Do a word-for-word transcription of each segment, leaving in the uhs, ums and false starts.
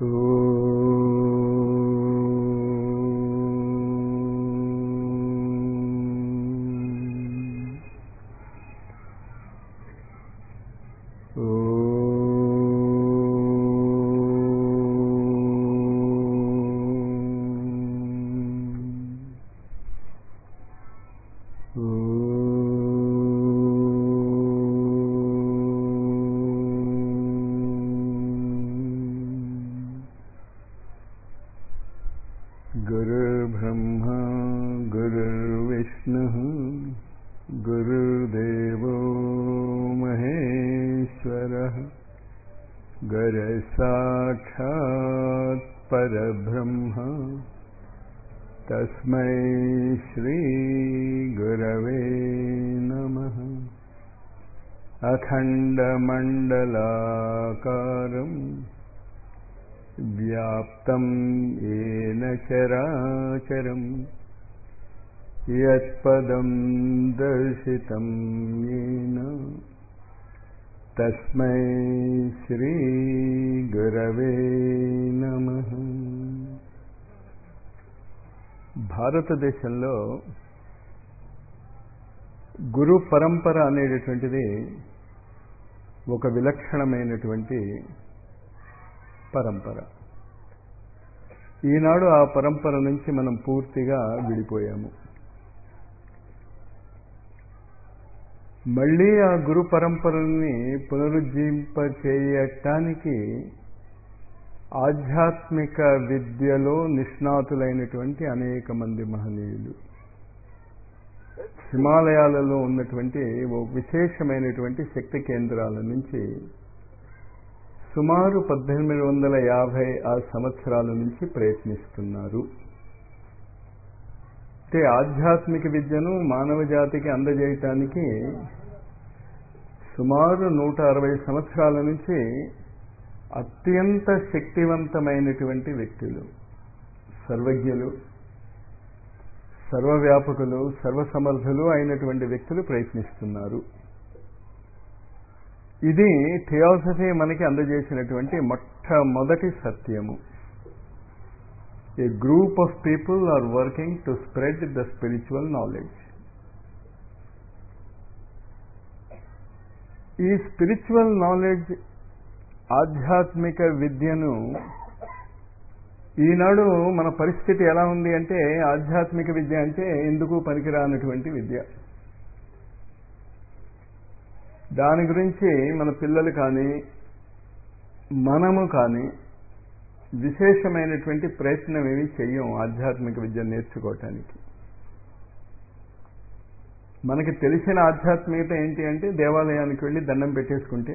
गुरुर्ब्रह्मा गुरुर्विष्णुः गुरुर्देवो महेश्वरः गुरुसाक्षात् परब्रह्म तस्मै श्री गुरवे नमः। अखण्डमण्डलाकारम् व्याप्तं येन चराचरं यत्पदं दर्शितं येन तस्मै श्री गुरवे नमः। భారతదేశంలో గురు పరంపర అనేటటువంటిది ఒక విలక్షణమైనటువంటి పరంపర. ఈనాడు ఆ పరంపర నుంచి మనం పూర్తిగా విడిపోయాము. మళ్ళీ ఆ గురు పరంపరని పునరుజ్జీవింపచేయటానికి ఆధ్యాత్మిక విద్యలో నిష్ణాతులైనటువంటి అనేక మంది మహనీయులు హిమాలయాలలో ఉన్నటువంటి ఓ విశేషమైనటువంటి శక్తి కేంద్రాల నుంచి సుమారు పద్దెనిమిది వందల యాభై ఆ సంవత్సరాల నుంచి ప్రయత్నిస్తున్నారు. అంటే ఆధ్యాత్మిక విద్యను మానవ జాతికి అందజేయటానికి సుమారు నూట అరవై సంవత్సరాల నుంచి అత్యంత శక్తివంతమైనటువంటి వ్యక్తులు, సర్వజ్ఞులు, సర్వవ్యాపకులు, సర్వసమర్థులు అయినటువంటి వ్యక్తులు ప్రయత్నిస్తున్నారు. ఇది థియాసఫీ మనకి అందజేసినటువంటి మొట్టమొదటి సత్యము. A group of people are working to spread the spiritual knowledge. ఈ స్పిరిచువల్ నాలెడ్జ్, ఆధ్యాత్మిక విద్యను ఈనాడు మన పరిస్థితి ఎలా ఉంది అంటే, ఆధ్యాత్మిక విద్య అంటే ఎందుకు పనికిరానటువంటి విద్య. దాని గురించి మన పిల్లలు కానీ మనము కానీ విశేషమైనటువంటి ప్రయత్నం ఏమీ చెయ్యం ఆధ్యాత్మిక విద్య నేర్చుకోవటానికి. మనకి తెలిసిన ఆధ్యాత్మికత ఏంటి అంటే దేవాలయానికి వెళ్ళి దండం పెట్టేసుకుంటే,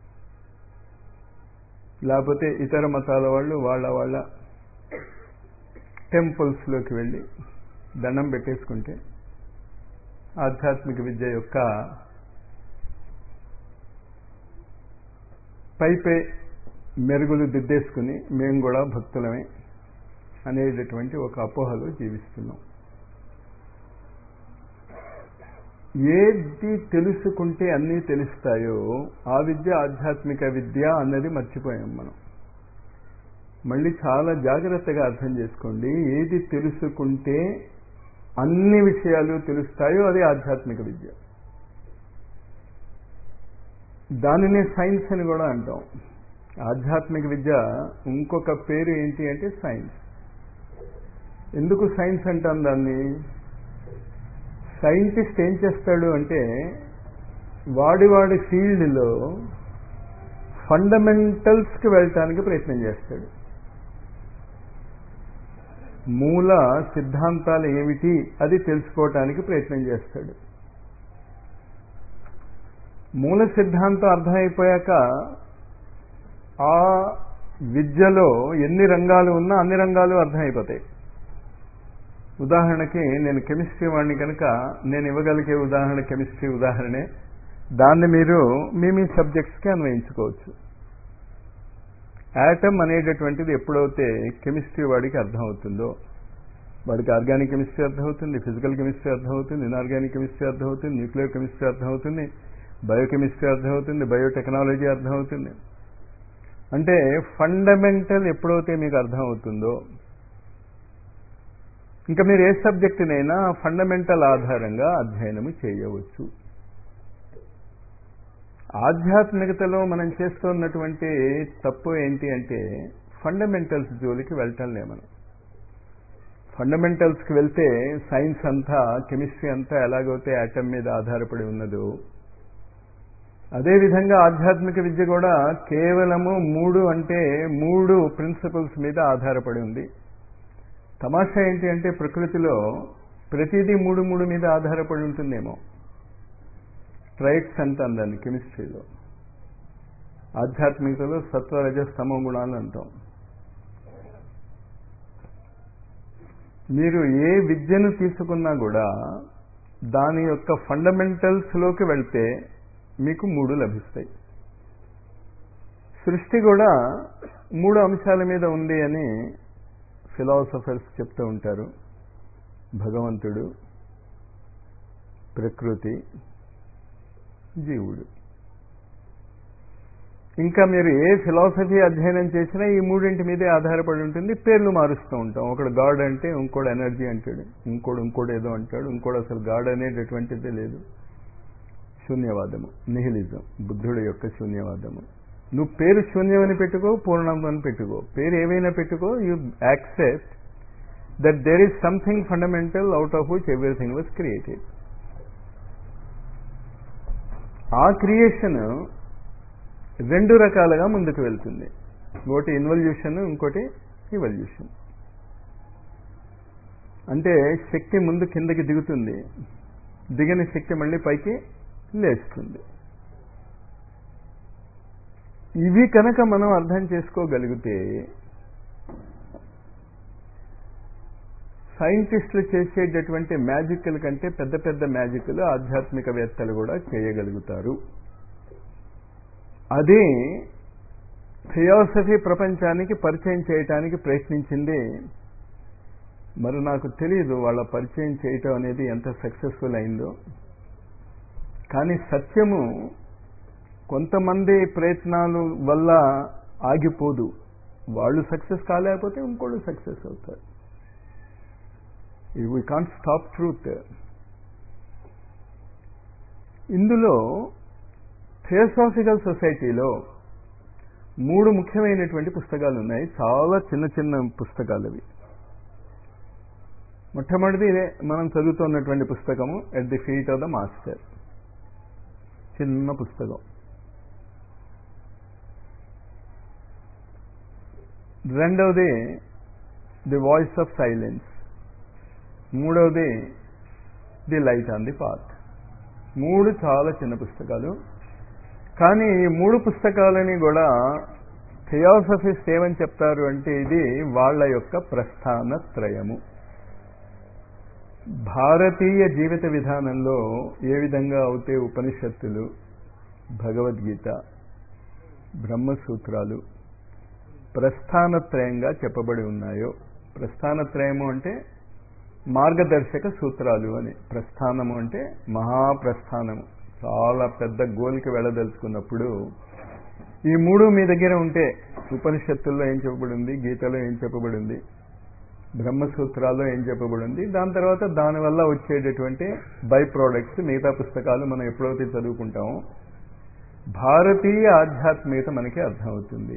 లేకపోతే ఇతర మతాల వాళ్ళు వాళ్ళ వాళ్ళ టెంపుల్స్లోకి వెళ్ళి దండం పెట్టేసుకుంటే ఆధ్యాత్మిక విద్య యొక్క పైపే మెరుగులు దిద్దేసుకుని మేము కూడా భక్తులమే అనేటటువంటి ఒక అపోహలో జీవిస్తున్నాం. ఏది తెలుసుకుంటే అన్నీ తెలుస్తాయో ఆ విద్య ఆధ్యాత్మిక విద్య అన్నది మర్చిపోయాం మనం. మళ్ళీ చాలా జాగ్రత్తగా అర్థం చేసుకోండి. ఏది తెలుసుకుంటే అన్ని విషయాలు తెలుస్తాయో అది ఆధ్యాత్మిక విద్య. దానినే సైన్స్ అని కూడా అంటాం. ఆధ్యాత్మిక విద్య ఇంకొక పేరు ఏంటి అంటే సైన్స్. ఎందుకు సైన్స్ అంటాం దాన్ని? సైంటిస్ట్ ఏం చేస్తాడు అంటే వాడి వాడి ఫీల్డ్లో ఫండమెంటల్స్కి వెళ్ళటానికి ప్రయత్నం చేస్తాడు. మూల సిద్ధాంతాలు ఏమిటి అది తెలుసుకోవటానికి ప్రయత్నం చేస్తాడు. మూల సిద్ధాంతం అర్థమైపోయాక ఆ విద్యలో ఎన్ని రంగాలు ఉన్నా అన్ని రంగాలు అర్థమైపోతాయి. ఉదాహరణకి నేను కెమిస్ట్రీ వాడిని కనుక నేను ఇవ్వగలిగే ఉదాహరణ కెమిస్ట్రీ ఉదాహరణే. దాన్ని మీరు మీ మీ సబ్జెక్ట్స్కి అన్వయించుకోవచ్చు. యాటమ్ అనేటటువంటిది ఎప్పుడైతే కెమిస్ట్రీ వాడికి అర్థమవుతుందో వాడికి ఆర్గానిక్ కెమిస్ట్రీ అర్థమవుతుంది, ఫిజికల్ కెమిస్ట్రీ అర్థమవుతుంది, ఇన్ఆర్గానిక్ కెమిస్ట్రీ అర్థమవుతుంది, న్యూక్లియర్ కెమిస్ట్రీ అర్థమవుతుంది, బయోకెమిస్ట్రీ అర్థమవుతుంది, బయోటెక్నాలజీ అర్థమవుతుంది. అంటే ఫండమెంటల్ ఎప్పుడైతే మీకు అర్థమవుతుందో, ఇంకా మీరు ఏ సబ్జెక్టునైనా ఫండమెంటల్ ఆధారంగా అధ్యయనము చేయవచ్చు. ఆధ్యాత్మికతలో మనం చేస్తున్నటువంటి తప్పు ఏంటి అంటే ఫండమెంటల్స్ జోలికి వెళ్ళటంలే. మనం ఫండమెంటల్స్కి వెళ్తే సైన్స్ అంతా, కెమిస్ట్రీ అంతా ఎలాగైతే యాటమ్ మీద ఆధారపడి ఉన్నదో, అదేవిధంగా ఆధ్యాత్మిక విద్య కూడా కేవలము మూడు అంటే మూడు ప్రిన్సిపల్స్ మీద ఆధారపడి ఉంది. తమాషా ఏంటి అంటే ప్రకృతిలో ప్రతిదీ మూడు మూడు మీద ఆధారపడి ఉంటుందేమో. ట్రైట్స్ అంటాం దాన్ని కెమిస్ట్రీలో, ఆధ్యాత్మికతలో సత్వ రజ స్తమో గుణాలు అంటాం. మీరు ఏ విద్యను తీసుకున్నా కూడా దాని యొక్క ఫండమెంటల్స్లోకి వెళ్తే మీకు మూడు లభిస్తాయి. సృష్టి కూడా మూడు అంశాల మీద ఉంది అని ఫిలాసఫర్స్ చెప్తూ ఉంటారు. భగవంతుడు, ప్రకృతి, జీవుడు. ఇంకా మీరు ఏ ఫిలాసఫీ అధ్యయనం చేసినా ఈ మూడింటి మీదే ఆధారపడి ఉంటుంది. పేర్లు మారుస్తూ ఉంటాం. ఒకడు గాడ్ అంటే ఇంకోడు ఎనర్జీ అంటాడు, ఇంకోడు ఇంకోటి ఏదో అంటాడు, ఇంకోడు అసలు గాడ్ అనేటటువంటిదే లేదు. శూన్యవాదము, నిహిలిజం, బుద్ధుడు యొక్క శూన్యవాదము. నువ్వు పేరు శూన్యమని పెట్టుకో, పూర్ణం అని పెట్టుకో, పేరు ఏమైనా పెట్టుకో, you accept that there is something fundamental out of which everything was created. ఆ క్రియేషన్ రెండు రకాలుగా ముందుకు వెళ్తుంది. ఒకటి ఇన్వల్యూషన్, ఇంకోటి ఇవల్యూషన్. అంటే శక్తి ముందు కిందకి దిగుతుంది, దిగిన శక్తి మళ్ళీ పైకి లేస్తుంది. ఇవి కనుక మనం అర్థం చేసుకోగలిగితే సైంటిస్టులు చేసేటటువంటి మ్యాజిక్ల కంటే పెద్ద పెద్ద మ్యాజిక్లు ఆధ్యాత్మికవేత్తలు కూడా చేయగలుగుతారు. అదే థియాసఫీ ప్రపంచానికి పరిచయం చేయటానికి ప్రయత్నించింది. మరి నాకు తెలియదు వాళ్ళ పరిచయం చేయటం అనేది ఎంత సక్సెస్ఫుల్ అయిందో. కానీ సత్యము కొంతమంది ప్రయత్నాలు వల్ల ఆగిపోదు. వాళ్ళు సక్సెస్ కాలేకపోతే ఇంకోళ్ళు సక్సెస్ అవుతారు. We can't stop truth. ఇందులో థియోసాఫికల్ సొసైటీలో మూడు ముఖ్యమైనటువంటి పుస్తకాలు ఉన్నాయి. చాలా చిన్న చిన్న పుస్తకాలు అవి. మొట్టమొదటిది ఇదే మనం చదువుతున్నటువంటి పుస్తకము, at the feet of the master. చిన్న పుస్తకం. రెండవది ది వాయిస్ ఆఫ్ సైలెన్స్. మూడవది the light on the path. మూడు చాలా చిన్న పుస్తకాలు. కానీ ఈ మూడు పుస్తకాలని కూడా థియోసఫిస్ట్ ఏమని చెప్తారు అంటే ఇది వాళ్ళ యొక్క ప్రస్థాన త్రయము. భారతీయ జీవిత విధానంలో ఏ విధంగా అయితే ఉపనిషత్తులు, భగవద్గీత, బ్రహ్మసూత్రాలు ప్రస్థానత్రయంగా చెప్పబడి ఉన్నాయో, ప్రస్థానత్రయము అంటే మార్గదర్శక సూత్రాలు అని, ప్రస్థానము అంటే మహాప్రస్థానము, చాలా పెద్ద గోల్కి వెళ్ళదలుచుకున్నప్పుడు ఈ మూడు మీ దగ్గర ఉంటే, ఉపనిషత్తుల్లో ఏం చెప్పబడింది, గీతలో ఏం చెప్పబడింది, బ్రహ్మసూత్రాల్లో ఏం చెప్పబడింది, దాని తర్వాత దానివల్ల వచ్చేటటువంటి బై ప్రోడక్ట్స్ మిగతా పుస్తకాలు మనం ఎప్పుడైతే చదువుకుంటామో భారతీయ ఆధ్యాత్మికత మనకి అర్థమవుతుంది.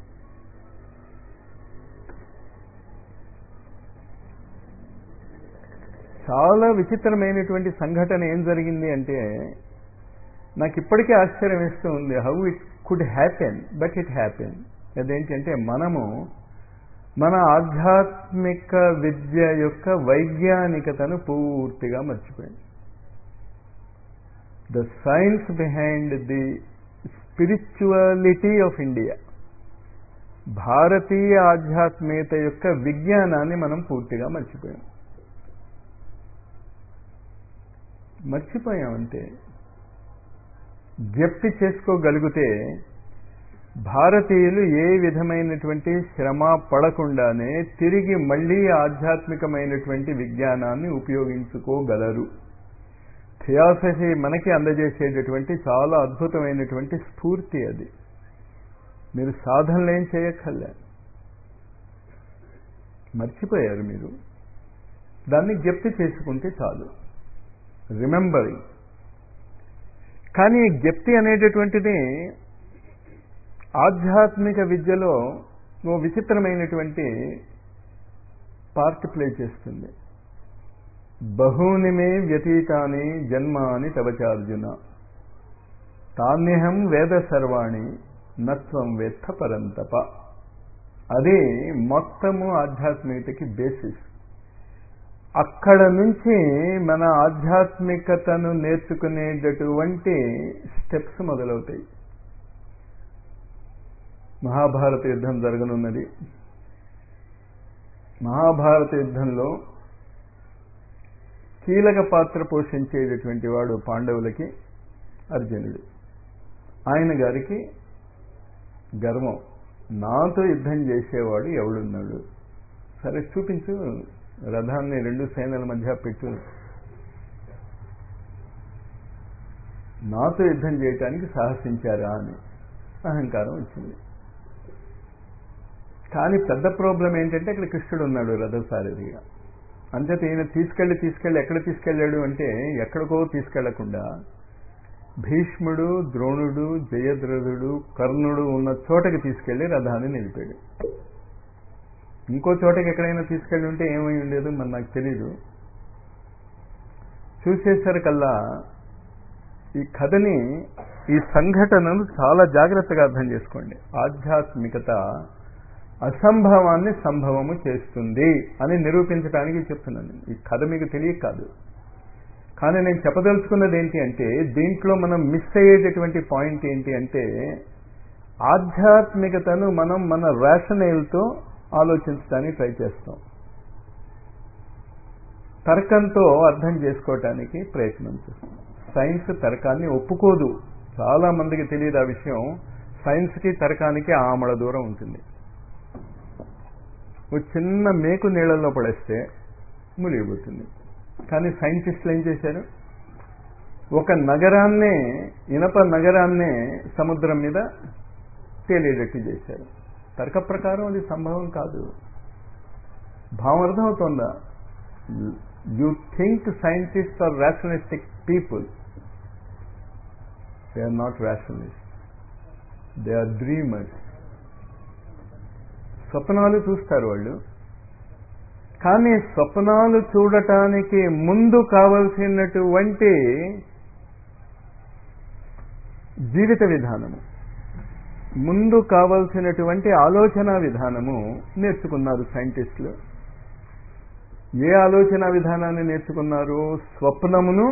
చాలా విచిత్రమైనటువంటి సంఘటన ఏం జరిగింది అంటే నాకు ఇప్పటికీ ఆశ్చర్యం వేస్తూ ఉంది. How it could happen, but it happen. అదేంటంటే మనము మన ఆధ్యాత్మిక విద్య యొక్క వైజ్ఞానికతను పూర్తిగా మర్చిపోయింది. The science behind the spirituality of India, భారతీయ ఆధ్యాత్మికత యొక్క విజ్ఞానాన్ని మనం పూర్తిగా మర్చిపోయాం. మర్చిపోయామంటే జప్తి చేసుకోగలిగితే భారతీయులు ఏ విధమైనటువంటి శ్రమ పడకుండానే తిరిగి మళ్ళీ ఆధ్యాత్మికమైనటువంటి విజ్ఞానాన్ని ఉపయోగించుకోగలరు. థియాసఫీ మనకి అందజేసేటటువంటి చాలా అద్భుతమైనటువంటి స్ఫూర్తి అది. మీరు సాధనలు ఏం చేయక్కర్లే, మర్చిపోయారు మీరు. దాన్ని జప్తి చేసుకుంటే చాలు, రిమెంబరింగ్. కానీ జప్తి అనేటటువంటిది ఆధ్యాత్మిక విద్యలో ఓ విచిత్రమైనటువంటి పార్ట్ ప్లే చేస్తుంది. బహూని మే వ్యతీతాని జన్మాని తవచార్జున తాన్యహం వేద సర్వాణి నత్వం వేత్త పరంతప. అది మొత్తము ఆధ్యాత్మికతకి బేసిస్. అక్కడ నుంచి మన ఆధ్యాత్మికతను నేర్చుకునేటటువంటి స్టెప్స్ మొదలవుతాయి. మహాభారత యుద్ధం జరగనున్నది. మహాభారత యుద్ధంలో కీలక పాత్ర పోషించేటటువంటి వాడు పాండవులకి అర్జునుడు. ఆయన గారికి గర్వం, నాతో యుద్ధం చేసేవాడు ఎవడున్నాడు, సరే చూపించు, రథాన్ని రెండు సేనల మధ్య పెట్టు, నాతో యుద్ధం చేయటానికి సాహసించారా అని అహంకారం వచ్చింది. కానీ పెద్ద ప్రాబ్లం ఏంటంటే అక్కడ కృష్ణుడు ఉన్నాడు రథసారథిగా. అంచేత ఈయన తీసుకెళ్ళి తీసుకెళ్ళి ఎక్కడ తీసుకెళ్ళాడు అంటే ఎక్కడికో తీసుకెళ్లకుండా భీష్ముడు, ద్రోణుడు, జయద్రథుడు, కర్ణుడు ఉన్న చోటకి తీసుకెళ్లి రథాన్ని నిలిపాడు. ఇంకో చోటకి ఎక్కడైనా తీసుకెళ్ళి ఉంటే ఏమై ఉండేదో మరి నాకు తెలీదు. చూసేసరికల్లా ఈ కథని, ఈ సంఘటనను చాలా జాగ్రత్తగా అర్థం చేసుకోండి. ఆధ్యాత్మికత అసంభవాన్ని సంభవము చేస్తుంది అని నిరూపించడానికి చెప్తున్నాను. ఈ కథ మీకు తెలియక కాదు, కానీ నేను చెప్పదలుచుకున్నది ఏంటి అంటే దీంట్లో మనం మిస్ అయ్యేటటువంటి పాయింట్ ఏంటి అంటే ఆధ్యాత్మికతను మనం మన రేషనల్తో ఆలోచించడానికి ట్రై చేస్తాం, తర్కంతో అర్థం చేసుకోవటానికి ప్రయత్నం చేస్తాం. సైన్స్ తర్కాన్ని ఒప్పుకోదు. చాలా మందికి తెలియదు ఆ విషయం. సైన్స్కి తర్కానికి ఆమడ దూరం ఉంటుంది. ఓ చిన్న మేకు నీళ్ళల్లో పడేస్తే మునిగిపోతుంది. కానీ సైంటిస్టులు ఏం చేశారు, ఒక నగరాన్నే, ఇనప నగరాన్నే సముద్రం మీద తేలేటట్టు చేశారు. తర్క ప్రకారం అది సంభవం కాదు. భావం అర్థమవుతోందా? You think scientist are rationalistic people. They are not rationalist, they are dreamers. స్వప్నాలు చూస్తారు వాళ్ళు, కానీ స్వప్నాలు చూడటానికి ముందు కావలసినటువంటి జీవిత విధానము, ముందు కావలసినటువంటి ఆలోచన విధానము నేర్చుకున్నారు సైంటిస్టులు. ఏ ఆలోచన విధానాన్ని నేర్చుకున్నారు? స్వప్నమును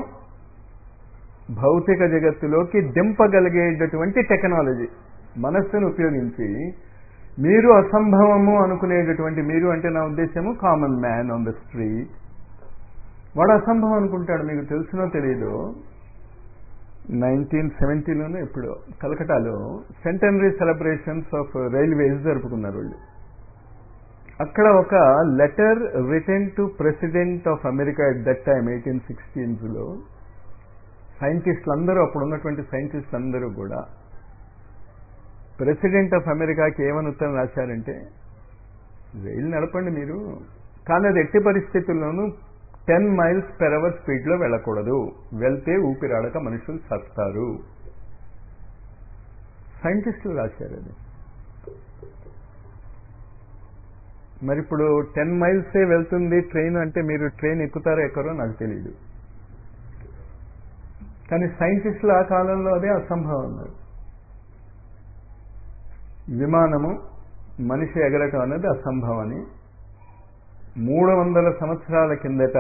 భౌతిక జగత్తులోకి దింపగలిగేటటువంటి టెక్నాలజీ, మనస్సును ఉపయోగించి మీరు అసంభవము అనుకునేటటువంటి, మీరు అంటే నా ఉద్దేశము common man on the street, వాడు అసంభవం అనుకుంటాడు. మీకు తెలుసునో తెలీదు, నైన్టీన్ సెవెంటీలోనూ ఎప్పుడో కలకటాలో సెంటనరీ సెలబ్రేషన్స్ ఆఫ్ రైల్వేస్ జరుపుకున్నారు వాళ్ళు. అక్కడ ఒక letter written to president of America at that time eighteen సిక్స్టీన్స్లో సైంటిస్టులు అందరూ, అప్పుడు ఉన్నటువంటి సైంటిస్టులు అందరూ కూడా ప్రెసిడెంట్ ఆఫ్ అమెరికాకి ఏమని ఉత్తరం రాశారంటే, రైలు నడపండి మీరు, కానీ అది ఎట్టి పరిస్థితుల్లోనూ టెన్ మైల్స్ పెర్ అవర్ స్పీడ్లో వెళ్ళకూడదు, వెళ్తే ఊపిరాడక మనుషులు చస్తారు. సైంటిస్టులు రాశారు అది. మరి ఇప్పుడు టెన్ మైల్సే వెళ్తుంది ట్రైన్ అంటే మీరు ట్రైన్ ఎక్కుతారో ఎక్కరో నాకు తెలియదు. కానీ సైంటిస్టులు ఆ కాలంలో అదే అసంభవం అన్నారు. విమానము మనిషి ఎగరటం అనేది అసంభవం అని మూడు వందల సంవత్సరాల కిందట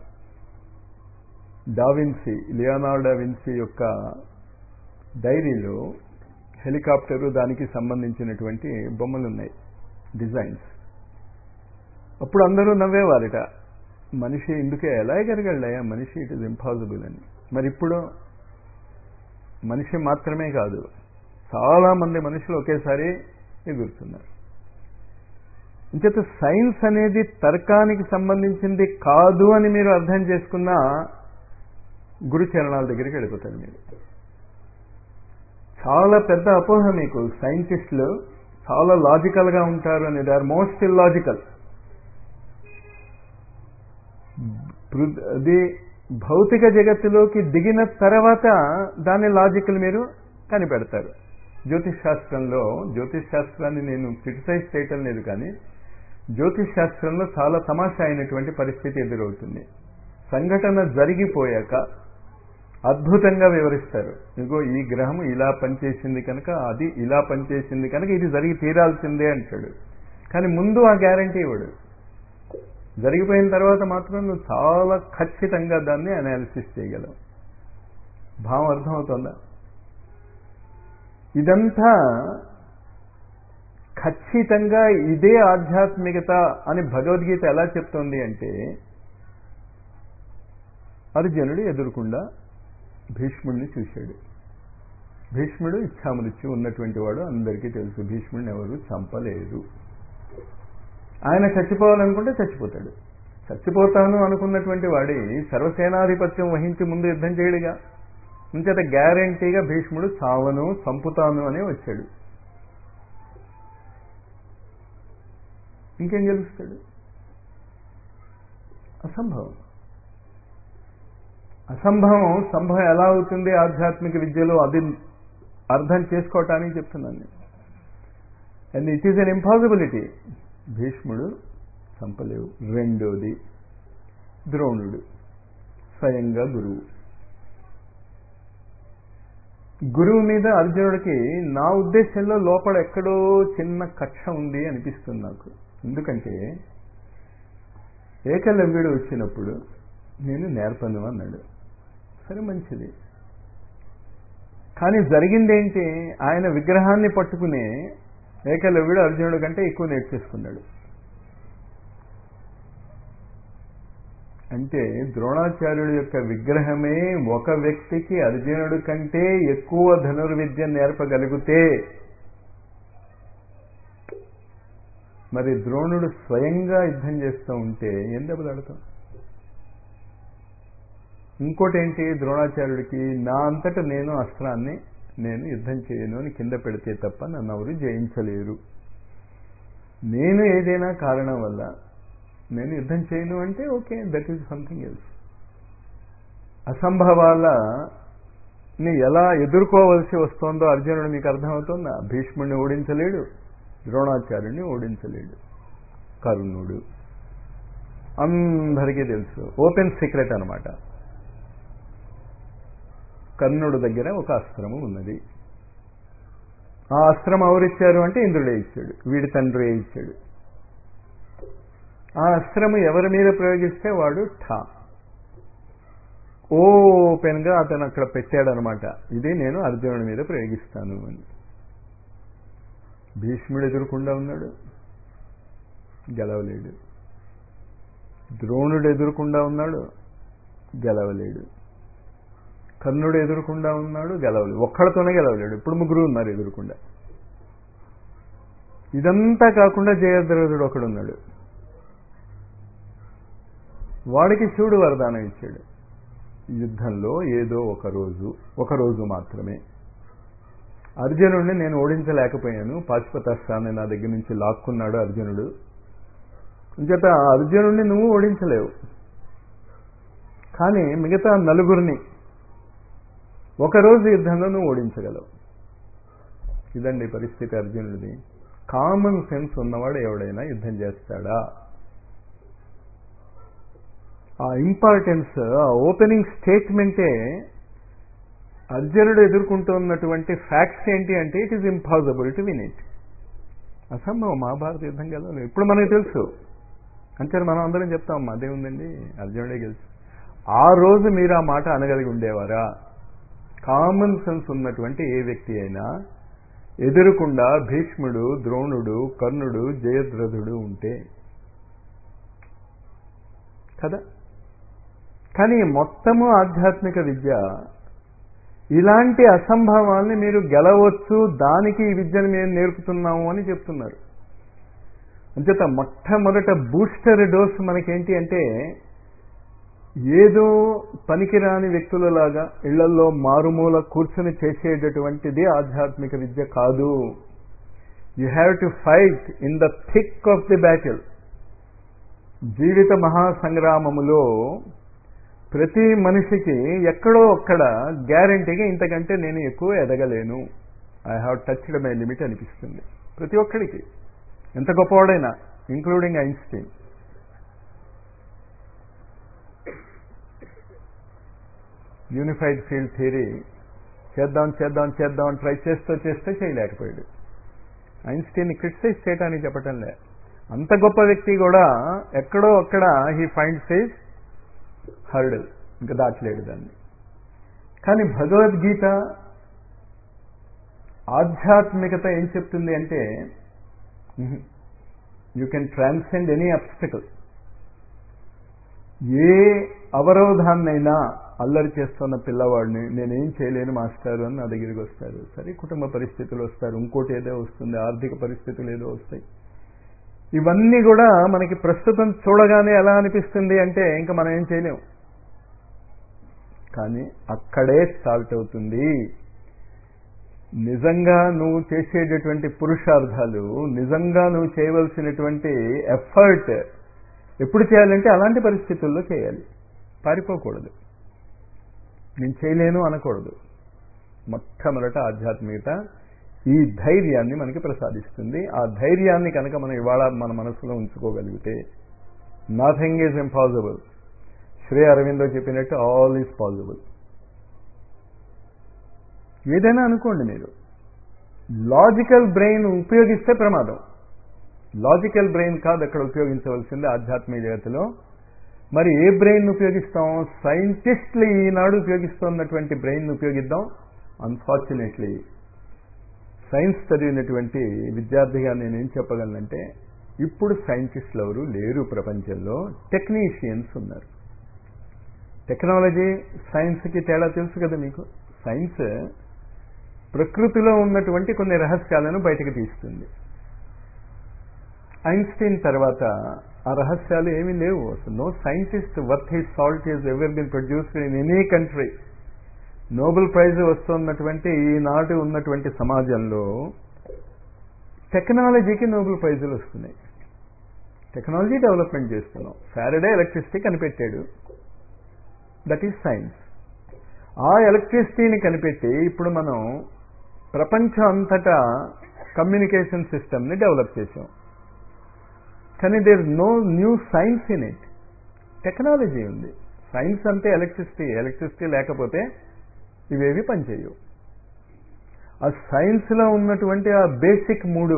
డావిన్సీ, లియోనార్డో డావిన్సీ యొక్క డైరీలో హెలికాప్టరు, దానికి సంబంధించినటువంటి బొమ్మలు ఉన్నాయి, డిజైన్స్. అప్పుడు అందరూ నవ్వేవారట, మనిషి ఇందుకే ఎలా ఎగరగలయా, మనిషి ఇట్ ఇస్ ఇంపాసిబుల్ అని. మరి ఇప్పుడు మనిషి మాత్రమే కాదు, చాలా మంది మనుషులు ఒకేసారి ఎగురుతున్నారు. ఇంచేత సైన్స్ అనేది తర్కానికి సంబంధించింది కాదు అని మీరు అర్థం చేసుకున్నా గురుచరణాల దగ్గరికి వెళ్ళిపోతారు మీరు. చాలా పెద్ద అపోహ మీకు. సైంటిస్టులు చాలా లాజికల్గా ఉంటారు అని. They are most illogical. అది భౌతిక జగత్తులోకి దిగిన తర్వాత దాని లాజికల్ మీరు కనిపెడతారు. జ్యోతిష్ శాస్త్రంలో, జ్యోతిష్ శాస్త్రాన్ని నేను క్రిటిసైజ్ చేయటం లేదు, కానీ జ్యోతిష్ శాస్త్రంలో చాలా తమాషా అయినటువంటి పరిస్థితి ఎదురవుతుంది. సంఘటన జరిగిపోయాక అద్భుతంగా వివరిస్తారు. ఇంకో ఈ గ్రహం ఇలా పనిచేసింది కనుక అది ఇలా పనిచేసింది కనుక ఇది జరిగి తీరాల్సిందే అంటాడు. కానీ ముందు ఆ గ్యారంటీ ఇవ్వడు. జరిగిపోయిన తర్వాత మాత్రం నువ్వు చాలా ఖచ్చితంగా దాన్ని అనాలిసిస్ చేయగలవు. భావం అర్థమవుతుందా? ఇదంతా ఖచ్చితంగా ఇదే ఆధ్యాత్మికత అని భగవద్గీత ఎలా చెప్తోంది అంటే, అర్జునుడు ఎదురుకుండా భీష్ముడిని చూశాడు. భీష్ముడు ఇచ్ఛామృత్యు ఉన్నటువంటి వాడు, అందరికీ తెలుసు. భీష్ముడిని ఎవరు చంపలేరు. ఆయన చచ్చిపోవాలనుకుంటే చచ్చిపోతాడు. చచ్చిపోతాను అనుకున్నటువంటి వాడి సర్వసేనాధిపత్యం వహించి ముందు యుద్ధం చేయడుగా. ఇంచేత గ్యారంటీగా భీష్ముడు చావను, చంపుతాను అనే వచ్చాడు. ఇంకేం గెలుస్తాడు? అసంభవం. అసంభవం సంభవం ఎలా అవుతుంది ఆధ్యాత్మిక విద్యలో, అది అర్థం చేసుకోవటానికి చెప్తున్నాను నేను. And it is an impossibility. భీష్ముడు చంపలేవు. రెండోది ద్రోణుడు, స్వయంగా గురువు. గురువు మీద అర్జునుడికి నా ఉద్దేశంలో లోపల ఎక్కడో చిన్న కక్ష ఉంది అనిపిస్తుంది నాకు. ఎందుకంటే ఏకలవ్యుడు వచ్చినప్పుడు నేను నేర్పను అన్నాడు. సరే, మంచిది. కానీ జరిగిందేంటి? ఆయన విగ్రహాన్ని పట్టుకునే ఏకలవ్యుడు అర్జునుడి కంటే ఎక్కువ నేర్చేసుకున్నాడు. అంటే ద్రోణాచార్యుడి యొక్క విగ్రహమే ఒక వ్యక్తికి అర్జునుడి కంటే ఎక్కువ ధనుర్విద్య నేర్పగలిగితే, మరి ద్రోణుడు స్వయంగా యుద్ధం చేస్తూ ఉంటే ఏం దెబ్బలాడతాం? ఇంకోటి ఏంటి, ద్రోణాచార్యుడికి నా అంతటా నేను అస్త్రాన్ని నేను యుద్ధం చేయను అని కింద పెడితే తప్ప నన్ను ఎవరు జయించలేరు. నేను ఏదైనా కారణం వల్ల నేను యుద్ధం చేయను అంటే okay, that is something else. అసంభవాలని ఎలా ఎదుర్కోవలసి వస్తుందో అర్జునుడు మీకు అర్థమవుతుందా? భీష్ముడిని ఓడించలేడు, ద్రోణాచార్యుడిని ఓడించలేడు. కర్ణుడు అందరికీ తెలుసు, ఓపెన్ సీక్రెట్ అనమాట. కర్ణుడు దగ్గర ఒక అస్త్రము ఉన్నది. ఆ అస్త్రం ఎవరిచ్చారు అంటే ఇంద్రుడే ఇచ్చాడు, వీడి తండ్రి ఇచ్చాడు. ఆ అస్త్రము ఎవరి మీద ప్రయోగిస్తే వాడు ఠా ఓపెన్గా అతను అక్కడ పెట్టాడనమాట. ఇది నేను అర్జునుడి మీద ప్రయోగిస్తాను అని. భీష్ముడు ఎదురుకుండా ఉన్నాడు, గెలవలేడు. ద్రోణుడు ఎదురుకుండా ఉన్నాడు, గెలవలేడు. కర్ణుడు ఎదురుకుండా ఉన్నాడు, గెలవలేడు. ఒక్కడితోనే గెలవలేడు. ఇప్పుడు ముగ్గురు ఉన్నారు ఎదురుకుండా. ఇదంతా కాకుండా జయద్రథుడు ఒకడున్నాడు. వాడికి శివుడు వరదానం ఇచ్చాడు. యుద్ధంలో ఏదో ఒక రోజు ఒక రోజు మాత్రమే అర్జునుడిని నేను ఓడించలేకపోయాను. పాశుపతాస్త్రాన్ని నా దగ్గర నుంచి లాక్కున్నాడు అర్జునుడు. ఇంచేత అర్జునుడిని నువ్వు ఓడించలేవు, కానీ మిగతా నలుగురిని ఒకరోజు యుద్ధంలో నువ్వు ఓడించగలవు. ఇదండి పరిస్థితి అర్జునుడిది. కామన్ సెన్స్ ఉన్నవాడు ఎవడైనా యుద్ధం చేస్తాడా? ఆ ఇంపార్టెన్స్, ఆ ఓపెనింగ్ స్టేట్మెంటే అర్జునుడు ఎదుర్కొంటున్నటువంటి ఫ్యాక్ట్స్ ఏంటి అంటే it is impossible to win it. అసంభవం మహాభారత యుద్ధం గెలవలేదు. ఇప్పుడు మనకు తెలుసు అంటే మనం అందరం చెప్తాం అదే ఉందండి అర్జునుడే గెలుసు. ఆ రోజు మీరు ఆ మాట అనగలిగి ఉండేవారా? కామన్ సెన్స్ ఉన్నటువంటి ఏ వ్యక్తి అయినా ఎదురుకుండా భీష్ముడు, ద్రోణుడు, కర్ణుడు, జయద్రథుడు ఉంటే కదా. కానీ మొత్తము ఆధ్యాత్మిక విద్య ఇలాంటి అసంభవాల్ని మీరు గెలవచ్చు, దానికి ఈ విద్యను మేము నేర్పుతున్నాము అని చెప్తున్నారు. అంచేత మొట్టమొదట బూస్టర్ డోస్ మనకేంటి అంటే ఏదో పనికిరాని వ్యక్తులలాగా ఇళ్లలో మారుమూల కూర్చొని చేసేటటువంటిది ఆధ్యాత్మిక విద్య కాదు. You have to fight in the thick of the battle. జీవిత మహాసంగ్రామములో ప్రతి మనిషికి ఎక్కడో ఒక్కడ గ్యారంటీగా ఇంతకంటే నేను ఎక్కువ ఎదగలేను, I have touched my limit అనిపిస్తుంది ప్రతి ఒక్కడికి, ఎంత గొప్పవాడైనా, including Einstein. Unified field theory చేద్దాం చేద్దాం చేద్దాం అని ట్రై చేస్తూ చేస్తే చేయలేకపోయాడు. ఐన్స్టీన్ని క్రిటిసైజ్ చేయడానికి చెప్పటం లే, అంత గొప్ప వ్యక్తి కూడా ఎక్కడో అక్కడ హీ ఫైండ్స్ హిస్ హర్డల్, ఇంకా దాటలేడు దాన్ని. కానీ భగవద్గీత ఆధ్యాత్మికత ఏం చెప్తుంది అంటే you can transcend any obstacle. ఏ అవరోధాన్నైనా, అల్లరి చేస్తున్న పిల్లవాడిని నేనేం చేయలేను మాస్టారు అని నా దగ్గరికి వస్తారు. సరే, కుటుంబ పరిస్థితులు వస్తారు, ఇంకోటి ఏదో వస్తుంది, ఆర్థిక పరిస్థితులు ఏదో వస్తాయి. ఇవన్నీ కూడా మనకి ప్రస్తుతం చూడగానే ఎలా అనిపిస్తుంది అంటే ఇంకా మనం ఏం చేయలేం. కానీ అక్కడే స్టార్ట్ అవుతుంది నిజంగా నువ్వు చేసేటటువంటి పురుషార్థాలు, నిజంగా నువ్వు చేయవలసినటువంటి ఎఫర్ట్ ఎప్పుడు చేయాలంటే అలాంటి పరిస్థితుల్లో చేయాలి. పారిపోకూడదు, నేను చేయలేను అనకూడదు. మొట్టమొదట ఆధ్యాత్మికత ఈ ధైర్యాన్ని మనకి ప్రసాదిస్తుంది. ఆ ధైర్యాన్ని కనుక మనం ఇవాళ మన మనసులో ఉంచుకోగలిగితే nothing is impossible. Shri Aurobindo చెప్పినట్టు ఆల్ ఈజ్ పాసిబుల్. ఏదైనా అనుకోండి, మీరు లాజికల్ బ్రెయిన్ ఉపయోగిస్తే ప్రమాదం. లాజికల్ బ్రెయిన్ కాదు అక్కడ ఉపయోగించవలసింది ఆధ్యాత్మిక జగత్తులో. మరి ఏ బ్రెయిన్ ఉపయోగిస్తాం? సైంటిస్టులు ఈనాడు ఉపయోగిస్తున్నటువంటి బ్రెయిన్ ఉపయోగిద్దాం. అన్ఫార్చునేట్లీ సైన్స్ చదివినటువంటి విద్యార్థిగా నేనేం చెప్పగలనంటే ఇప్పుడు సైంటిస్టులు ఎవరు లేరు ప్రపంచంలో, టెక్నీషియన్స్ ఉన్నారు. టెక్నాలజీ సైన్స్కి తేడా తెలుసు కదా మీకు. సైన్స్ ప్రకృతిలో ఉన్నటువంటి కొన్ని రహస్యాలను బయటకు తీస్తుంది. ఐన్స్టీన్ తర్వాత ఆ రహస్యాలు ఏమీ లేవు. అసలు no scientist worth his salt is ever been produced in any country. Nobel prize వస్తున్నటువంటి ఈనాటి ఉన్నటువంటి సమాజంలో టెక్నాలజీకి నోబెల్ ప్రైజులు వస్తున్నాయి. టెక్నాలజీ డెవలప్మెంట్ చేస్తున్నాం. ఫారడే ఎలక్ట్రిసిటీ కనిపెట్టాడు, దట్ ఈజ్ సైన్స్. ఆ ఎలక్ట్రిసిటీని కనిపెట్టి ఇప్పుడు మనం ప్రపంచం అంతటా కమ్యూనికేషన్ సిస్టమ్ని డెవలప్ చేసాం. కానీ there is no new science in it. Technology ఉంది. సైన్స్ అంటే ఎలక్ట్రిసిటీ. ఎలక్ట్రిసిటీ లేకపోతే ఇవేవి పనిచేయవు. ఆ సైన్స్లో ఉన్నటువంటి ఆ బేసిక్ మూడు,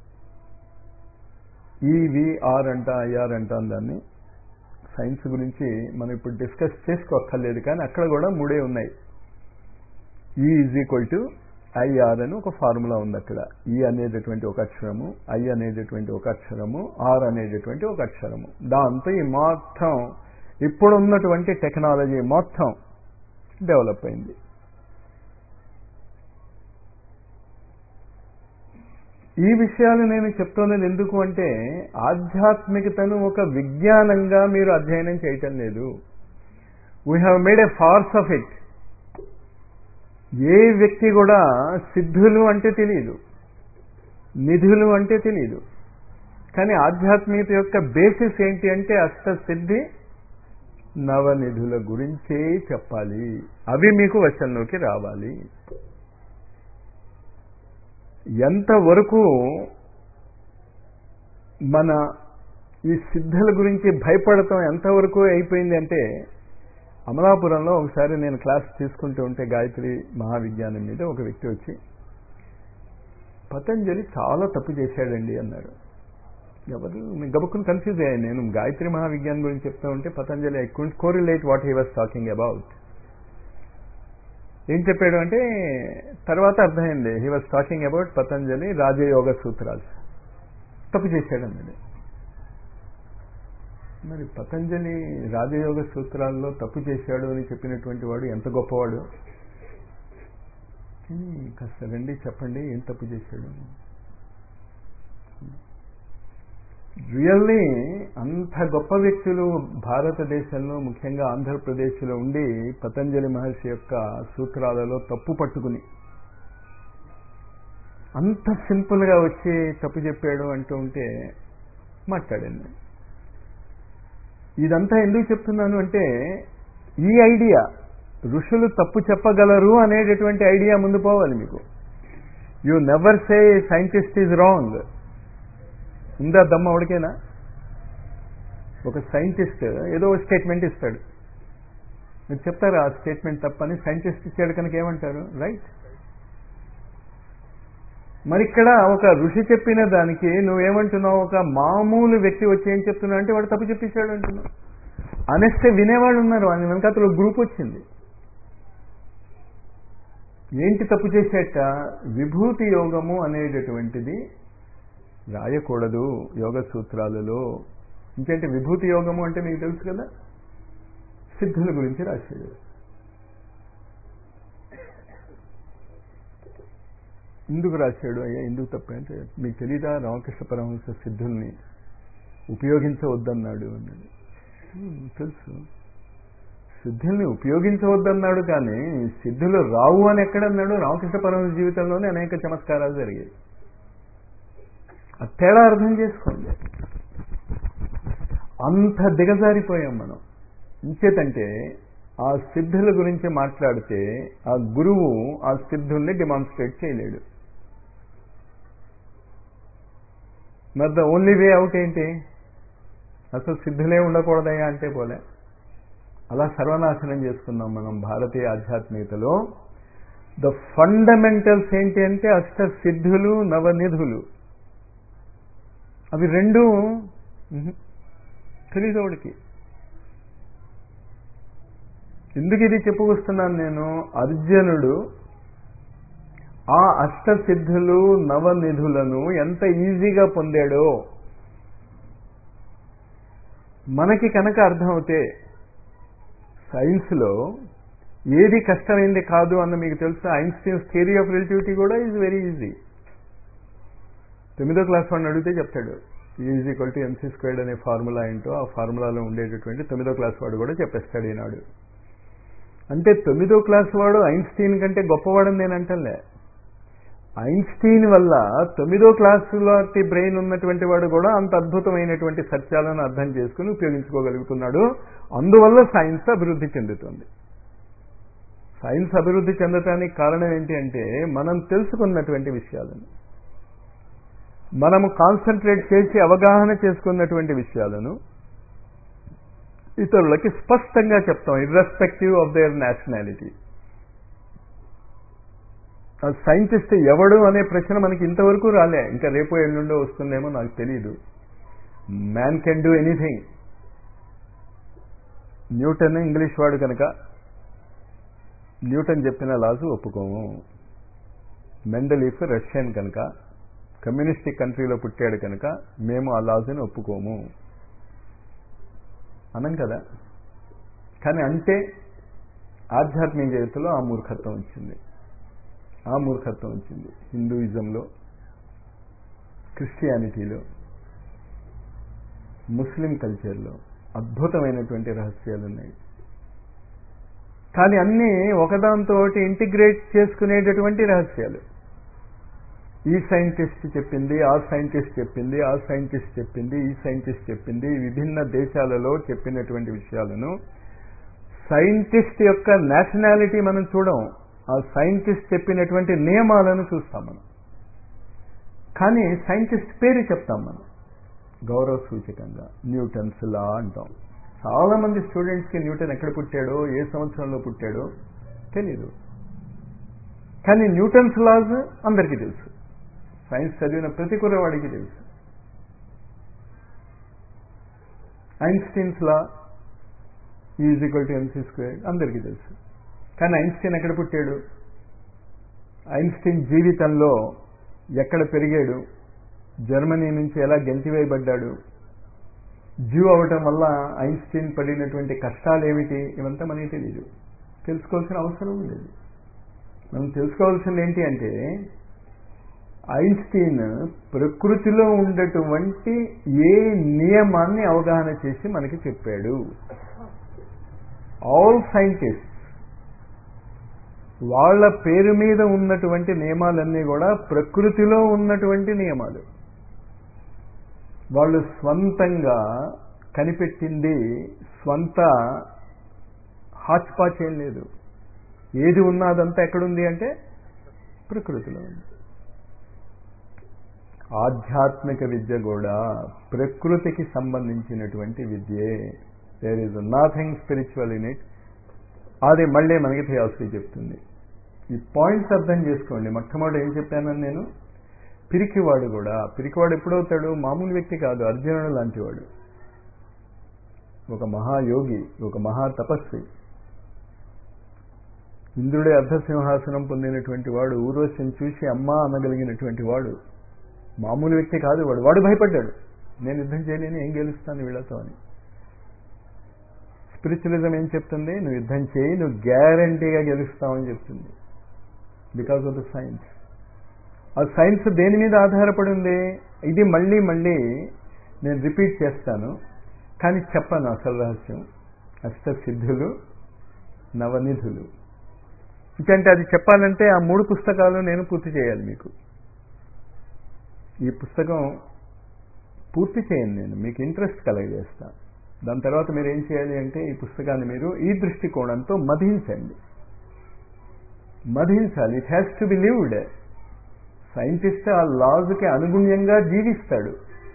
ఈవిఆర్ అంట, ఐఆర్ అంటాం దాన్ని. సైన్స్ గురించి మనం ఇప్పుడు డిస్కస్ చేసుకోక్కర్లేదు, కానీ అక్కడ కూడా మూడే ఉన్నాయి. ఈ ఈజ్ ఈక్వల్ టు ఐఆర్ అని ఒక ఫార్ములా ఉంది అక్కడ. ఈ అనేటటువంటి ఒక అక్షరము, ఐ అనేటటువంటి ఒక అక్షరము, ఆర్ అనేటటువంటి ఒక అక్షరము. దాంతో ఈ మొత్తం ఇప్పుడు ఉన్నటువంటి టెక్నాలజీ మొత్తం డెవలప్ అయింది. ఈ విషయాలు నేను చెప్తున్నది ఎందుకు అంటే ఆధ్యాత్మికతను ఒక విజ్ఞానంగా మీరు అధ్యయనం చేయటం లేదు. We have made a farce of it. ఏ వ్యక్తి కూడా సిద్ధులు అంటే తెలియదు, నిధులు అంటే తెలియదు. కానీ ఆధ్యాత్మికత యొక్క బేసిస్ ఏంటి అంటే అష్టసిద్ధి నవనిధుల గురించే చెప్పాలి. అవి మీకు వశంలోకి రావాలి. ఎంతవరకు మన ఈ సిద్ధుల గురించి భయపడటం ఎంతవరకు అయిపోయింది అంటే అమలాపురంలో ఒకసారి నేను క్లాస్ తీసుకుంటూ ఉంటే గాయత్రి మహావిజ్ఞానం మీద ఒక వ్యక్తి వచ్చి పతంజలి చాలా తప్పు చేశాడండి అన్నాడు. ఎవరు గబుక్కుని కన్ఫ్యూజ్ అయ్యాను నేను. గాయత్రి మహావిజ్ఞానం గురించి చెప్తూ ఉంటే Patanjali I couldn't correlate what he was talking about. ఏం చెప్పాడు అంటే తర్వాత అర్థమైంది, he was talking about Patanjali రాజయోగ సూత్రాలు. తప్పు చేశాడు అన్నాడు. మరి పతంజలి రాజయోగ సూత్రాల్లో తప్పు చేశాడు అని చెప్పినటువంటి వాడు ఎంత గొప్పవాడు. కాస్త రండి చెప్పండి ఏం తప్పు చేశాడు. రియల్లీ అంత గొప్ప వ్యక్తులు భారతదేశంలో ముఖ్యంగా ఆంధ్రప్రదేశ్లో ఉండి పతంజలి మహర్షి యొక్క సూత్రాలలో తప్పు పట్టుకుని అంత సింపుల్గా వచ్చి తప్పు చెప్పాడు అంటూ ఉంటే మాట్లాడండి. ఇదంతా ఎందుకు చెప్తున్నాను అంటే ఈ ఐడియా, ఋషులు తప్పు చెప్పగలరు అనేటటువంటి ఐడియా ముందు పోవాలి మీకు. You never say scientist is wrong. ఉందా దమ్మ ఎవరికైనా? ఒక సైంటిస్ట్ ఏదో స్టేట్మెంట్ ఇస్తాడు, మీరు చెప్తారు ఆ స్టేట్మెంట్ తప్పని. సైంటిస్ట్ ఇచ్చాడు కనుక ఏమంటారు? రైట్. మరి ఇక్కడ ఒక ఋషి చెప్పిన దానికి నువ్వేమంటున్నావు? ఒక మామూలు వ్యక్తి వచ్చి ఏం చెప్తున్నావు అంటే వాడు తప్పు చెప్పేశాడు అంటున్నావు. అనేస్తే వినేవాళ్ళు ఉన్నారు, ఆయన వెనకాతలో గ్రూప్ వచ్చింది. ఏంటి తప్పు చేసేట? విభూతి యోగము అనేటటువంటిది రాయకూడదు యోగ సూత్రాలలో. ఇంకేంటి విభూతి యోగము అంటే మీకు తెలుసు కదా, సిద్ధుల గురించి రాశాడు. ఎందుకు రాశాడు? అయ్యా ఎందుకు తప్పంటే మీకు తెలీదా రామకృష్ణ పరమహంస సిద్ధుల్ని ఉపయోగించవద్దన్నాడు అన్నాడు. తెలుసు, సిద్ధుల్ని ఉపయోగించవద్దన్నాడు, కానీ సిద్ధులు రావు అని ఎక్కడన్నాడు? రామకృష్ణ పరమహంస జీవితంలోనే అనేక చమత్కారాలు జరిగాయి. ఆ తేడా అర్థం చేసుకోండి. అంత దిగజారిపోయాం మనం. ఇంచేతంటే ఆ సిద్ధుల గురించి మాట్లాడితే ఆ గురువు ఆ సిద్ధుల్ని డిమాన్స్ట్రేట్ చేయలేడు. మరి ద ఓన్లీ వే అవుట్ ఏంటి? అసలు సిద్ధులే ఉండకూడదయ్యా అంటే పోలే. అలా సర్వనాశనం చేసుకున్నాం మనం భారతీయ ఆధ్యాత్మికతలో. ద ఫండమెంటల్స్ ఏంటి అంటే అష్ట సిద్ధులు, నవనిధులు. అవి రెండు తెలీదు వాడికి. ఎందుకు ఇది చెప్పుకొస్తున్నాను నేను? అర్జునుడు ఆ అష్టసిద్ధులు నవనిధులను ఎంత ఈజీగా పొందాడో మనకి కనుక అర్థమవుతే, సైన్స్లో ఏది కష్టమైంది కాదు అన్న మీకు తెలుసు. ఐన్స్టీన్స్ థియరీ ఆఫ్ రిలేటివిటీ కూడా ఈజ్ వెరీ ఈజీ. తొమ్మిదో క్లాస్ వాడిని అడిగితే చెప్తాడు is equal to M C squared అనే ఫార్ములా ఏంటో. ఆ ఫార్ములాలో ఉండేటటువంటి తొమ్మిదో క్లాస్ వాడు కూడా చెప్పేస్తాడు ఈనాడు. అంటే తొమ్మిదో క్లాస్ వాడు ఐన్స్టీన్ కంటే గొప్పవాడని నేను అంటలే. ఐన్స్టీన్ వల్ల తొమ్మిదో క్లాసులో బ్రెయిన్ ఉన్నటువంటి వాడు కూడా అంత అద్భుతమైనటువంటి సత్యాలను అర్థం చేసుకుని ఉపయోగించుకోగలుగుతున్నాడు. అందువల్ల సైన్స్ అభివృద్ధి చెందుతుంది. సైన్స్ అభివృద్ధి చెందటానికి కారణం ఏంటి అంటే మనం తెలుసుకున్నటువంటి విషయాలను, మనము కాన్సన్ట్రేట్ చేసి అవగాహన చేసుకున్నటువంటి విషయాలను ఇతరులకి స్పష్టంగా చెప్తాం, irrespective of their nationality. Scientist ఎవడు అనే ప్రశ్న మనకి ఇంతవరకు రాలే. ఇంకా రేపు ఎల్లుండో వస్తుందేమో నాకు తెలీదు. Man can do anything. Newton English వాడు కనుక న్యూటన్ చెప్పిన లాస్ ఒప్పుకోము. మెండలీఫ్ రష్యన్ కనుక కమ్యూనిస్టిక్ కంట్రీలో పుట్టాడు కనుక మేము ఆ లాస్ని ఒప్పుకోము అనం కదా. కానీ అంటే ఆధ్యాత్మిక జగత్తులో ఆ మూర్ఖత్వం వచ్చింది. ఆ మూర్ఖత్వం వచ్చింది హిందూయిజంలో, క్రిస్టియానిటీలో, ముస్లిం కల్చర్లో అద్భుతమైనటువంటి రహస్యాలు ఉన్నాయి. కానీ అన్నీ ఒకదాంతో ఇంటిగ్రేట్ చేసుకునేటటువంటి రహస్యాలు. ఈ సైంటిస్ట్ చెప్పింది, ఆ సైంటిస్ట్ చెప్పింది, ఆ సైంటిస్ట్ చెప్పింది, ఈ సైంటిస్ట్ చెప్పింది, విభిన్న దేశాలలో చెప్పినటువంటి విషయాలను సైంటిస్ట్ యొక్క నేషనాలిటీ మనం చూడం, ఆ సైంటిస్ట్ చెప్పినటువంటి నియమాలను చూస్తాం మనం. కానీ సైంటిస్ట్ పేరు చెప్తాం మనం గౌరవ సూచకంగా. న్యూటన్స్ లా అంటాం. చాలా మంది స్టూడెంట్స్కి న్యూటన్ ఎక్కడ పుట్టాడో, ఏ సంవత్సరంలో పుట్టాడో తెలీదు. కానీ న్యూటన్స్ లాస్ అందరికీ తెలుసు. సైన్స్ చదివిన ప్రతి కుర్రవాడికి తెలుసు. Einstein's law is equal to M C square అందరికీ తెలుసు. కానీ ఐన్స్టీన్ ఎక్కడ పుట్టాడు? ఐన్స్టీన్ జీవితంలో ఎక్కడ పెరిగాడు? జర్మనీ నుంచి ఎలా గెంటివేయబడ్డాడు? జ్యూ అవటం వల్ల ఐన్స్టీన్ పడినటువంటి కష్టాలు ఏమిటి? ఇవంతా మనకి తెలియదు. తెలుసుకోవాల్సిన అవసరం లేదు. మనం తెలుసుకోవాల్సింది ఏంటి అంటే ఐన్స్టీన్ ప్రకృతిలో ఉండేటువంటి ఏ నియమాన్ని అవగాహన చేసి మనకి చెప్పాడు. ఆల్ సైంటిస్ట్ వాళ్ళ పేరు మీద ఉన్నటువంటి నియమాలన్నీ కూడా ప్రకృతిలో ఉన్నటువంటి నియమాలు. వాళ్ళు స్వంతంగా కనిపెట్టింది స్వంత హాచ్పాచ్ ఏం లేదు. ఏది ఉన్నా అదంతా ఎక్కడుంది అంటే ప్రకృతిలో ఉంది. ఆధ్యాత్మిక విద్య కూడా ప్రకృతికి సంబంధించినటువంటి విద్యే. There is nothing spiritual in it. అది మళ్ళీ మనకి థియాసఫీ చెప్తుంది. ఈ పాయింట్స్ అర్థం చేసుకోండి. మొట్టమొదటి ఏం చెప్పానని నేను, పిరికివాడు కూడా, పిరికివాడు ఎప్పుడవుతాడు? మామూలు వ్యక్తి కాదు, అర్జునుడు లాంటివాడు, ఒక మహాయోగి, ఒక మహా తపస్వి. ఇంద్రుడే అర్ధసింహాసనం పొందినటువంటి వాడు, ఊర్వశిని చూసి అమ్మా అనగలిగినటువంటి వాడు, మామూలు వ్యక్తి కాదు వాడు. వాడు భయపడ్డాడు, నేను యుద్ధం చేయలేని, ఏం గెలుస్తాను వీళ్ళతో అని. స్పిరిచువలిజం ఏం చెప్తుంది? నువ్వు యుద్ధం చేయి, నువ్వు గ్యారంటీగా గెలుస్తావని చెప్తుంది. Because of the science. ఆ సైన్స్ దేని మీద ఆధారపడి ఉంది? ఇది మళ్ళీ మళ్ళీ నేను రిపీట్ చేస్తాను, కానీ చెప్పను అసలు రహస్యం. అష్టసిద్ధులు, నవనిధులు. ఎందుకంటే అది చెప్పాలంటే ఆ మూడు పుస్తకాలు నేను పూర్తి చేయాలి మీకు. ఈ పుస్తకం పూర్తి చేయండి, నేను మీకు ఇంట్రెస్ట్ కలగజేస్తాను. దాని తర్వాత మీరు ఏం చేయాలి అంటే ఈ పుస్తకాన్ని మీరు ఈ దృష్టికోణంతో మధించండి. మధించాలి. It has to be lived. Scientist ఆ లాజ్కి అనుగుణ్యంగా జీవిస్తాడు.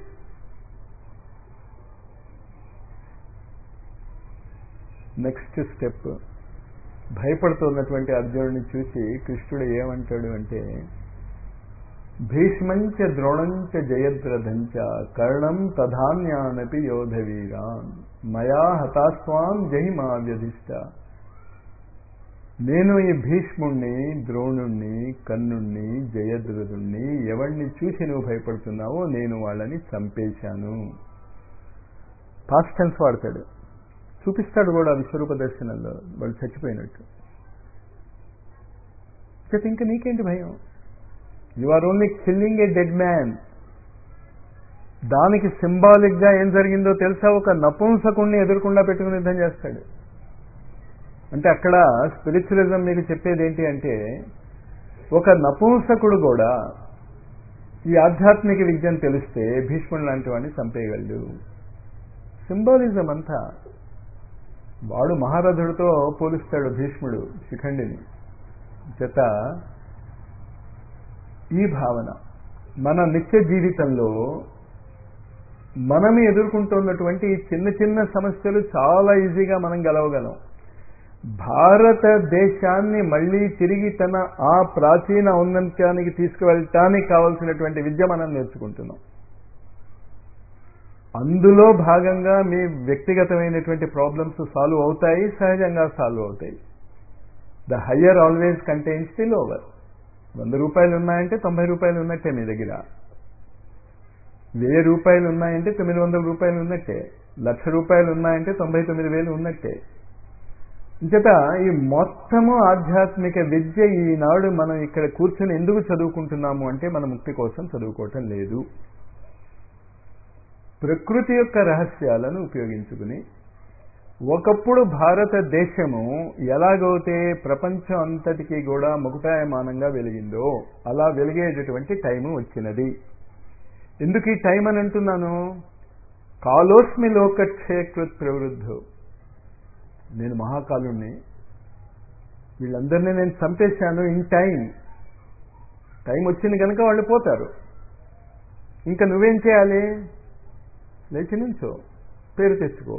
నెక్స్ట్ స్టెప్, భయపడుతున్నటువంటి అర్జునుడిని చూసి కృష్ణుడు ఏమంటాడు అంటే, భీష్మంచ ద్రోణంచ జయద్రథంచ కర్ణం తధాన్యానపి యోధవీరాన్ మయా హతాస్వాం జహిమావ్యధిష్ట. నేను ఈ భీష్ముణ్ణి, ద్రోణుణ్ణి, కర్ణుణ్ణి, జయద్రథుణ్ణి ఎవరిని చూసి నువ్వు భయపడుతున్నావో నేను వాళ్ళని చంపేశాను. పాస్ట్ టెన్స్ వాడతాడు, చూపిస్తాడు కూడా విశ్వరూప దర్శనంలో వాళ్ళు చచ్చిపోయినట్టు. ఇంకా నీకేంటి భయం? You are only killing a dead man. దానికి సింబాలిక్ గా ఏం జరిగిందో తెలుసా? ఒక నపుంసకుణ్ణి ఎదుర్కొండా పెట్టుకుని యుద్ధం చేస్తాడు. అంటే అక్కడ స్పిరిచువలిజం మీకు చెప్పేది ఏంటి అంటే, ఒక నపుంసకుడు కూడా ఈ ఆధ్యాత్మిక విద్యను తెలిస్తే భీష్ముడు లాంటి వాడిని చంపేయగలడు. సింబాలిజం అంతా. వాడు మహారథుడితో పోలిస్తాడు భీష్ముడు శిఖండిని. చేత ఈ భావన మన నిత్య జీవితంలో మనం ఎదుర్కొంటున్నటువంటి ఈ చిన్న చిన్న సమస్యలు చాలా ఈజీగా మనం గెలవగలం. భారతదేశాన్ని మళ్ళీ తిరిగి తన ఆ ప్రాచీన ఔన్నత్యానికి తీసుకువెళ్ళటానికి కావలసినటువంటి విద్య మనం నేర్చుకుంటున్నాం. అందులో భాగంగా మీ వ్యక్తిగతమైనటువంటి ప్రాబ్లమ్స్ సాల్వ్ అవుతాయి, సహజంగా సాల్వ్ అవుతాయి. The higher always contains the lower. వంద రూపాయలు ఉన్నాయంటే తొంభై రూపాయలు ఉన్నట్టే మీ దగ్గర. వెయ్యి రూపాయలు ఉన్నాయంటే తొమ్మిది వందల రూపాయలు ఉన్నట్టే. లక్ష రూపాయలు ఉన్నాయంటే తొంభై తొమ్మిది వేలు ఉన్నట్టే. ఇంచేత ఈ మొత్తము ఆధ్యాత్మిక విద్య ఈనాడు మనం ఇక్కడ కూర్చొని ఎందుకు చదువుకుంటున్నాము అంటే మన ముక్తి కోసం చదువుకోవటం లేదు. ప్రకృతి యొక్క రహస్యాలను ఉపయోగించుకుని ఒకప్పుడు భారతదేశము ఎలాగైతే ప్రపంచం అంతటికీ కూడా ముకుటాయమానంగా వెలిగిందో అలా వెలిగేటటువంటి టైము వచ్చినది. ఎందుకు ఈ టైం అని అంటున్నాను? కాలోస్మి లోకక్షేకృత్ ప్రవృద్ధు. నేను మహాకాలుణ్ణి, వీళ్ళందరినీ నేను చంపేశాను ఇన్ టైం. టైం వచ్చింది కనుక వాళ్ళు పోతారు. ఇంకా నువ్వేం చేయాలి? లేచి నుంచో, పేరు తెచ్చుకో.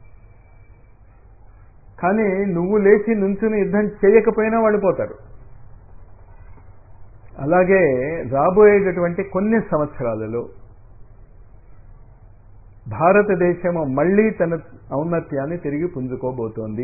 కానీ నువ్వు లేచి నుంచుని యుద్ధం చేయకపోయినా వాళ్ళు పోతారు. అలాగే రాబోయేటటువంటి కొన్ని సంవత్సరాలలో భారతదేశము మళ్లీ తన ఔన్నత్యాన్ని తిరిగి పుంజుకోబోతోంది.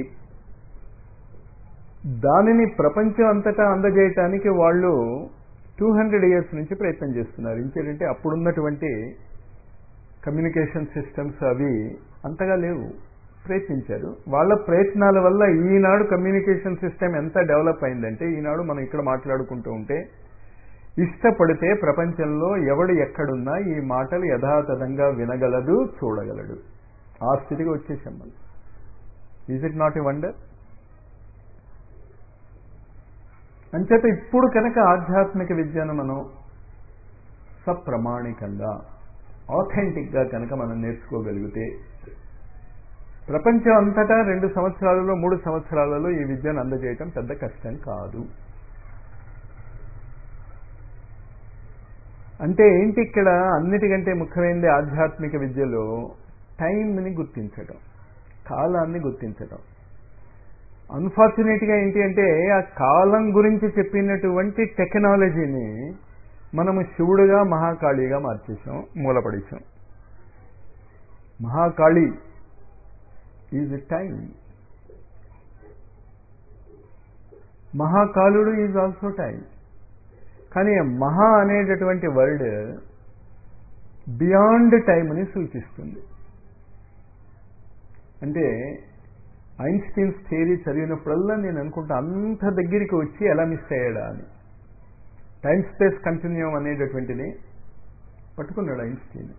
దానిని ప్రపంచం అంతటా అందజేయటానికి వాళ్ళు టూ హండ్రెడ్ ఇయర్స్ నుంచి ప్రయత్నం చేస్తున్నారు. ఇంకేంటంటే అప్పుడున్నటువంటి కమ్యూనికేషన్ సిస్టమ్స్ అవి అంతగా లేవు, ప్రయత్నించారు. వాళ్ళ ప్రయత్నాల వల్ల ఈనాడు కమ్యూనికేషన్ సిస్టమ్ ఎంత డెవలప్ అయిందంటే, ఈనాడు మనం ఇక్కడ మాట్లాడుకుంటూ ఉంటే ఇష్టపడితే ప్రపంచంలో ఎవడు ఎక్కడున్నా ఈ మాటలు యథాతథంగా వినగలడు, చూడగలడు. ఆ స్థితికి వచ్చేసాం మనం. Is it not a wonder? అంచేత ఇప్పుడు కనుక ఆధ్యాత్మిక విద్యను మనం సప్రమాణికంగా ఆథెంటిక్గా కనుక మనం నేర్చుకోగలిగితే ప్రపంచం అంతటా రెండు సంవత్సరాలలో మూడు సంవత్సరాలలో ఈ విద్యను అందజేయటం పెద్ద కష్టం కాదు. అంటే ఏంటి ఇక్కడ అన్నిటికంటే ముఖ్యమైనది ఆధ్యాత్మిక విద్యలో టైంని గుర్తించడం, కాలాన్ని గుర్తించడం. అన్ఫార్చునేట్గా ఏంటి అంటే ఆ కాలం గురించి చెప్పినటువంటి టెక్నాలజీని మనము శివుడుగా మహాకాళిగా మార్చేసాం, మూలపడేసాం. మహాకాళి ఈజ్ టైం, మహాకాలుడు ఈజ్ ఆల్సో టైం. కానీ మహా అనేటటువంటి వర్డ్ బియాండ్ టైంని సూచిస్తుంది. అంటే ఐన్స్టీన్స్ థియరీ చదివినప్పుడల్లా నేను అనుకుంటా అంత దగ్గరికి వచ్చి ఎలా మిస్ అయ్యాడా అని. టైం స్పేస్ కంటిన్యూమ్ అనేటటువంటిది పట్టుకున్నాడు ఐన్స్టీన్.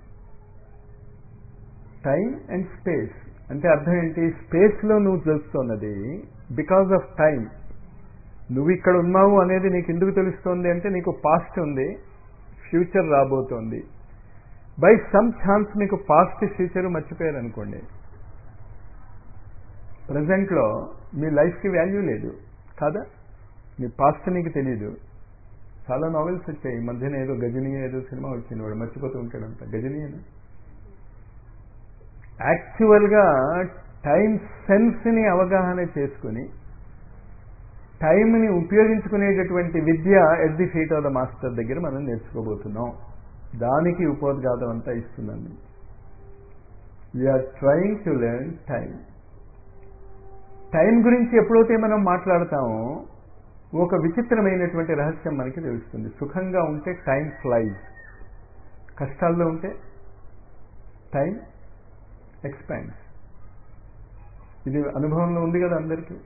టైం అండ్ స్పేస్ అంటే అర్థం ఏంటి? స్పేస్లో నువ్వు తెలుస్తున్నది బికాజ్ ఆఫ్ టైం. నువ్వు ఇక్కడ ఉన్నావు అనేది నీకు ఎందుకు తెలుస్తోంది అంటే నీకు పాస్ట్ ఉంది, ఫ్యూచర్ రాబోతోంది. బై సమ్ ఛాన్స్ మీకు పాస్ట్ ఫ్యూచర్ మర్చిపోయారు అనుకోండి, ప్రజెంట్లో మీ లైఫ్కి వాల్యూ లేదు కాదా? మీ పాస్ట్ నీకు తెలియదు. చాలా నావెల్స్ వచ్చాయి ఈ మధ్యన, ఏదో గజనీ ఏదో సినిమా వచ్చింది, వాడు మర్చిపోతూ ఉంటాడంట. గజనీ అని యాక్చువల్గా టైం సెన్స్ని అవగాహన చేసుకుని టైంని ఉపయోగించుకునేటటువంటి విద్య at the feet of the master దగ్గర మనం నేర్చుకోబోతున్నాం. దానికి ఉపోద్ఘాతం అంతా ఇస్తున్నాను. We are trying to learn time. Time గురించి ఎప్పుడైతే మనం మాట్లాడతామో ఒక విచిత్రమైనటువంటి రహస్యం మనకి తెలుస్తుంది. సుఖంగా ఉంటే టైం ఫ్లైజ్, కష్టాల్లో ఉంటే టైం ఎక్స్పాండ్స్. ఇది అనుభవంలో ఉంది కదా అందరికీ.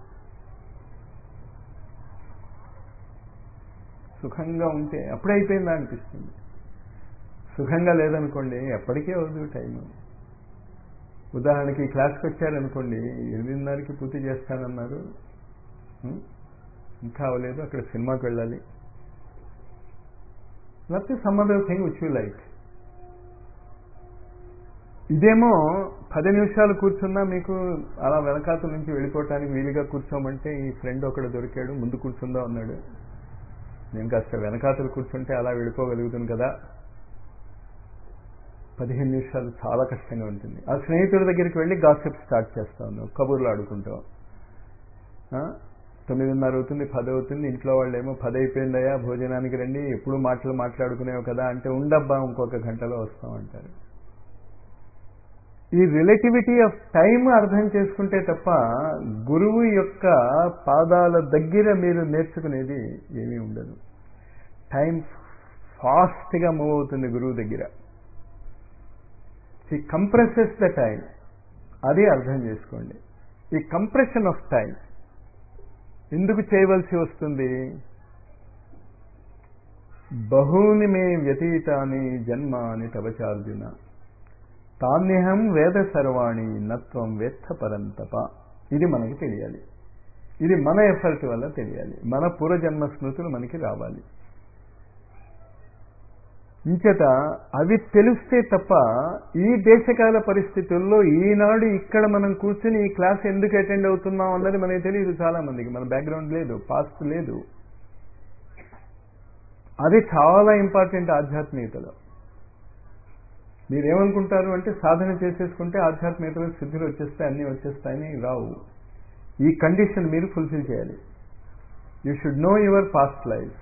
సుఖంగా ఉంటే అప్పుడే అయిపోయిందా అనిపిస్తుంది, సుఖంగా లేదనుకోండి ఎప్పటికే అవదు టైం. ఉదాహరణకి క్లాస్కి వచ్చారనుకోండి, ఎనిమిదిన్నరకి పూర్తి చేస్తానన్నారు, ఇంకా అవ్వలేదు, అక్కడ సినిమాకి వెళ్ళాలి, లేకపోతే some other thing which you like. ఇదేమో పది నిమిషాలు కూర్చున్నా మీకు అలా వెనకాతల నుంచి వెళ్ళిపోవటానికి వీలుగా కూర్చోమంటే ఈ ఫ్రెండ్ ఒకడు దొరికాడు, ముందు కూర్చుందా అన్నాడు. నేను కాస్త వెనకాతలు కూర్చుంటే అలా వెళ్ళిపోగలుగుతుంది కదా. పదిహేను నిమిషాలు చాలా కష్టంగా ఉంటుంది. ఆ స్నేహితుడి దగ్గరికి వెళ్ళి గాసిప్ స్టార్ట్ చేస్తాను, కబుర్లు ఆడుకుంటాం. తొమ్మిదిన్నర అవుతుంది, పది అవుతుంది, ఇంట్లో వాళ్ళేమో పది అయిపోయిందయ్యా భోజనానికి రండి, ఎప్పుడు మాటలు మాట్లాడుకునేవి కదా అంటే ఉండబ్బా ఇంకొక గంటలో వస్తామంటారు. ఈ రిలేటివిటీ ఆఫ్ టైం అర్థం చేసుకుంటే తప్ప గురువు యొక్క పాదాల దగ్గర మీరు నేర్చుకునేది ఏమీ ఉండదు. టైం ఫాస్ట్గా మూవ్ అవుతుంది గురువు దగ్గర. ఈ కంప్రెసెస్ ద టైం, అది అర్థం చేసుకోండి. ఈ కంప్రెషన్ ఆఫ్ టైం ఎందుకు చేయవలసి వస్తుంది? బహూని మే వ్యతీతాని జన్మాని తవచార్జున తాన్యహం వేద సర్వాణి నత్వం వేత్త పరంతప. ఇది మనకి తెలియాలి. ఇది మన ఎఫర్ట్ వల్ల తెలియాలి. మన పూర్వజన్మ స్మృతులు మనకి రావాలి. ఇంచేత అవి తెలిస్తే తప్ప ఈ దేశకాల పరిస్థితుల్లో ఈనాడు ఇక్కడ మనం కూర్చుని ఈ క్లాస్ ఎందుకు అటెండ్ అవుతున్నాం అన్నది మనకి తెలియదు చాలా మందికి. మన బ్యాక్గ్రౌండ్ లేదు, పాస్ట్ లేదు. అది చాలా ఇంపార్టెంట్ ఆధ్యాత్మికతలో. మీరేమనుకుంటారు అంటే సాధన చేసేసుకుంటే ఆధ్యాత్మికతలో సిద్ధులు వచ్చేస్తాయి, అన్నీ వచ్చేస్తాయని రావు. ఈ కండిషన్ మీరు ఫుల్ఫిల్ చేయాలి. You should know your past life.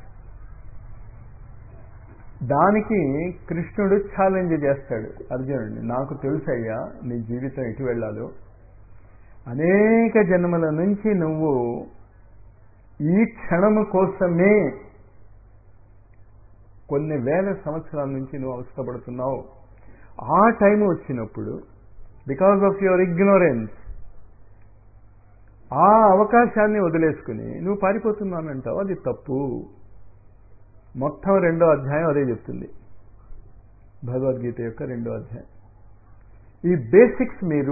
దానికి కృష్ణుడు ఛాలెంజ్ చేస్తాడు అర్జునుడిని. నాకు తెలుసయ్యా నీ జీవితం ఎటు వెళ్ళాలో, అనేక జన్మల నుంచి నువ్వు ఈ క్షణము కోసమే కొన్ని వేల సంవత్సరాల నుంచి నువ్వు అవస్థపడుతున్నావు. ఆ టైం వచ్చినప్పుడు బికాజ్ ఆఫ్ యువర్ ఇగ్నోరెన్స్ ఆ అవకాశాన్ని వదిలేసుకుని నువ్వు పారిపోతున్నానంటావు, అది తప్పు. మొత్తం రెండో అధ్యాయం అదే చెప్తుంది, భగవద్గీత యొక్క రెండో అధ్యాయం. ఈ బేసిక్స్ మీరు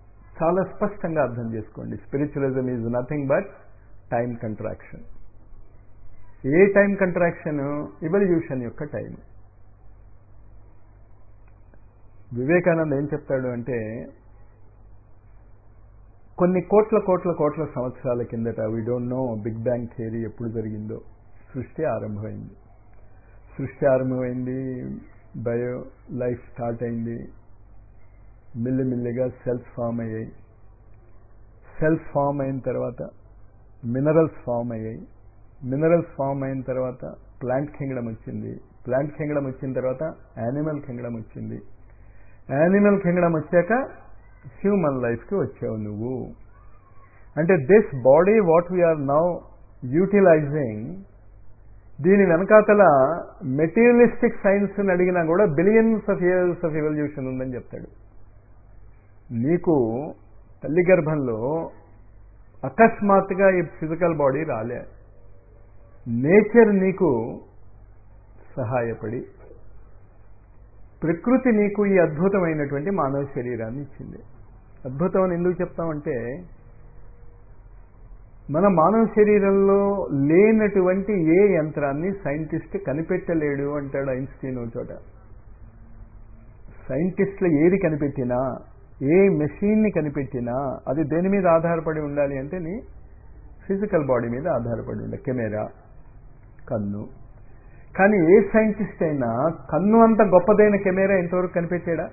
చాలా స్పష్టంగా అర్థం చేసుకోండి. Spiritualism is nothing but time contraction. ఏ టైం కంట్రాక్షన్? ఇవల్యూషన్ యొక్క టైం. వివేకానంద ఏం చెప్తాడు అంటే, కొన్ని కోట్ల కోట్ల కోట్ల సంవత్సరాల కిందట, we don't know big bang theory ఎప్పుడు జరిగిందో, సృష్టి ఆరంభమైంది. సృష్టి ఆరంభమైంది, బయో లైఫ్ స్టార్ట్ అయింది, మిల్లిమిల్లిగా సెల్స్ ఫామ్ అయ్యాయి. సెల్స్ ఫామ్ అయిన తర్వాత మినరల్స్ ఫామ్ అయ్యాయి. మినరల్స్ ఫామ్ అయిన తర్వాత ప్లాంట్ కింగ్డమ్ వచ్చింది. ప్లాంట్ కింగ్డమ్ వచ్చిన తర్వాత యానిమల్ కింగ్డమ్ వచ్చింది. యానిమల్ కింగ్డమ్ వచ్చాక హ్యూమన్ లైఫ్కి వచ్చావు నువ్వు. అంటే this body what we are now utilizing, దీని వెనకాతల మెటీరియలిస్టిక్ సైన్స్ని అడిగినా కూడా billions of years of evolution ఉందని చెప్తాడు. నీకు తల్లి గర్భంలో అకస్మాత్తుగా ఈ ఫిజికల్ బాడీ రాలే. నేచర్ నీకు సహాయపడి ప్రకృతి నీకు ఈ అద్భుతమైనటువంటి మానవ శరీరాన్ని ఇచ్చింది. అద్భుతం అని ఎందుకు చెప్తామంటే, మన మానవ శరీరంలో లేనటువంటి ఏ యంత్రాన్ని సైంటిస్ట్ కనిపెట్టలేడు అంటాడు ఐన్స్టీన్ చోట. సైంటిస్టులు ఏది కనిపెట్టినా, ఏ మెషిన్ని కనిపెట్టినా అది దేని మీద ఆధారపడి ఉండాలి అంటే నీ ఫిజికల్ బాడీ మీద ఆధారపడి ఉండాలి. కెమెరా, కన్ను. కానీ ఏ సైంటిస్ట్ అయినా కన్ను అంత గొప్పదైన కెమెరా ఇంతవరకు కనిపెట్టాడా?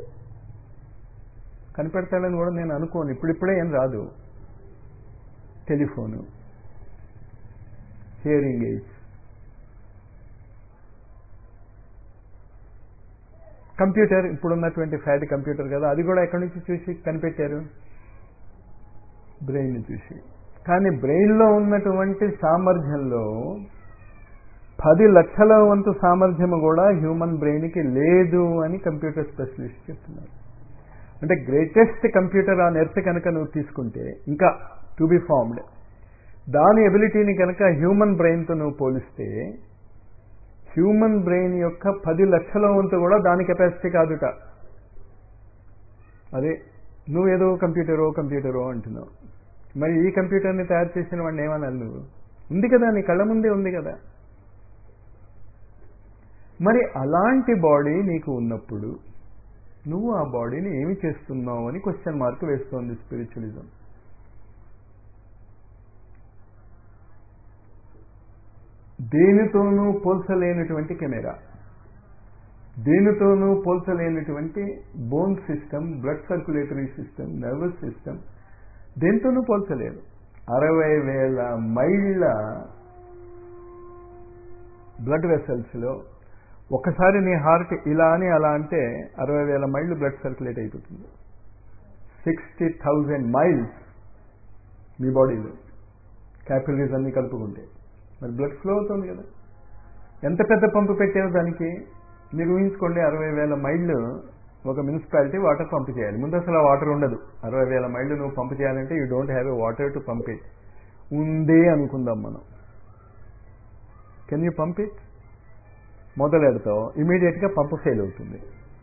కనిపెడతాడని కూడా నేను అనుకోను. ఇప్పుడిప్పుడే ఏం రాదు. టెలిఫోను, హియరింగ్ ఎయిడ్స్, కంప్యూటర్, ఇప్పుడున్నటువంటి ఫ్యాట్ కంప్యూటర్ కదా, అది కూడా ఎక్కడి నుంచి చూసి కనిపెట్టారు? బ్రెయిన్ చూసి. కానీ బ్రెయిన్లో ఉన్నటువంటి సామర్థ్యంలో పది లక్షల వంతు సామర్థ్యము కూడా హ్యూమన్ బ్రెయిన్కి లేదు అని కంప్యూటర్ స్పెషలిస్ట్ చెప్తున్నారు. అంటే గ్రేటెస్ట్ కంప్యూటర్ ఆన్ ఎర్త్ కనుక నువ్వు తీసుకుంటే, ఇంకా టు బి ఫార్మ్డ్, దాని ఎబిలిటీని కనుక హ్యూమన్ బ్రెయిన్తో నువ్వు పోలిస్తే, హ్యూమన్ బ్రెయిన్ యొక్క పది లక్షల వంతు కూడా దాని కెపాసిటీ కాదుట. అదే నువ్వేదో కంప్యూటరో కంప్యూటరో అంటున్నావు. మరి ఈ కంప్యూటర్ని తయారు చేసిన వాడిని ఏమనాలి నువ్వు? ఉంది కదా, నీ కళ్ళ ముందే ఉంది కదా. మరి అలాంటి బాడీ నీకు ఉన్నప్పుడు నువ్వు ఆ బాడీని ఏమి చేస్తున్నావు అని క్వశ్చన్ మార్క్ వేస్తోంది స్పిరిచువలిజం. దేనితోనూ పోల్చలేనటువంటి కెమెరా, దేనితోనూ పోల్చలేనటువంటి bone system, blood circulatory system, nervous system, దేనితోనూ పోల్చలేదు. అరవై వేల మైళ్ళ బ్లడ్ వెసల్స్లో ఒకసారి నీ హార్ట్ ఇలా అని అలా అంటే అరవై వేల మైళ్ళు బ్లడ్ సర్క్యులేట్ అయిపోతుంది. సిక్స్టీ థౌజండ్ మైల్స్ మీ బాడీలో క్యాపిలరీస్ అన్ని కలుపుకుంటే మరి బ్లడ్ ఫ్లో అవుతుంది కదా. ఎంత పెద్ద పంపు పెట్టారో దానికి మీరు ఊహించుకోండి. అరవై వేల మైళ్ళు ఒక మున్సిపాలిటీ వాటర్ పంపు చేయాలి. ముందు అసలు ఆ వాటర్ ఉండదు. అరవై వేల మైళ్ళు నువ్వు పంపు చేయాలంటే you don't have a water to pump it. ఉందే అనుకుందాం మనం. Can you pump it? మొదలెడతావు, ఇమీడియట్గా పంపు ఫెయిల్ అవుతుంది.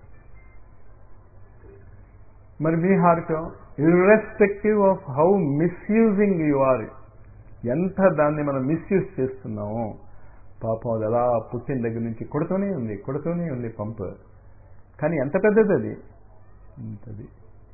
మరి మీ heart, irrespective of how misusing you are, ఎంత దాన్ని మనం మిస్యూజ్ చేస్తున్నామో, పాపం అది అలా పుట్టిన దగ్గర నుంచి కొడుతూనే ఉంది కొడుతూనే ఉంది పంపు. కానీ ఎంత పెద్దది అది, అంతది.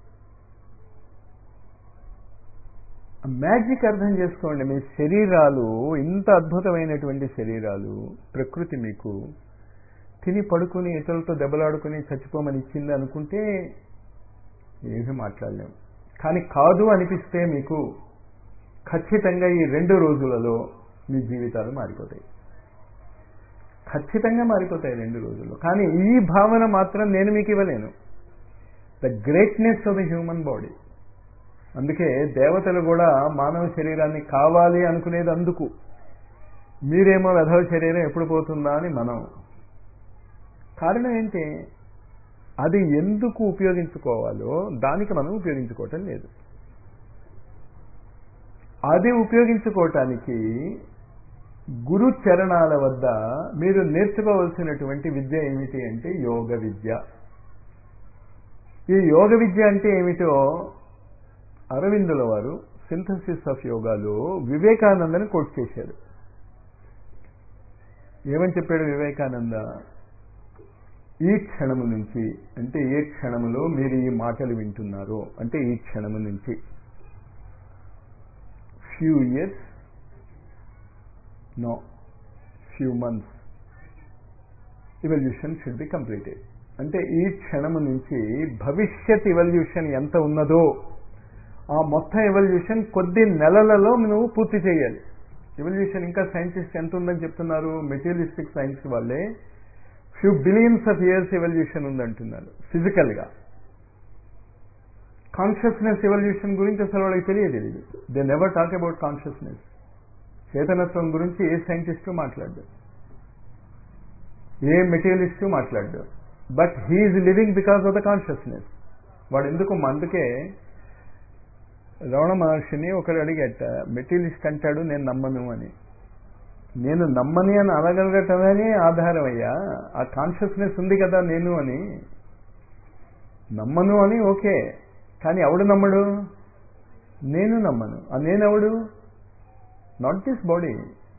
మ్యాజిక్ అర్థం చేసుకోండి. మీ శరీరాలు ఇంత అద్భుతమైనటువంటి శరీరాలు ప్రకృతి మీకు తిని పడుకుని ఇతరులతో దెబ్బలాడుకుని చచ్చిపోమని ఇచ్చింది అనుకుంటే ఏమీ మాట్లాడలేము. కానీ కాదు అనిపిస్తే మీకు ఖచ్చితంగా ఈ రెండు రోజులలో మీ జీవితాలు మారిపోతాయి. ఖచ్చితంగా మారిపోతాయి రెండు రోజుల్లో. కానీ ఈ భావన మాత్రం నేను మీకు ఇవ్వలేను. The greatness of the human body. అందుకే దేవతలు కూడా మానవ శరీరాన్ని కావాలి అనుకునేది అందుకు. మీరేమో వెధవ శరీరం ఎప్పుడు పోతుందా అని మనం. కారణం ఏంటి? అది ఎందుకు ఉపయోగించుకోవాలో దానికి మనం ఉపయోగించుకోవటం లేదు. అది ఉపయోగించుకోవటానికి గురు చరణాల వద్ద మీరు నేర్చుకోవాల్సినటువంటి విద్య ఏమిటి అంటే యోగ విద్య. ఈ యోగ విద్య అంటే ఏమిటో అరవిందుల వారు సింథసిస్ ఆఫ్ యోగాలో వివేకానందని కోట్ చేశారు. ఏమని చెప్పాడు వివేకానంద? ఈ క్షణము నుంచి, అంటే ఏ క్షణములో మీరు ఈ మాటలు వింటున్నారో, అంటే ఈ క్షణము నుంచి few years, no few months, evolution should be completed. అంటే ఈ క్షణము నుంచి భవిష్యత్ ఇవల్యూషన్ ఎంత ఉన్నదో ఆ మొత్తం ఎవల్యూషన్ కొద్ది నెలలలో నువ్వు పూర్తి చేయాలి. ఎవల్యూషన్ ఇంకా సైంటిస్ట్ ఎంత ఉందని చెప్తున్నారు? మెటీరియలిస్టిక్ సైన్స్ వాళ్ళే few billions of years evolution ఉందంటున్నారు ఫిజికల్గా. కాన్షియస్నెస్ ఎవల్యూషన్ గురించి అసలు వాళ్ళకి తెలియదు. They never talk about consciousness. చేతనత్వం గురించి ఏ సైంటిస్టు మాట్లాడ్డు, ఏ మెటీరియలిస్టు మాట్లాడ్డు. But he is living because of the consciousness. వాడు ఎందుకు? అందుకే రమణ మహర్షిని ఒకరు అడిగట, మెటీరియలిస్ట్ అంటాడు నేను నమ్మను అని. నేను నమ్మని అని అనగలగటమే ఆధారం అయ్యా. ఆ కాన్షియస్నెస్ ఉంది కదా నేను అని. నమ్మను అని ఓకే, కానీ ఎవడు నమ్మడు? నేను నమ్మను. ఆ నేనెవడు? Not this body.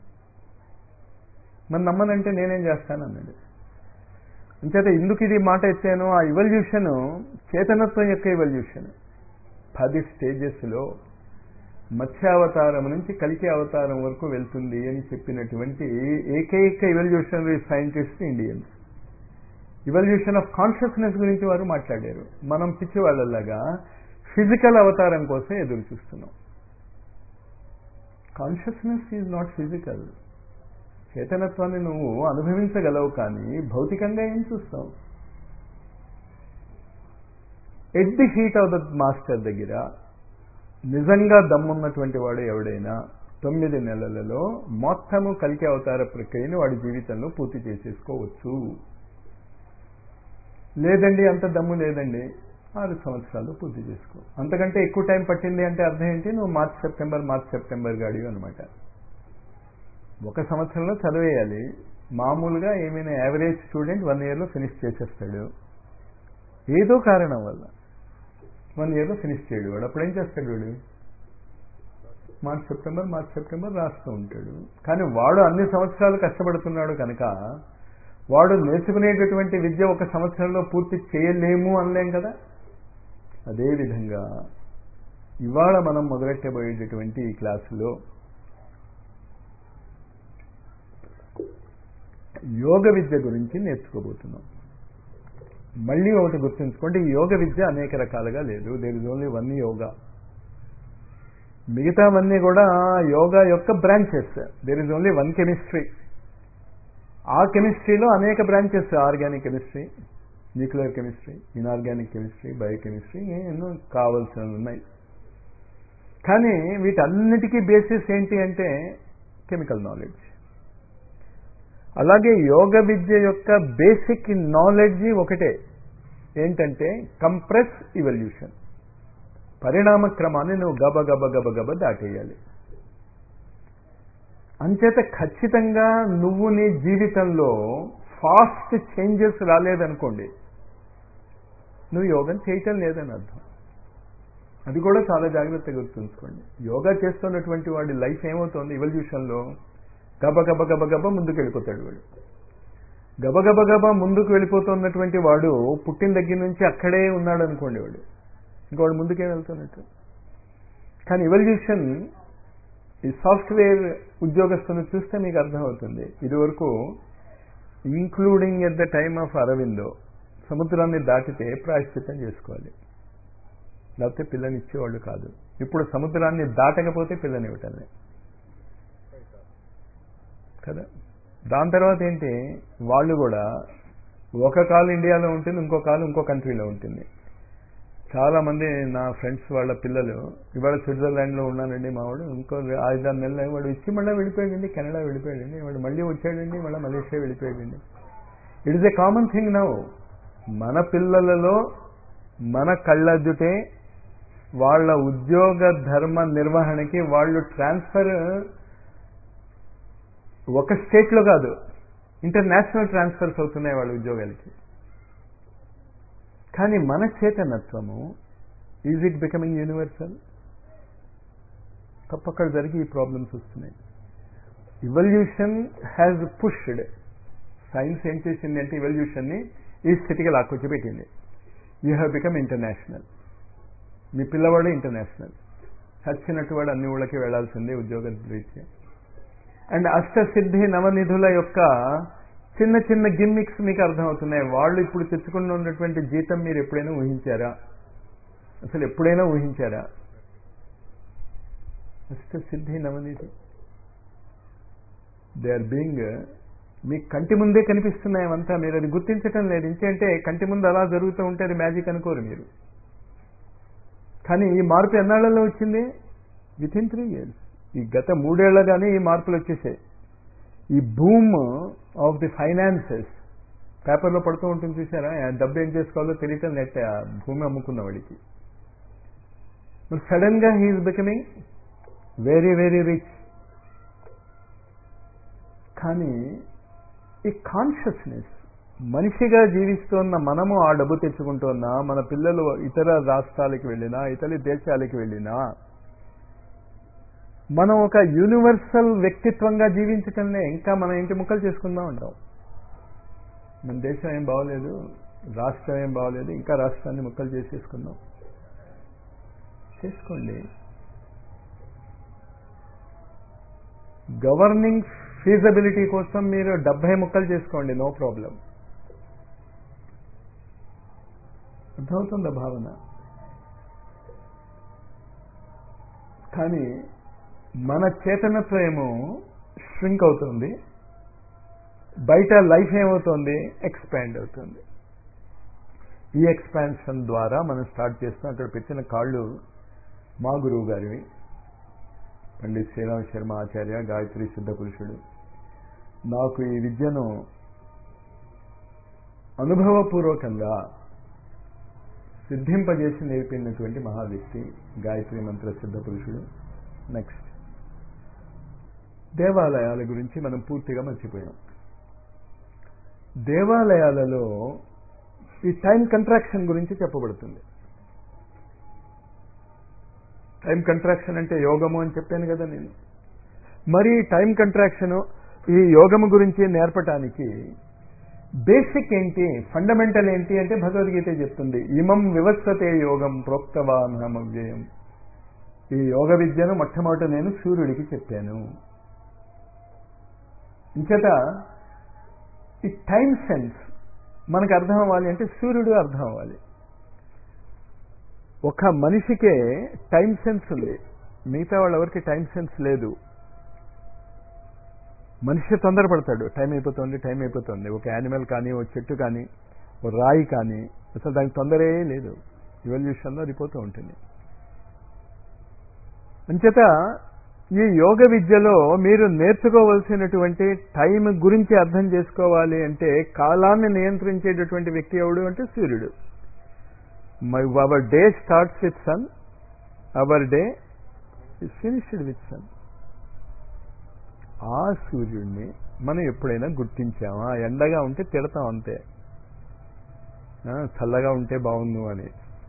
మరి నమ్మనంటే నేనేం చేస్తాను అన్నాడు. అంచేత ఎందుకు ఇది మాట ఎత్తాను? ఆ ఇవల్యూషన్ చేతనత్వం యొక్క ఇవల్యూషన్ పది స్టేజెస్లో మత్స్యావతారం నుంచి కలికి అవతారం వరకు వెళ్తుంది అని చెప్పినటువంటి ఏకైక evolutionary scientist Indians. Evolution of consciousness గురించి వారు మాట్లాడారు. మనం పిచ్చి వాళ్ళలాగా ఫిజికల్ అవతారం కోసం ఎదురు చూస్తున్నాం. Consciousness is not physical. చేతనత్వాన్ని నువ్వు అనుభవించగలవు, కానీ భౌతికంగా ఏం చూస్తావు? At the feet of the master దగ్గర నిజంగా దమ్మున్నటువంటి వాడు ఎవడైనా తొమ్మిది నెలలలో మొత్తము కలికి అవతార ప్రక్రియను వాడి జీవితంలో పూర్తి చేసేసుకోవచ్చు. లేదండి అంత దమ్ము లేదండి, ఆరు సంవత్సరాలు పూర్తి చేసుకో. అంతకంటే ఎక్కువ టైం పట్టింది అంటే అర్థం ఏంటి? నువ్వు మార్చ్ సెప్టెంబర్ మార్చ్ సెప్టెంబర్ గాడివి అనమాట. ఒక సంవత్సరంలో చదివేయాలి. మామూలుగా ఏమైనా యావరేజ్ స్టూడెంట్ వన్ ఇయర్లో ఫినిష్ చేసేస్తాడు. ఏదో కారణం వల్ల వన్ ఇయర్లో ఫినిష్ చేయడు. వాడు అప్పుడు ఏం చేస్తాడు? వాడు మార్చ్ సెప్టెంబర్ మార్చ్ సెప్టెంబర్ రాస్తూ ఉంటాడు. కానీ వాడు అన్ని సంవత్సరాలు కష్టపడుతున్నాడు కనుక వాడు నేర్చుకునేటటువంటి విద్య ఒక సంవత్సరంలో పూర్తి చేయలేము అనలేం కదా. అదేవిధంగా ఇవాళ మనం మొదలెట్టబోయేటటువంటి ఈ క్లాసులో యోగ విద్య గురించి నేర్చుకోబోతున్నాం. మళ్ళీ ఒకటి గుర్తుంచుకోండి, ఈ యోగ విద్య అనేక రకాలుగా లేదు. There is only one yoga. మిగతావన్నీ కూడా యోగా యొక్క branches. There is only one chemistry. ఆ కెమిస్ట్రీలో అనేక branches. Organic chemistry, nuclear chemistry, inorganic chemistry, biochemistry, ఎన్నో కావాల్సినవి ఉన్నాయి. కానీ వీటన్నిటికీ బేసిస్ ఏంటి అంటే కెమికల్ నాలెడ్జ్. అలాగే యోగ విద్య యొక్క బేసిక్ నాలెడ్జ్ ఒకటే, ఏంటంటే కంప్రెస్ ఇవల్యూషన్. పరిణామ క్రమాన్ని నువ్వు గబ గబ గబ గబ దాటేయాలి. అంచేత ఖచ్చితంగా నువ్వు నీ జీవితంలో ఫాస్ట్ చేంజెస్ రాలేదనుకోండి, నువ్వు యోగం చేయటం లేదని అర్థం. అది కూడా చాలా జాగ్రత్తగా గుర్తుంచుకోండి. యోగా చేస్తున్నటువంటి వాడి లైఫ్ ఏమవుతుంది? ఇవల్యూషన్లో గబ గబ గబ గబ ముందుకు వెళ్ళిపోతాడు. వాడు గబ గబ గబ ముందుకు వెళ్ళిపోతున్నటువంటి వాడు పుట్టిన దగ్గర నుంచి అక్కడే ఉన్నాడు అనుకోండి, వాడు ఇంకా వాడు ముందుకే వెళ్తున్నట్టు. కానీ ఇవల్యూషన్ ఈ సాఫ్ట్వేర్ ఉద్యోగస్తులను చూస్తే మీకు అర్థమవుతుంది. ఇదివరకు including at the time of Aurobindo సముద్రాన్ని దాటితే ప్రాయశ్చిత్తం చేసుకోవాలి, లేకపోతే పిల్లని ఇచ్చేవాళ్ళు కాదు. ఇప్పుడు సముద్రాన్ని దాటకపోతే పిల్లని ఇవ్వటమే కదా. దాని తర్వాత ఏంటి? వాళ్ళు కూడా ఒక కాలు ఇండియాలో ఉంటుంది, ఇంకో కాలు ఇంకో కంట్రీలో ఉంటుంది. చాలామంది నా ఫ్రెండ్స్ వాళ్ళ పిల్లలు ఇవాళ స్విట్జర్లాండ్లో ఉన్నానండి మావాడు, ఇంకో ఐదారు నెలలు వాడు ఇచ్చి మళ్ళీ వెళ్ళిపోయాడండి, కెనడా వెళ్ళిపోయాడండి, వాడు మళ్ళీ వచ్చాడండి, మళ్ళీ మలేషియా వెళ్ళిపోయాడండి. It is a common thing now. మన పిల్లలలో మన కళ్ళద్దుటే వాళ్ళ ఉద్యోగ ధర్మ నిర్వహణకి వాళ్ళు ట్రాన్స్ఫర్ ఒక స్టేట్లో కాదు, ఇంటర్నేషనల్ ట్రాన్స్ఫర్స్ అవుతున్నాయి వాళ్ళ ఉద్యోగాలకి. కానీ మన చేతనత్వము ఈజ్ ఇట్ బికమింగ్ యూనివర్సల్? తప్పక్కడ జరిగి ఈ ప్రాబ్లమ్స్ వస్తున్నాయి. ఇవల్యూషన్ హ్యాజ్ పుష్డ్ సైన్స్ ఏం చేసింది అంటే ఎవల్యూషన్ని ఈ స్థితికి లాక్కొచ్చి పెట్టింది. You have become international. మీ పిల్లవాడు ఇంటర్నేషనల్. చచ్చినట్టు వాడు అన్ని ఊళ్ళకి వెళ్లాల్సిందే ఉద్యోగ రీత్యా. అండ్ అష్టసిద్ధి నవనిధుల యొక్క చిన్న చిన్న గిమ్మిక్స్ మీకు అర్థమవుతున్నాయి. వాళ్ళు ఇప్పుడు తెచ్చుకుని ఉన్నటువంటి జీతం మీరు ఎప్పుడైనా ఊహించారా? అసలు ఎప్పుడైనా ఊహించారా? అష్టసిద్ధి నవనిధి దే ఆర్ బీయింగ్ మీ కంటి ముందే కనిపిస్తున్నాయి అవంతా. మీరు అది గుర్తించటం లేదు. ఇంకేంటే కంటి ముందు అలా జరుగుతూ ఉంటే అది మ్యాజిక్ అనుకోరు మీరు. కానీ ఈ మార్పు ఎన్నాళ్లలో వచ్చింది? Within three years. ఈ గత మూడేళ్లగానే ఈ మార్పులు వచ్చేసాయి. ఈ బూమ్ ఆఫ్ ది ఫైనాన్సెస్ పేపర్లో పడుతూ ఉంటుంది చూసారా? డబ్బు ఏం చేసుకోవాలో తెలియటం లేక భూమి అమ్ముకున్న వాడికి. మరి సడన్ గా he is becoming very very rich. కానీ ఈ కాన్షియస్నెస్ మనిషిగా జీవిస్తున్న మనము ఆ డబ్బు తెచ్చుకుంటున్నా, మన పిల్లలు ఇతర రాష్ట్రాలకు వెళ్ళినా ఇతర దేశాలకు వెళ్ళినా మనం ఒక యూనివర్సల్ వ్యక్తిత్వంగా జీవించటంలే. ఇంకా మనం ఇంటి ముక్కలు చేసుకుందాం అంటాం. మన దేశం ఏం బాగోలేదు, రాష్ట్రం ఏం బాగోలేదు, ఇంకా రాష్ట్రాన్ని ముక్కలు చేసేసుకుందాం. చేసుకోండి. గవర్నింగ్ ఫీజబిలిటీ కోసం మీరు డెబ్బై ముక్కలు చేసుకోండి, నో ప్రాబ్లం. అర్థమవుతుందా భావన? కానీ మన చేతనత్వం ఏమో ష్రింక్ అవుతుంది, బయట లైఫ్ ఏమవుతుంది? ఎక్స్పాండ్ అవుతుంది. ఈ ఎక్స్పాన్షన్ ద్వారా మనం స్టార్ట్ చేస్తాం. అక్కడ పెట్టిన కాళ్ళు మా గురువు గారివి, పండిత్ శ్రీరామ్ శర్మ ఆచార్య, గాయత్రి సిద్ధ పురుషుడు. నాకు ఈ విద్యను అనుభవపూర్వకంగా సిద్ధింపజేసి నేర్పినటువంటి మహావ్యక్తి గాయత్రి మంత్ర సిద్ధ పురుషుడు. నెక్స్ట్, దేవాలయాల గురించి మనం పూర్తిగా మర్చిపోయాం. దేవాలయాలలో ఈ టైం కంట్రాక్షన్ గురించి చెప్పబడుతుంది. టైం కంట్రాక్షన్ అంటే యోగము అని చెప్పాను కదా నేను. మరి టైం కంట్రాక్షన్ ఈ యోగము గురించి నేర్పటానికి బేసిక్ ఏంటి, ఫండమెంటల్ ఏంటి అంటే భగవద్గీత చెప్తుంది. ఇమం వివస్వతే యోగం ప్రోక్తవానహమవ్యయం. ఈ యోగ విద్యను మొట్టమొదట నేను సూర్యుడికి చెప్పాను. ఇంకట ఈ టైం సెన్స్ మనకు అర్థం అవ్వాలి అంటే సూర్యుడు అర్థం అవ్వాలి. ఒక మనిషికే టైం సెన్స్ ఉంది, మిగతా వాళ్ళెవరికి టైం సెన్స్ లేదు. మనిషి తొందరపడతాడు, టైం అయిపోతుంది టైం అయిపోతుంది. ఒక యానిమల్ కానీ, ఒక చెట్టు కానీ, ఒక రాయి కానీ అసలు దానికి తొందరే లేదు. ఎవల్యూషన్లో అది పోతూ ఉంటుంది. అంచేత ఈ యోగ విద్యలో మీరు నేర్చుకోవలసినటువంటి టైం గురించి అర్థం చేసుకోవాలి అంటే కాలాన్ని నియంత్రించేటటువంటి వ్యక్తి ఎవడు అంటే సూర్యుడు. Our day starts with sun, our day is finished with sun. ఆ సూర్యుడిని మనం ఎప్పుడైనా గుర్తించామా? ఎండగా ఉంటే తిడతాం అంతే, చల్లగా ఉంటే బాగుండు అని.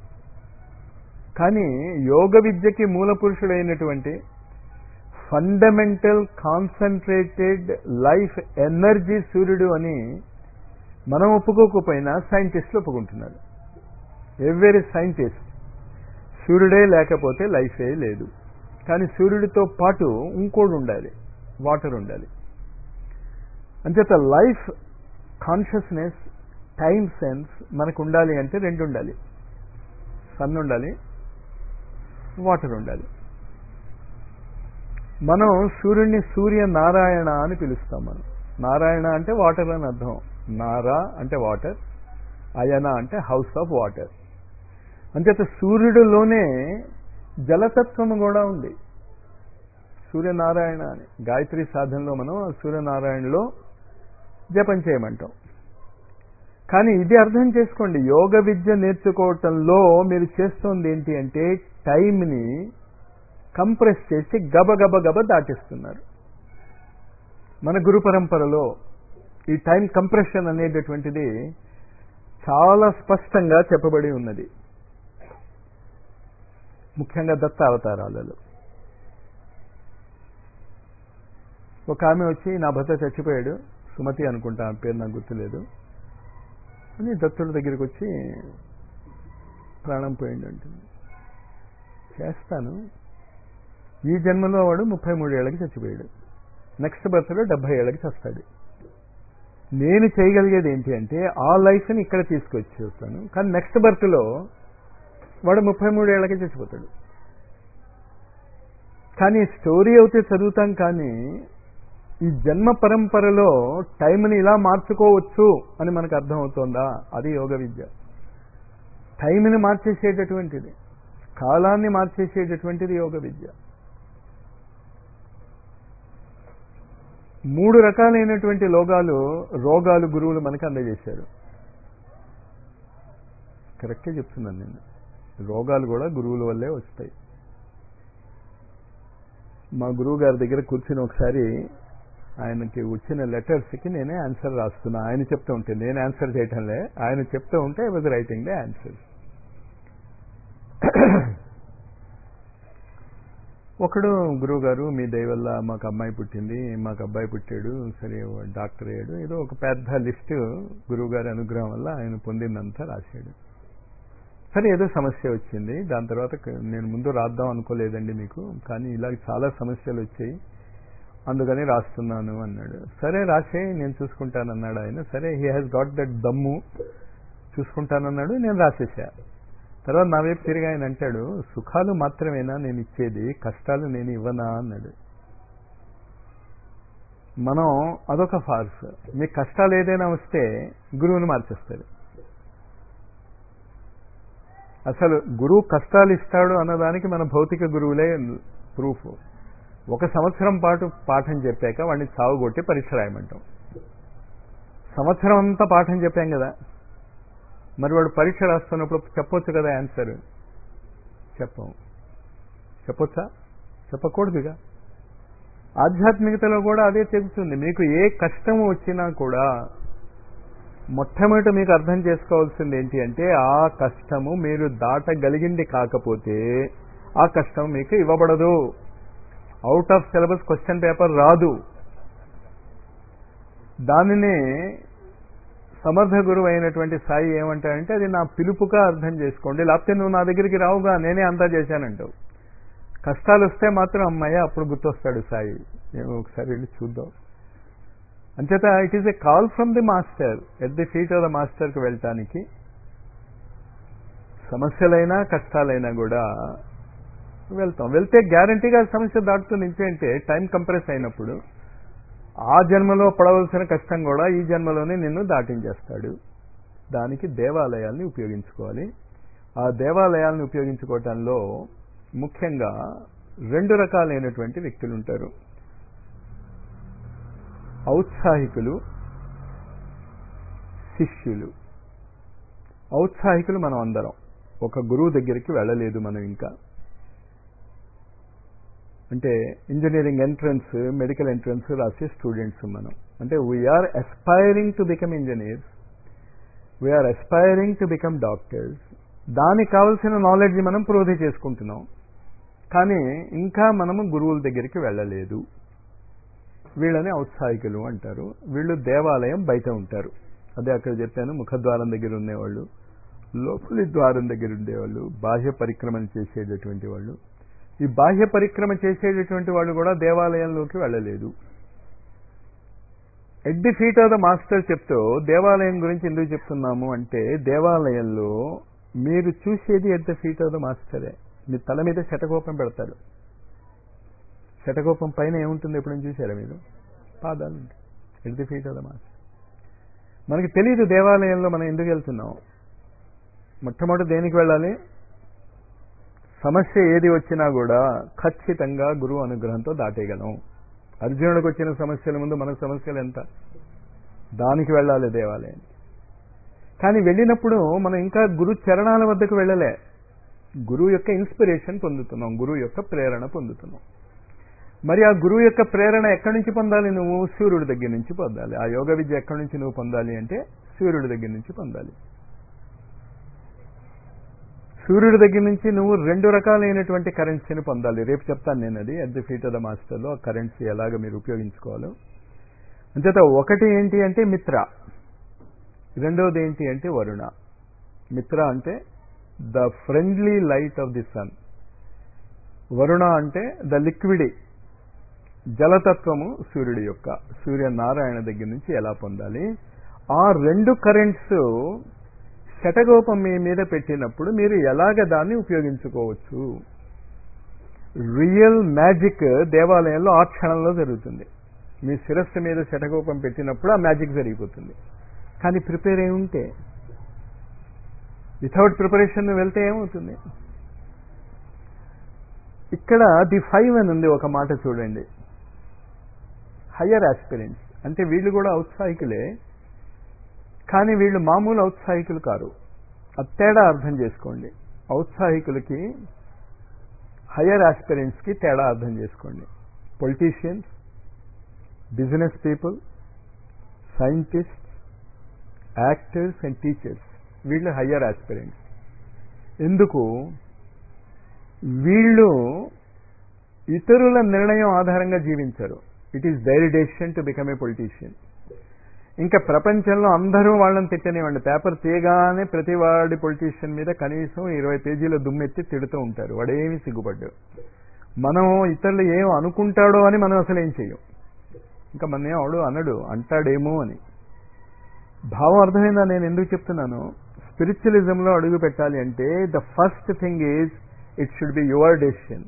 కానీ యోగ విద్యకి మూల పురుషుడైనటువంటి ఫండమెంటల్ కాన్సన్ట్రేటెడ్ లైఫ్ ఎనర్జీ సూర్యుడు అని మనం ఒప్పుకోకపోయినా సైంటిస్టులు ఒప్పుకుంటున్నారు. ఎవ్రీ సైంటిస్ట్ సూర్యుడే లేకపోతే లైఫే లేదు. కానీ సూర్యుడితో పాటు ఇంకోటి ఉండాలి, వాటర్ ఉండాలి. అంచేత లైఫ్ కాన్షియస్నెస్, టైం సెన్స్ మనకు ఉండాలి అంటే రెండు ఉండాలి. సన్ ఉండాలి, వాటర్ ఉండాలి. మనం సూర్యుడిని సూర్య నారాయణ అని పిలుస్తాం. మనం నారాయణ అంటే వాటర్ అని అర్థం. నారా అంటే వాటర్, అయన అంటే హౌస్ ఆఫ్ వాటర్. అంచేత సూర్యుడిలోనే జలతత్వము కూడా ఉంది, సూర్యనారాయణ అని. గాయత్రి సాధనలో మనం సూర్యనారాయణలో జపం చేయమంటాం. కానీ ఇది అర్థం చేసుకోండి, యోగ విద్య నేర్చుకోవటంలో మీరు చేస్తోంది ఏంటి అంటే టైంని కంప్రెస్ చేసి గబ గబ గబ దాటిస్తున్నారు. మన గురు పరంపరలో ఈ టైం కంప్రెషన్ అనేటటువంటిది చాలా స్పష్టంగా చెప్పబడి ఉన్నది, ముఖ్యంగా దత్త అవతారాలలో. ఒక ఆమె వచ్చి నా భర్త చచ్చిపోయాడు, సుమతి అనుకుంటా, ఆ పేరు నాకు గుర్తులేదు అని దత్తుడి దగ్గరికి వచ్చి ప్రాణం పోయింది అంటుంది. చేస్తాను. ఈ జన్మలో వాడు ముప్పై మూడు ఏళ్ళకి చచ్చిపోయాడు, నెక్స్ట్ బర్త్లో డెబ్బై ఏళ్ళకి చస్తాడు. నేను చేయగలిగేది ఏంటి అంటే ఆ లైఫ్ని ఇక్కడ తీసుకొచ్చి వస్తాను, కానీ నెక్స్ట్ బర్త్లో వాడు ముప్పై మూడు ఏళ్ళకి చచ్చిపోతాడు. కానీ స్టోరీ అయితే చదువుతాం, కానీ ఈ జన్మ పరంపరలో టైంని ఇలా మార్చుకోవచ్చు అని మనకు అర్థమవుతోందా? అది యోగ విద్య. టైంని మార్చేసేటటువంటిది, కాలాన్ని మార్చేసేటటువంటిది యోగ విద్య. మూడు రకాలైనటువంటి లోగాలు రోగాలు గురువులు మనకు అందజేశారు. కరెక్టే చెప్తున్నాను నేను. రోగాలు కూడా గురువుల వల్లే వస్తాయి. మా గురువు గారి దగ్గర కూర్చుని ఒకసారి ఆయనకి వచ్చిన లెటర్స్కి నేనే ఆన్సర్ రాస్తున్నా. ఆయన చెప్తూ ఉంటే నేను ఆన్సర్ చేయటంలే, ఆయన చెప్తూ ఉంటే I was writing the answer. ఒకడు గురువు గారు మీ దయ వల్ల మాకు అమ్మాయి పుట్టింది, మాకు అబ్బాయి పుట్టాడు, సరే డాక్టర్ అయ్యాడు, ఏదో ఒక పెద్ద లిస్టు గురువు గారి అనుగ్రహం వల్ల ఆయన పొందిందంతా రాశాడు. సరే ఏదో సమస్య వచ్చింది, దాని తర్వాత నేను ముందు రాద్దాం అనుకోలేదండి మీకు, కానీ ఇలా చాలా సమస్యలు వచ్చాయి అందుకని రాస్తున్నాను అన్నాడు. సరే రాసే, నేను చూసుకుంటానన్నాడు ఆయన. సరే హీ హ్యాస్ గాట్ దట్ దమ్ము, చూసుకుంటానన్నాడు, నేను రాసేసా. తర్వాత నా వైపు తిరిగి ఆయన అంటాడు, సుఖాలు మాత్రమేనా నేను ఇచ్చేది, కష్టాలు నేను ఇవ్వనా అన్నాడు. మనం అదొక ఫార్స్. మీకు కష్టాలు ఏదైనా వస్తే గురువుని మార్చేస్తారు. అసలు గురువు కష్టాలు ఇస్తాడు అన్నదానికి మన భౌతిక గురువులే ప్రూఫ్. ఒక సంవత్సరం పాటు పాఠం చెప్పాక వాడిని సాగుగొట్టి పరీక్ష రాయమంటాం. సంవత్సరం అంతా పాఠం చెప్పాం కదా, మరి వాడు పరీక్ష రాస్తున్నప్పుడు చెప్పొచ్చు కదా ఆన్సర్. చెప్పం. చెప్పొచ్చా? చెప్పకూడదుగా. ఆధ్యాత్మికతలో కూడా అదే చెబుతుంది. మీకు ఏ కష్టం వచ్చినా కూడా మొట్టమొదట మీకు అర్థం చేసుకోవాల్సింది ఏంటి అంటే ఆ కష్టము మీరు దాటగలిగింది కాకపోతే ఆ కష్టం మీకు ఇవ్వబడదు. Out of syllabus question paper రాదు. దానినే సమర్థ గురువు అయినటువంటి సాయి ఏమంటాడంటే అది నా పిలుపుగా అర్థం చేసుకోండి, లేకపోతే నువ్వు నా దగ్గరికి రావుగా, నేనే అంతా చేశానంటావు. కష్టాలు వస్తే మాత్రం అమ్మాయి అప్పుడు గుర్తొస్తాడు సాయి, ఏమో ఒకసారి వెళ్ళి చూద్దాం. అంచేత it is a call from the master, at the feet of the మాస్టర్కి వెళ్ళటానికి. సమస్యలైనా కష్టాలైనా కూడా వెళ్తాం. వెళ్తే గ్యారంటీగా సమస్య దాటుతుంది. ఇంకేంటే టైం కంప్రెస్ అయినప్పుడు ఆ జన్మలో పడవలసిన కష్టం కూడా ఈ జన్మలోనే నిన్ను దాటించేస్తాడు. దానికి దేవాలయాల్ని ఉపయోగించుకోవాలి. ఆ దేవాలయాల్ని ఉపయోగించుకోవటంలో ముఖ్యంగా రెండు రకాలైనటువంటి వ్యక్తులు ఉంటారు. ఔత్సాహికులు, శిష్యులు. ఔత్సాహికులు మనం అందరం. ఒక గురువు దగ్గరికి వెళ్ళలేదు మనం ఇంకా. అంటే ఇంజనీరింగ్ ఎంట్రన్స్, మెడికల్ ఎంట్రన్స్ రాసే స్టూడెంట్స్ మనం. అంటే we are aspiring to become engineers, we are aspiring to become doctors. దానికి కావలసిన నాలెడ్జ్ మనం ప్రోధి చేసుకుంటున్నాం, కానీ ఇంకా మనము గురువుల దగ్గరికి వెళ్ళలేదు. వీళ్ళని ఔత్సాహికులు అంటారు. వీళ్ళు దేవాలయం బయట ఉంటారు. అదే అక్కడ చెప్పాను, ముఖద్వారం దగ్గర ఉండేవాళ్ళు, లోపలి ద్వారం దగ్గర ఉండేవాళ్ళు, బాహ్య పరిక్రమణ చేసేటటువంటి వాళ్ళు. ఈ బాహ్య పరిక్రమ చేసేటటువంటి వాళ్ళు కూడా దేవాలయంలోకి వెళ్ళలేదు. At the feet of the master చెప్తూ దేవాలయం గురించి ఎందుకు చెప్తున్నాము అంటే, దేవాలయంలో మీరు చూసేది at the feet of the మాస్టరే. మీ తల మీద శటకోపం పెడతారు. శటకోపం పైన ఏముంటుంది ఎప్పుడైనా చూసారా మీరు? పాదాలు ఉంటాయి. At the feet of the master. మనకి తెలియదు దేవాలయంలో మనం ఎందుకు వెళ్తున్నాం. మొట్టమొదటి దేనికి వెళ్ళాలి? సమస్య ఏది వచ్చినా కూడా ఖచ్చితంగా గురువు అనుగ్రహంతో దాటేయగలం. అర్జునుడికి వచ్చిన సమస్యల ముందు మన సమస్యలు ఎంత? దానికి వెళ్ళాలి దేవాలయానికి. కానీ వెళ్ళినప్పుడు మనం ఇంకా గురు చరణాల వద్దకు వెళ్ళలే. గురువు యొక్క ఇన్స్పిరేషన్ పొందుతున్నాం, గురువు యొక్క ప్రేరణ పొందుతున్నాం. మరి ఆ గురువు యొక్క ప్రేరణ ఎక్కడి నుంచి పొందాలి? నువ్వు సూర్యుడి దగ్గర నుంచి పొందాలి. ఆ యోగ విద్య ఎక్కడి నుంచి నువ్వు పొందాలి అంటే సూర్యుడి దగ్గర నుంచి పొందాలి. సూర్యుడి దగ్గర నుంచి నువ్వు రెండు రకాలైనటువంటి కరెన్సీని పొందాలి. రేపు చెప్తాను నేను అది, at the feet of the మాస్టర్లో ఆ కరెన్సీ ఎలాగ మీరు ఉపయోగించుకోవాలో. అంచేత ఒకటి ఏంటి అంటే మిత్ర, రెండవది ఏంటి అంటే వరుణ. మిత్ర అంటే the friendly light of the sun, Varuna అంటే ద లిక్విడ్ జలతత్వము సూర్యుడి యొక్క, సూర్యనారాయణ దగ్గర నుంచి ఎలా పొందాలి. ఆ రెండు కరెంట్స్ శటగోపం మీ మీద పెట్టినప్పుడు మీరు ఎలాగ దాన్ని ఉపయోగించుకోవచ్చు. రియల్ మ్యాజిక్ దేవాలయంలో ఆ క్షణంలో జరుగుతుంది. మీ శిరస్సు మీద శటగోపం పెట్టినప్పుడు ఆ మ్యాజిక్ జరిగిపోతుంది. కానీ ప్రిపేర్ అయి ఉంటే, వితౌట్ ప్రిపరేషన్ వెళ్తే ఏమవుతుంది. ఇక్కడ ది ఫైవ్ అని ఉంది, ఒక మాట చూడండి. హయ్యర్ ఆస్పిరెంట్స్ అంటే వీళ్ళు కూడా ఔత్సాహికులే, కానీ వీళ్ళు మామూలు ఔత్సాహికులు కారు. అది తేడా అర్థం చేసుకోండి. ఔత్సాహికులకి హయ్యర్ ఆస్పిరెంట్స్కి తేడా అర్థం చేసుకోండి. Politicians, business people, scientists, actors and teachers, వీళ్ళు హయ్యర్ ఆస్పిరెంట్స్. ఎందుకు? వీళ్ళు ఇతరుల నిర్ణయం ఆధారంగా జీవించరు. It is their decision to become a politician. ఇంకా ప్రపంచంలో అందరూ వాళ్ళని తిట్టనివ్వండి, పేపర్ తీయగానే ప్రతి వాడి పొలిటీషియన్ మీద కనీసం ఇరవై పేజీల దుమ్మెత్తి తిడుతూ ఉంటారు. వాడేమి సిగ్గుపడ్డాడు. మనం ఇతరులు ఏం అనుకుంటాడో అని మనం అసలు ఏం చెయ్యం. ఇంకా మన ఏం అవడు అనడు, అంటాడేమో అని. భావం అర్థమైందా నేను ఎందుకు చెప్తున్నాను? స్పిరిచువలిజంలో అడుగు పెట్టాలి అంటే the first thing is it should be your decision.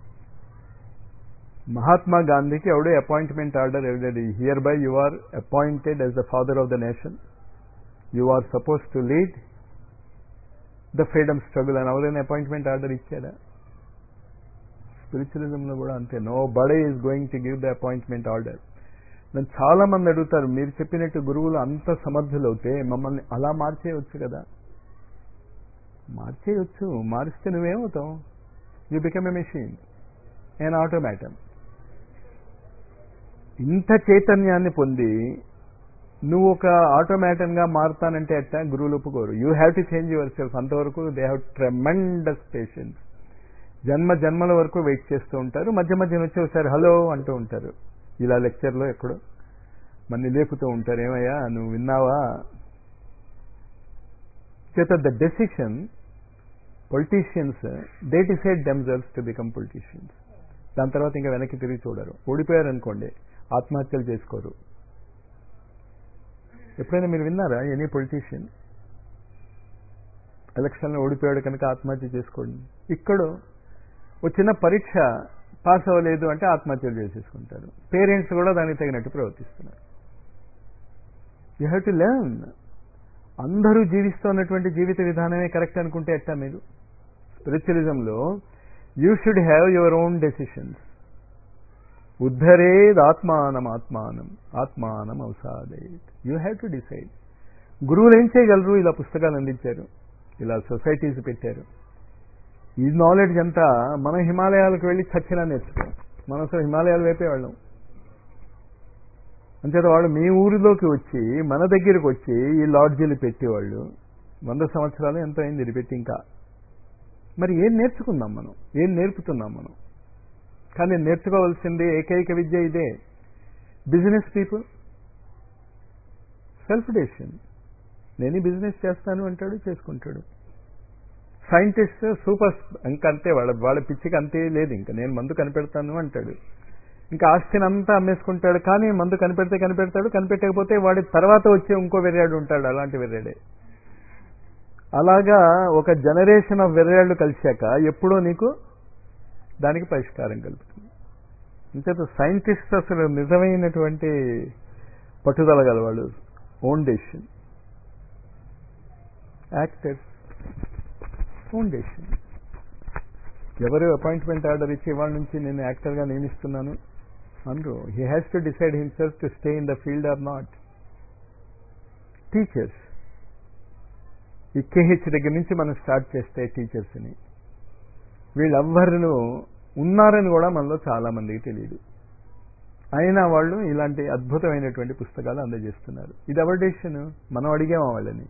Mahatma గాంధీకి ఎవడో అపాయింట్మెంట్ ఆర్డర్ ఇవ్వలేదు. Hereby you are appointed as the father of the nation, you are suppose to lead the freedom struggle అని ఎవరైనా అపాయింట్మెంట్ ఆర్డర్ ఇచ్చారా? స్పిరిచువలిజంలో కూడా అంతే. Nobody is going to give the appointment order. నన్ను చాలా మంది అడుగుతారు, మీరు చెప్పినట్టు గురువులు అంత సమర్థులవుతే మమ్మల్ని అలా మార్చేయవచ్చు కదా. మార్చేయవచ్చు. మారిస్తే నువ్వేమవుతావు? You become a machine, an automaton. ఇంత చైతన్యాన్ని పొంది నువ్వు ఒక ఆటోమేటన్గా మారుతానంటే అట్టా గురువులు ఒప్పుకోరు. You have to change yourself. అంతవరకు దే హ్యావ్ ట్రెమెండస్ పేషెన్స్. జన్మ జన్మల వరకు వెయిట్ చేస్తూ ఉంటారు. మధ్య మధ్యన వచ్చి ఒకసారి హలో అంటూ ఉంటారు. ఇలా లెక్చర్లో ఎక్కడో మన్ని లేపుతూ ఉంటారు, ఏమయ్యా నువ్వు విన్నావా? చేత the decision politicians they decide themselves to become politicians. దాని తర్వాత ఇంకా వెనక్కి తిరిగి చూడరు. ఓడిపోయారు అనుకోండి, ఆత్మహత్యలు చేసుకోరు. ఎప్పుడైనా మీరు విన్నారా ఎనీ పొలిటీషియన్ ఎలక్షన్లో ఓడిపోయాడు కనుక ఆత్మహత్య చేసుకోండి? ఇక్కడ ఒక చిన్న పరీక్ష పాస్ అవ్వలేదు అంటే ఆత్మహత్యలు చేసేసుకుంటారు. పేరెంట్స్ కూడా దానికి తగినట్టు ప్రవర్తిస్తున్నారు. You have to learn. అందరూ జీవిస్తున్నటువంటి జీవిత విధానమే కరెక్ట్ అనుకుంటే ఎట్టా మీరు? స్పిరిచువలిజంలో you should have your own decisions. ఉద్ధరేద్ ఆత్మానం ఆత్మానం ఆత్మానం అవసాదేత్. You have to decide. గురువులు ఏం చేయగలరు? ఇలా పుస్తకాలు అందించారు, ఇలా సొసైటీస్ పెట్టారు. ఈ నాలెడ్జ్ అంతా మనం హిమాలయాలకు వెళ్ళి చచ్చినా నేర్చుకోం. మనం అసలు హిమాలయాలు వేపేవాళ్ళం. అంచేత వాళ్ళు మీ ఊరిలోకి వచ్చి మన దగ్గరికి వచ్చి ఈ లాడ్జీలు పెట్టేవాళ్ళు. వంద సంవత్సరాలు ఎంతో అయింది ఇది పెట్టి. ఇంకా మరి ఏం నేర్చుకుందాం మనం? ఏం నేర్పుతున్నాం మనం? కానీ నేర్చుకోవాల్సింది ఏకైక విద్య ఇదే. Business people self decision. నేను బిజినెస్ చేస్తాను అంటాడు, చేసుకుంటాడు. సైంటిస్ట్ సూపర్ ఇంకంతే, వాళ్ళ వాళ్ళ పిచ్చికి అంతే లేదు. ఇంకా నేను మందు కనిపెడతాను అంటాడు. ఇంకా ఆస్తిని అంతా అమ్మేసుకుంటాడు. కానీ మందు కనిపెడితే కనిపెడతాడు, కనిపెట్టకపోతే వాడి తర్వాత వచ్చే ఇంకో వెర్రాడు ఉంటాడు, అలాంటి వెర్రాడే. అలాగా ఒక జనరేషన్ ఆఫ్ వెర్రాళ్ళు కలిశాక ఎప్పుడో నీకు దానికి పరిష్కారం కలుగుతుంది. ఇంకేత సైంటిస్ట్ అసలు నిజమైనటువంటి పట్టుదల గలవాళ్ళు. Own decision. Actors own decision. ఎవరు అపాయింట్మెంట్ ఆర్డర్ ఇచ్చి వాళ్ళ నుంచి నేను యాక్టర్గా నియమిస్తున్నాను అందరూ. He has to decide himself to stay in the field or not. Teachers, ఈ కేహెచ్ దగ్గర నుంచి మనం స్టార్ట్ చేస్తే టీచర్స్ని, వీళ్ళెవ్వరు ఉన్నారని కూడా మనలో చాలా మందికి తెలియదు. అయినా వాళ్ళు ఇలాంటి అద్భుతమైనటువంటి పుస్తకాలు అందజేస్తున్నారు. ఇది ఎవరి డెసిషన్? మనం అడిగాం వాళ్ళని.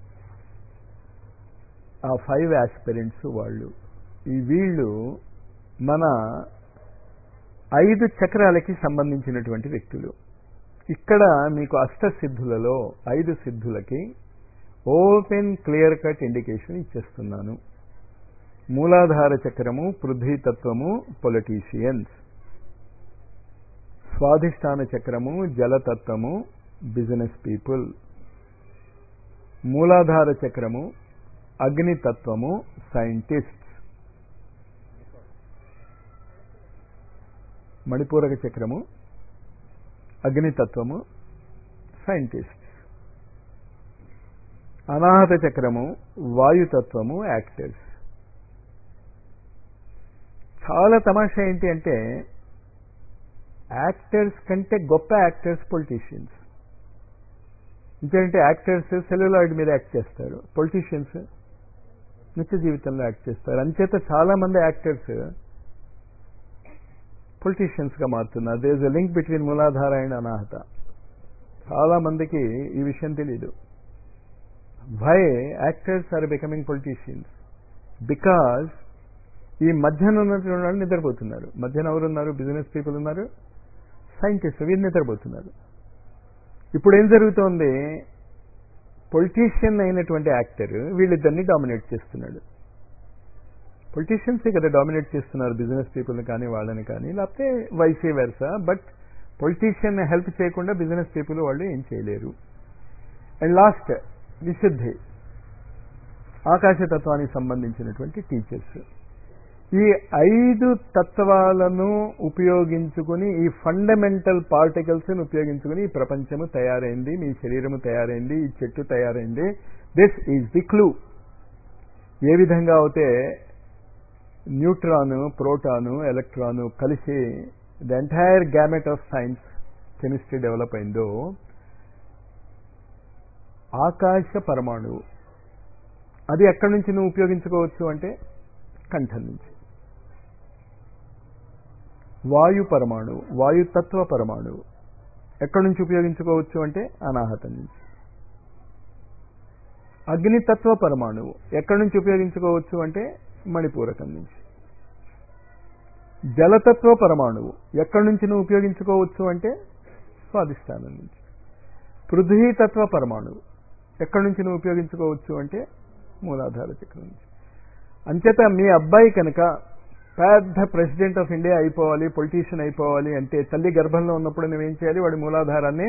ఆ ఫైవ్ ఆస్పిరెంట్స్ వాళ్ళు. ఈ వీళ్ళు మన ఐదు చక్రాలకి సంబంధించినటువంటి వ్యక్తులు. ఇక్కడ మీకు అష్టసిద్ధులలో ఐదు సిద్ధులకి ఓపెన్ క్లియర్ కట్ ఇండికేషన్ ఇచ్చేస్తున్నాను. మూలాధార చక్రము పృథ్వీతత్వము పొలిటీషియన్స్, స్వాధిష్టాన చక్రము జలతత్వము బిజినెస్ పీపుల్, మూలాధార చక్రము అగ్నితత్వము సైంటిస్ట్స్, మణిపూరక చక్రము అగ్నితత్వము సైంటిస్ట్స్, అనాహత చక్రము వాయుతత్వము యాక్టర్స్. చాలా తమాషా ఏంటి అంటే యాక్టర్స్ కంటే గొప్ప యాక్టర్స్ పొలిటీషియన్స్. ఇంకేంటే యాక్టర్స్ సెల్యులాయిడ్ మీద యాక్ట్ చేస్తారు, పొలిటీషియన్స్ నిత్య జీవితంలో యాక్ట్ చేస్తారు. అంచేత చాలా మంది యాక్టర్స్ పొలిటీషియన్స్ గా మారుతున్నారు. There is a link between మూలాధార అండ్ అనాహత. చాలా మందికి ఈ విషయం తెలియదు. Why actors are becoming politicians? Because ఈ మధ్యన ఉన్నటువంటి వాళ్ళు నిద్రపోతున్నారు. మధ్యన ఎవరున్నారు? బిజినెస్ పీపుల్ ఉన్నారు, సైంటిస్ట్, వీరు నిద్రపోతున్నారు. ఇప్పుడు ఏం జరుగుతోంది? పొలిటీషియన్ అయినటువంటి యాక్టర్ వీళ్ళిద్దరిని డామినేట్ చేస్తున్నాడు. పొలిటీషియన్సే కదా డామినేట్ చేస్తున్నారు బిజినెస్ పీపుల్ని కానీ వాళ్ళని కానీ, లేకపోతే vice versa. But politician help చేయకుండా బిజినెస్ పీపుల్ వాళ్ళు ఏం చేయలేరు. అండ్ లాస్ట్ విశుద్ధి, ఆకాశతత్వానికి సంబంధించినటువంటి టీచర్స్. ఈ ఐదు తత్వాలను ఉపయోగించుకుని, ఈ ఫండమెంటల్ పార్టికల్స్ ని ఉపయోగించుకుని ఈ ప్రపంచము తయారైంది, మీ శరీరము తయారైంది, ఈ చెట్టు తయారైంది. This is the clue. ఏ విధంగా అయితే న్యూట్రాను, ప్రోటాను, ఎలక్ట్రాను కలిసి the entire gamut of science chemistry develop అయిందో, ఆకాశ పరమాణువు అది ఎక్కడి నుంచి నువ్వు ఉపయోగించుకోవచ్చు అంటే కంఠం నుంచి. వాయు పరమాణువు, వాయుతత్వ పరమాణువు ఎక్కడి నుంచి ఉపయోగించుకోవచ్చు అంటే అనాహతం నుంచి. అగ్నితత్వ పరమాణువు ఎక్కడి నుంచి ఉపయోగించుకోవచ్చు అంటే మణిపూరకం నుంచి. జలతత్వ పరమాణువు ఎక్కడి నుంచి నువ్వు ఉపయోగించుకోవచ్చు అంటే స్వాధిష్టానం నుంచి. పృథ్వీతత్వ పరమాణువు ఎక్కడి నుంచి నువ్వు ఉపయోగించుకోవచ్చు అంటే మూలాధార చక్రం నుంచి. అంచేత మీ అబ్బాయి కనుక పెద్ద ప్రెసిడెంట్ ఆఫ్ ఇండియా అయిపోవాలి, పొలిటీషియన్ అయిపోవాలి అంటే తల్లి గర్భంలో ఉన్నప్పుడు నువ్వేం చేయాలి? వాడి మూలాధారాన్ని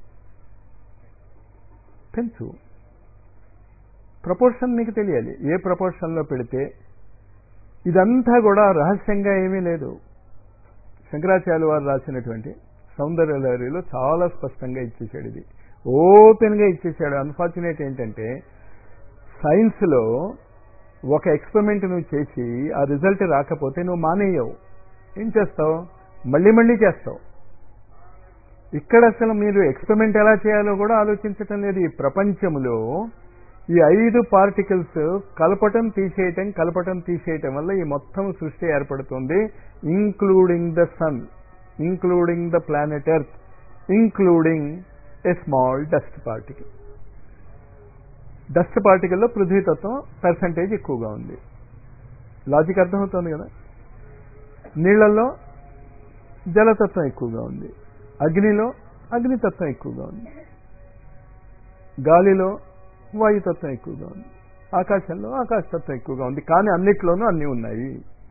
పెంచు. ప్రపోర్షన్ నీకు తెలియాలి, ఏ ప్రపోర్షన్లో పెడితే. ఇదంతా కూడా రహస్యంగా ఏమీ లేదు. శంకరాచార్య వారు రాసినటువంటి సౌందర్య లహరిలో చాలా స్పష్టంగా ఇచ్చేసాడు. ఇది ఓపెన్గా ఇచ్చేసాడు. అన్ఫార్చునేట్ ఏంటంటే సైన్స్లో ఒక ఎక్స్పెరిమెంట్ నువ్వు చేసి ఆ రిజల్ట్ రాకపోతే నువ్వు మానేయవు. ఏం చేస్తావు? మళ్ళీ మళ్ళీ చేస్తావు. ఇక్కడ అసలు మీరు ఎక్స్పెరిమెంట్ ఎలా చేయాలో కూడా ఆలోచించటం లేదు. ఈ ప్రపంచంలో ఈ ఐదు పార్టికల్స్ కలపటం తీసేయటం కలపటం తీసేయటం వల్ల ఈ మొత్తం సృష్టి ఏర్పడుతుంది. Including the sun, including the planet earth, including a small dust particle. Dust పార్టికల్లో పృథ్వీతత్వం పర్సంటేజ్ ఎక్కువగా ఉంది. లాజిక్ అర్థమవుతుంది కదా. నీళ్లలో జలతత్వం ఎక్కువగా ఉంది, అగ్నిలో అగ్నితత్వం ఎక్కువగా ఉంది, గాలిలో వాయుతత్వం ఎక్కువగా ఉంది, ఆకాశంలో ఆకాశతత్వం ఎక్కువగా ఉంది. కానీ అన్నిట్లోనూ అన్నీ ఉన్నాయి.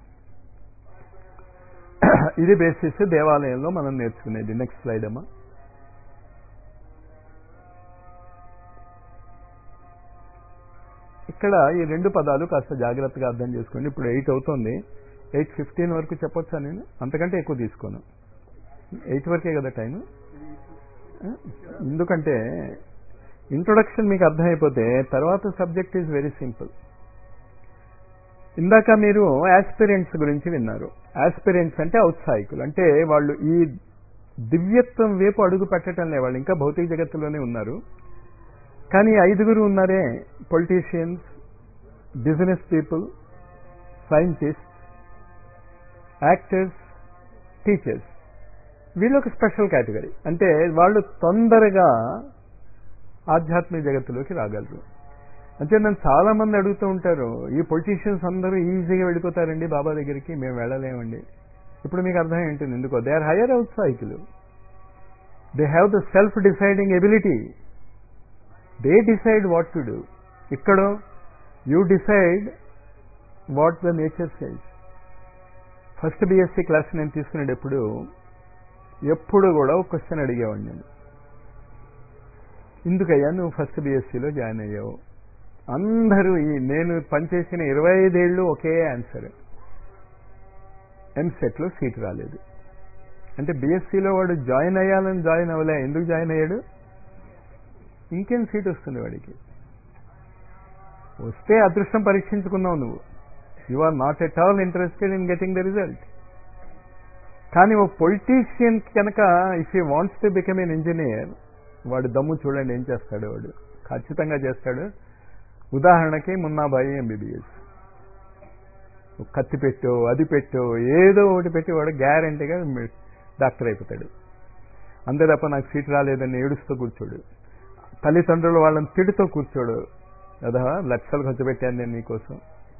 ఇది బేసిస్ దేవాలయంలో మనం నేర్చుకునేది. నెక్స్ట్ స్లైడ్ అమ్మా. ఇక్కడ ఈ రెండు పదాలు కాస్త జాగ్రత్తగా అర్థం చేసుకోండి. ఇప్పుడు ఎయిట్ అవుతుంది, ఎయిట్ ఫిఫ్టీన్ వరకు చెప్పొచ్చా? నేను అంతకంటే ఎక్కువ తీసుకోను. ఎయిట్ వరకే కదా టైం. ఎందుకంటే ఇంట్రొడక్షన్ మీకు అర్థమైపోతే తర్వాత సబ్జెక్ట్ ఈజ్ వెరీ సింపుల్. ఇందాక మీరు యాస్పిరెంట్స్ గురించి విన్నారు. యాస్పిరెంట్స్ అంటే ఔత్సాహికులు, అంటే వాళ్ళు ఈ దివ్యత్వం వైపు అడుగు పెట్టడం లే, వాళ్ళు ఇంకా భౌతిక జగత్తులోనే ఉన్నారు. కానీ ఐదుగురు ఉన్నారే, politicians, business people, scientist, actors, teachers, వీళ్ళు ఒక స్పెషల్ కేటగిరీ. అంటే వాళ్ళు తొందరగా ఆధ్యాత్మిక జగత్తులోకి రాగలరు. అంటే నన్ను చాలా మంది అడుగుతూ ఉంటారు, ఈ పొలిటీషియన్స్ అందరూ ఈజీగా వెళ్ళిపోతారండి బాబా దగ్గరికి, మేము వెళ్ళలేమండి. ఇప్పుడు మీకు అర్థం ఏంటుంది ఎందుకో. దే ఆర్ హయ్యర్ ఔత్సాహికులు. They have the self deciding ability. They decide what to do. ఇక్కడ you decide what the nature says. First BSc class నేను తీసుకునేటప్పుడు ఎప్పుడు కూడా ఒక క్వశ్చన్ అడిగేవాడిని నేను, ఎందుకయ్యా నువ్వు ఫస్ట్ బిఎస్సిలో జాయిన్ అయ్యావు? అందరూ ఈ నేను పనిచేసిన ఇరవై ఐదేళ్ళు ఒకే ఆన్సర్, ఎంసెట్లో సీట్ రాలేదు. అంటే బిఎస్సిలో వాడు జాయిన్ అయ్యాలని జాయిన్ అవ్వలే, ఎందుకు జాయిన్ అయ్యాడు? ఇంకేం సీట్ వస్తుంది వాడికి. వస్తే అదృష్టం పరీక్షించుకున్నావు నువ్వు. You are not at all interested in getting the result. కానీ ఓ పొలిటీషియన్ కనుక if he wants to become an engineer, వాడు దమ్ము చూడండి ఏం చేస్తాడు. వాడు ఖచ్చితంగా చేస్తాడు. ఉదాహరణకి మున్నాబాయి ఎంబీబీఎస్, కత్తి పెట్టో అది పెట్టో ఏదో ఒకటి పెట్టి వాడు గ్యారంటీగా డాక్టర్ అయిపోతాడు. అంతే తప్ప నాకు సీట్ రాలేదని ఏడుస్తూ కూర్చోడు. తల్లిదండ్రులు వాళ్ళని తిడుతూ కూర్చోడు, కదా లక్షలు ఖర్చు పెట్టాను నేను నీకోసం.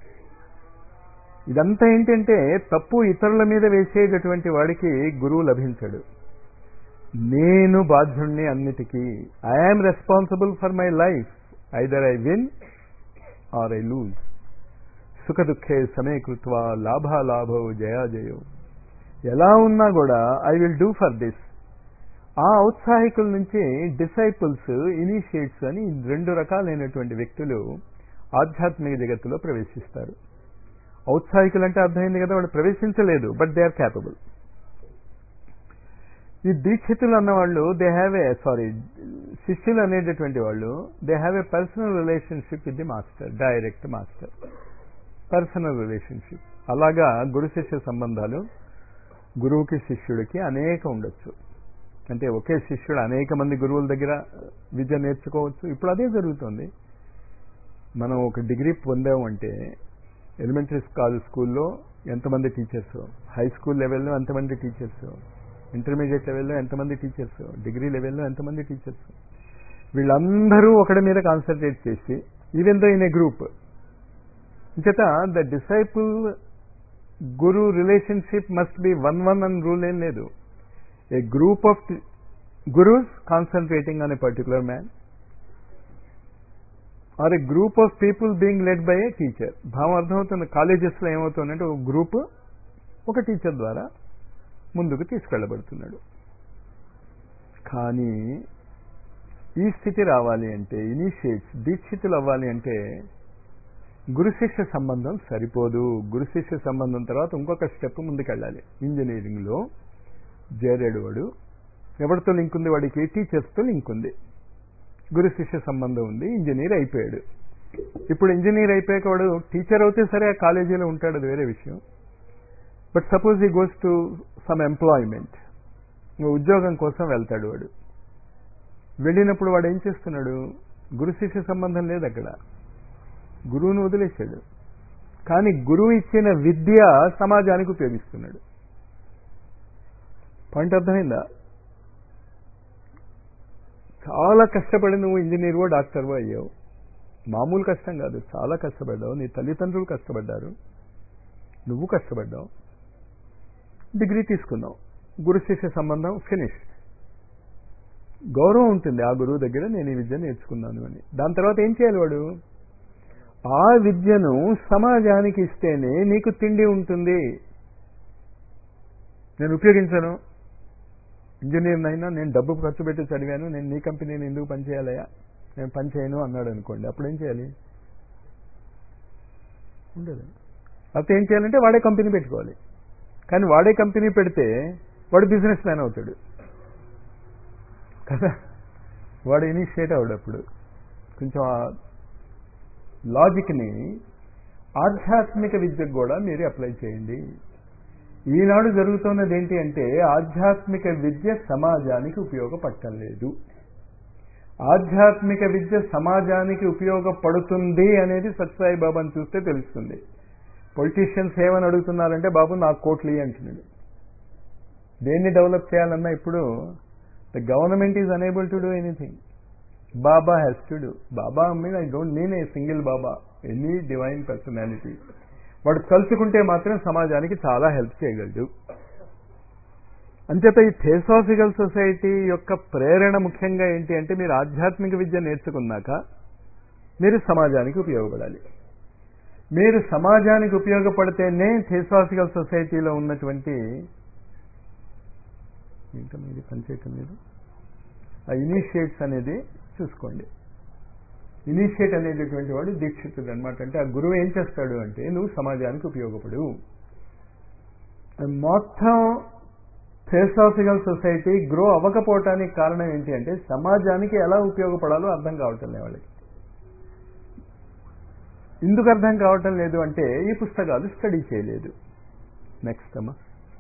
ఇదంతా ఏంటంటే తప్పు ఇతరుల మీద వేసేటటువంటి వాడికి గురువు లభించడు. నేను బాధ్యుణ్ణి అన్నిటికీ. I'm responsible for my life. Either I win or I lose. సుఖ దుఃఖే సమీకృత్వా లాభాలాభో జయాజయో. ఎలా ఉన్నా కూడా I will do for this. ఆ ఔత్సాహికుల నుంచి డిసైపుల్స్, ఇనిషియేట్స్ అని రెండు రకాలైనటువంటి వ్యక్తులు ఆధ్యాత్మిక జగత్తులో ప్రవేశిస్తారు. ఔత్సాహికులు అంటే అర్థమైంది కదా, వాడు ప్రవేశించలేదు, బట్ దే ఆర్ క్యాపబుల్. ఈ దీక్షితులు అన్నవాళ్ళు దే హ్యావ్ ఏ సారీ శిష్యులు అనేటటువంటి వాళ్ళు they have a personal relationship with the master, direct master, personal relationship. అలాగా గురు శిష్య సంబంధాలు గురువుకి శిష్యుడికి అనేక ఉండొచ్చు. అంటే ఒకే శిష్యుడు అనేక మంది గురువుల దగ్గర విద్య నేర్చుకోవచ్చు. ఇప్పుడు అదే జరుగుతుంది. మనం ఒక డిగ్రీ పొందామంటే ఎలిమెంటరీ స్కూల్ స్కూల్లో ఎంతమంది టీచర్స్, హై స్కూల్ లెవెల్లో ఎంతమంది టీచర్స్, ఇంటర్మీడియట్ లెవెల్లో ఎంతమంది టీచర్స్, డిగ్రీ లెవెల్లో ఎంతమంది టీచర్స్, వీళ్ళందరూ ఒకటి మీద కాన్సన్ట్రేట్ చేసి even though in a group. చేత the disciple guru relationship must be one one అని రూల్ ఏం లేదు. A group of gurus concentrating on a particular man, or a group of people being led by a teacher. భావం అర్థమవుతుంది. కాలేజెస్లో ఏమవుతుందంటే ఒక group ఒక టీచర్ ద్వారా ముందుకు తీసుకెళ్ళబడుతున్నాడు. కానీ ఈ స్థితి రావాలి అంటే, ఇనిషియేట్స్ దీక్షితులు అవ్వాలి అంటే గురు శిష్య సంబంధం సరిపోదు. గురు శిష్య సంబంధం తర్వాత ఇంకొక స్టెప్ ముందుకెళ్ళాలి. ఇంజనీరింగ్లో చేరాడు వాడు, ఎవరితో లింక్ ఉంది వాడికి? టీచర్స్తో లింక్ ఉంది. గురు శిష్య సంబంధం ఉంది, ఇంజనీర్ అయిపోయాడు. ఇప్పుడు ఇంజనీర్ అయిపోయాక వాడు టీచర్ అవుతే సరే ఆ కాలేజీలో ఉంటాడు, అది వేరే విషయం. But suppose he goes to some employment, ఉద్యోగం కోసం వెళ్తాడు వాడు. వెళ్ళినప్పుడు వాడు ఏం చేస్తున్నాడు? గురు శిష్య సంబంధం లేదు అక్కడ, గురువును వదిలేశాడు. కానీ గురువు ఇచ్చిన విద్య సమాజానికి ఉపయోగిస్తున్నాడు. పాయింట్ అర్థమైందా? చాలా కష్టపడి నువ్వు ఇంజనీర్వో డాక్టర్వో అయ్యావు. మామూలు కష్టం కాదు, చాలా కష్టపడ్డావు. నీ తల్లిదండ్రులు కష్టపడ్డారు, నువ్వు కష్టపడ్డావు, డిగ్రీ తీసుకున్నావు, గురు శిష్య సంబంధం ఫినిష్. గౌరవం ఉంటుంది ఆ గురువు దగ్గర, నేను ఈ విద్య నేర్చుకున్నాను అని. దాని తర్వాత ఏం చేయాలి వాడు? ఆ విద్యను సమాజానికి ఇస్తేనే నీకు తిండి ఉంటుంది. నేను ఉపయోగించను, ఇంజనీర్ని అయినా నేను డబ్బు ఖర్చు పెట్టి చదివాను, నేను నీ కంపెనీని ఎందుకు పనిచేయాలయా, నేను పని చేయను అన్నాడు అనుకోండి, అప్పుడు ఏం చేయాలి? ఉండదు. అప్పుడు ఏం చేయాలంటే వాడే కంపెనీ పెట్టుకోవాలి. కానీ వాడే కంపెనీ పెడితే వాడు బిజినెస్ మ్యాన్ అవుతాడు కదా, వాడు ఇనిషియేట్ అవడు. అప్పుడు కొంచెం లాజిక్ని ఆధ్యాత్మిక విద్యకు కూడా మీరు అప్లై చేయండి. ఈనాడు జరుగుతున్నది ఏంటి అంటే ఆధ్యాత్మిక విద్య సమాజానికి ఉపయోగపడటం లేదు. ఆధ్యాత్మిక విద్య సమాజానికి ఉపయోగపడుతుంది అనేది సత్యసాయి బాబాని చూస్తే తెలుస్తుంది. పొలిటీషియన్స్ ఏమని అడుగుతున్నారంటే, బాబు నాకు కోట్లు ఇయ్యి అంటున్నాడు. దేన్ని డెవలప్ చేయాలన్నా ఇప్పుడు the government is unable to do anything. Baba has to do. Baba mean I don't mean a single Baba, any divine personality. వాడు తలుచుకుంటే మాత్రం సమాజానికి చాలా హెల్ప్ చేయగలడు. అంచేత ఈ థియోసాఫికల్ సొసైటీ యొక్క ప్రేరణ ముఖ్యంగా ఏంటి అంటే మీరు ఆధ్యాత్మిక విద్య నేర్చుకున్నాక మీరు సమాజానికి ఉపయోగపడాలి. మీరు సమాజానికి ఉపయోగపడితేనే థియోసాఫికల్ సొసైటీలో ఉన్నటువంటి ఇంకా మీరు పనిచేయటం లేదు ఆ ఇనిషియేట్స్ అనేది చూసుకోండి. ఇనిషియేట్ అనేటటువంటి వాడు దీక్షితుడు అనమాట. అంటే ఆ గురువు ఏం చేస్తాడు అంటే నువ్వు సమాజానికి ఉపయోగపడు. మొత్తం థియోసాఫికల్ సొసైటీ గ్రో అవ్వకపోవటానికి కారణం ఏంటి అంటే సమాజానికి ఎలా ఉపయోగపడాలో అర్థం కావటం లేదు వాళ్ళకి. ఎందుకు అర్థం కావటం లేదు అంటే ఈ పుస్తకాలు స్టడీ చేయలేదు. నెక్స్ట్ అమ్మా.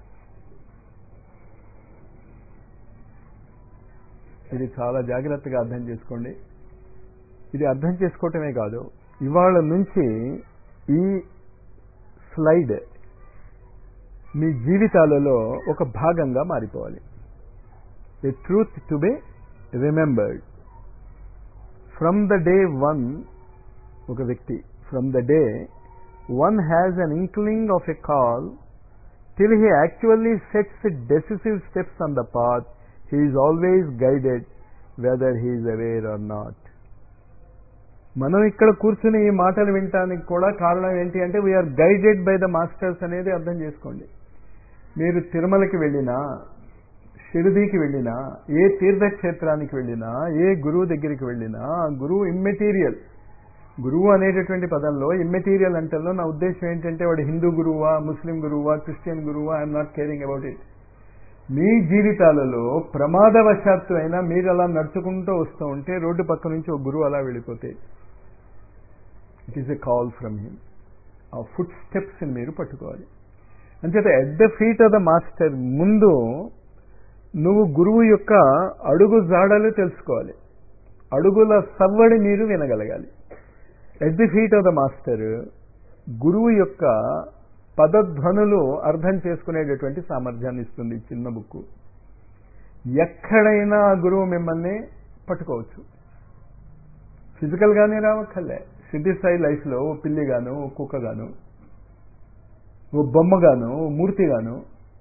ఇది చాలా జాగ్రత్తగా అర్థం చేసుకోండి. ఇది అర్థం చేసుకోవటమే కాదు, ఇవాళ నుంచి ఈ స్లైడ్ మీ జీవితాలలో ఒక భాగంగా మారిపోవాలి. A truth to be remembered from the day one. ఒక వ్యక్తి from the day one has an inkling of a call till he actually sets decisive steps on the path, he is always guided whether he is aware or not. మనం ఇక్కడ కూర్చుని ఈ మాటలు వినటానికి కూడా కారణం ఏంటి అంటే we are guided by the masters అనేది అర్థం చేసుకోండి. మీరు తిరుమలకి వెళ్ళినా, షిరిడీకి వెళ్ళినా, ఏ తీర్థక్షేత్రానికి వెళ్ళినా, ఏ గురువు దగ్గరికి వెళ్ళినా గురువు ఇమ్మెటీరియల్. గురువు అనేటటువంటి పదంలో ఇమ్మెటీరియల్ అంటల్లో నా ఉద్దేశం ఏంటంటే వాడు హిందూ గురువా, ముస్లిం గురువా, క్రిస్టియన్ గురువా, I'm not caring about it. మీ జీవితాలలో ప్రమాదవశాత్తు అయినా మీరు అలా నడుచుకుంటూ వస్తూ ఉంటే రోడ్డు పక్క నుంచి ఒక గురువు అలా వెళ్ళిపోతే it is a call from him. ఆ ఫుట్ స్టెప్స్ని మీరు పట్టుకోవాలి. అంచేత at the feet of the master ముందు నువ్వు గురువు యొక్క అడుగు జాడలు తెలుసుకోవాలి. అడుగుల సవ్వడి మీరు వినగలగాలి. At the feet of the master గురువు యొక్క పదధ్వనులు అర్థం చేసుకునేటటువంటి సామర్థ్యాన్ని ఇస్తుంది చిన్న బుక్. ఎక్కడైనా గురువు మిమ్మల్ని పట్టుకోవచ్చు. ఫిజికల్గానే రావక్కర్లే. సిద్ధి స్థాయి లైఫ్లో ఓ పిల్లిగాను, ఓ కుక్కగాను, ఓ బొమ్మగాను, ఓ మూర్తిగాను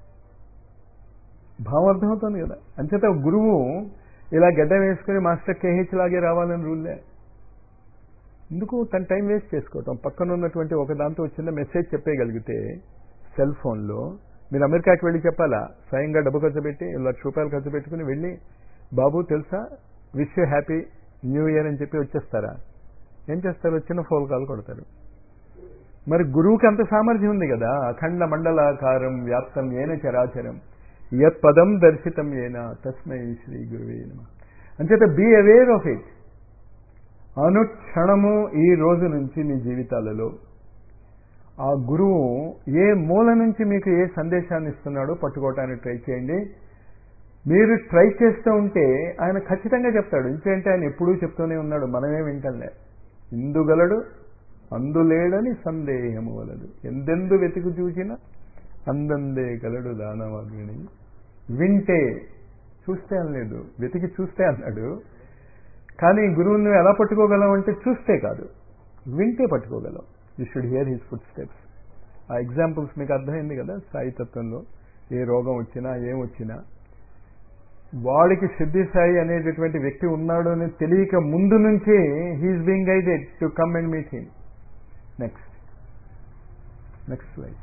భావం అర్థమవుతుంది కదా. అంచేత గురువు ఇలా గడ్డ వేసుకుని మాస్టర్ కేహెచ్ లాగే రావాలని రూల్లే. ఎందుకు తన టైం వేస్ట్ చేసుకోవటం? పక్కన ఉన్నటువంటి ఒక దాంతో వచ్చిన మెసేజ్ చెప్పేయగలిగితే సెల్ ఫోన్లో మీరు అమెరికాకి వెళ్ళి చెప్పాలా? స్వయంగా డబ్బు ఖర్చు పెట్టి లక్ష రూపాయలు ఖర్చు పెట్టుకుని వెళ్ళి బాబు తెలుసా wish you happy new year అని చెప్పి వచ్చేస్తారా? ఏం చేస్తారు? చిన్న ఫోన్ కాల్ కొడతారు. మరి గురువుకి అంత సామర్థ్యం ఉంది కదా. అఖండ మండలాకారం వ్యాప్తం ఏన చరాచరం యత్ పదం దర్శితం ఏన తస్మై శ్రీ గురువే నమః. అంచేత బీ అవేర్ ఆఫ్ ఇట్. అనుక్షణము ఈ రోజు నుంచి మీ జీవితాలలో ఆ గురువు ఏ మూల నుంచి మీకు ఏ సందేశాన్ని ఇస్తున్నాడో పట్టుకోవటానికి ట్రై చేయండి. మీరు ట్రై చేస్తూ ఉంటే ఆయన ఖచ్చితంగా చెప్తాడు. ఇంకేంటే ఆయన ఎప్పుడూ చెప్తూనే ఉన్నాడు, మనమే వింటలే. ఇందుగలడు అందులేడని సందేహము వలదు, ఎందెందు వెతుకు చూసినా అందందే గలడు దానవాగ్ని. వింటే, చూస్తే అనలేదు, వెతికి చూస్తే అన్నాడు. కానీ గురువుని నువ్వు ఎలా పట్టుకోగలవు అంటే చూస్తే కాదు, వింటే పట్టుకోగలవు. You should hear his footsteps. ఆ ఎగ్జాంపుల్స్ మీకు అర్థమైంది కదా. సాయి తత్వంలో ఏ రోగం వచ్చినా ఏం వచ్చినా వాడికి సిద్ధి సాయి అనేటటువంటి వ్యక్తి ఉన్నాడు అని తెలియక ముందు నుంచే he is being guided to come and meet him. Next next slide.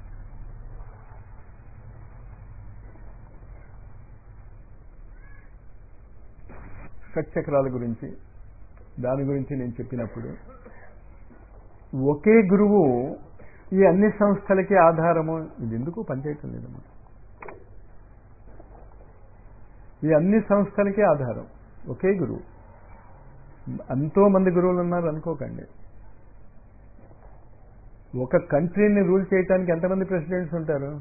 షట్చక్రాల గురించి దాని గురించి నేను చెప్పినప్పుడు ఒకే గురువు ఈ అన్ని సంస్థలకి ఆధారము. ఇది ఎందుకు పనిచేయటం లేదమ్మా. ఈ అన్ని సంస్థలకి ఆధారం ఒకే గురువు. ఎంతో మంది గురువులు ఉన్నారు అనుకోకండి. ఒక కంట్రీని రూల్ చేయడానికి ఎంతమంది ప్రెసిడెంట్స్ ఉంటారు?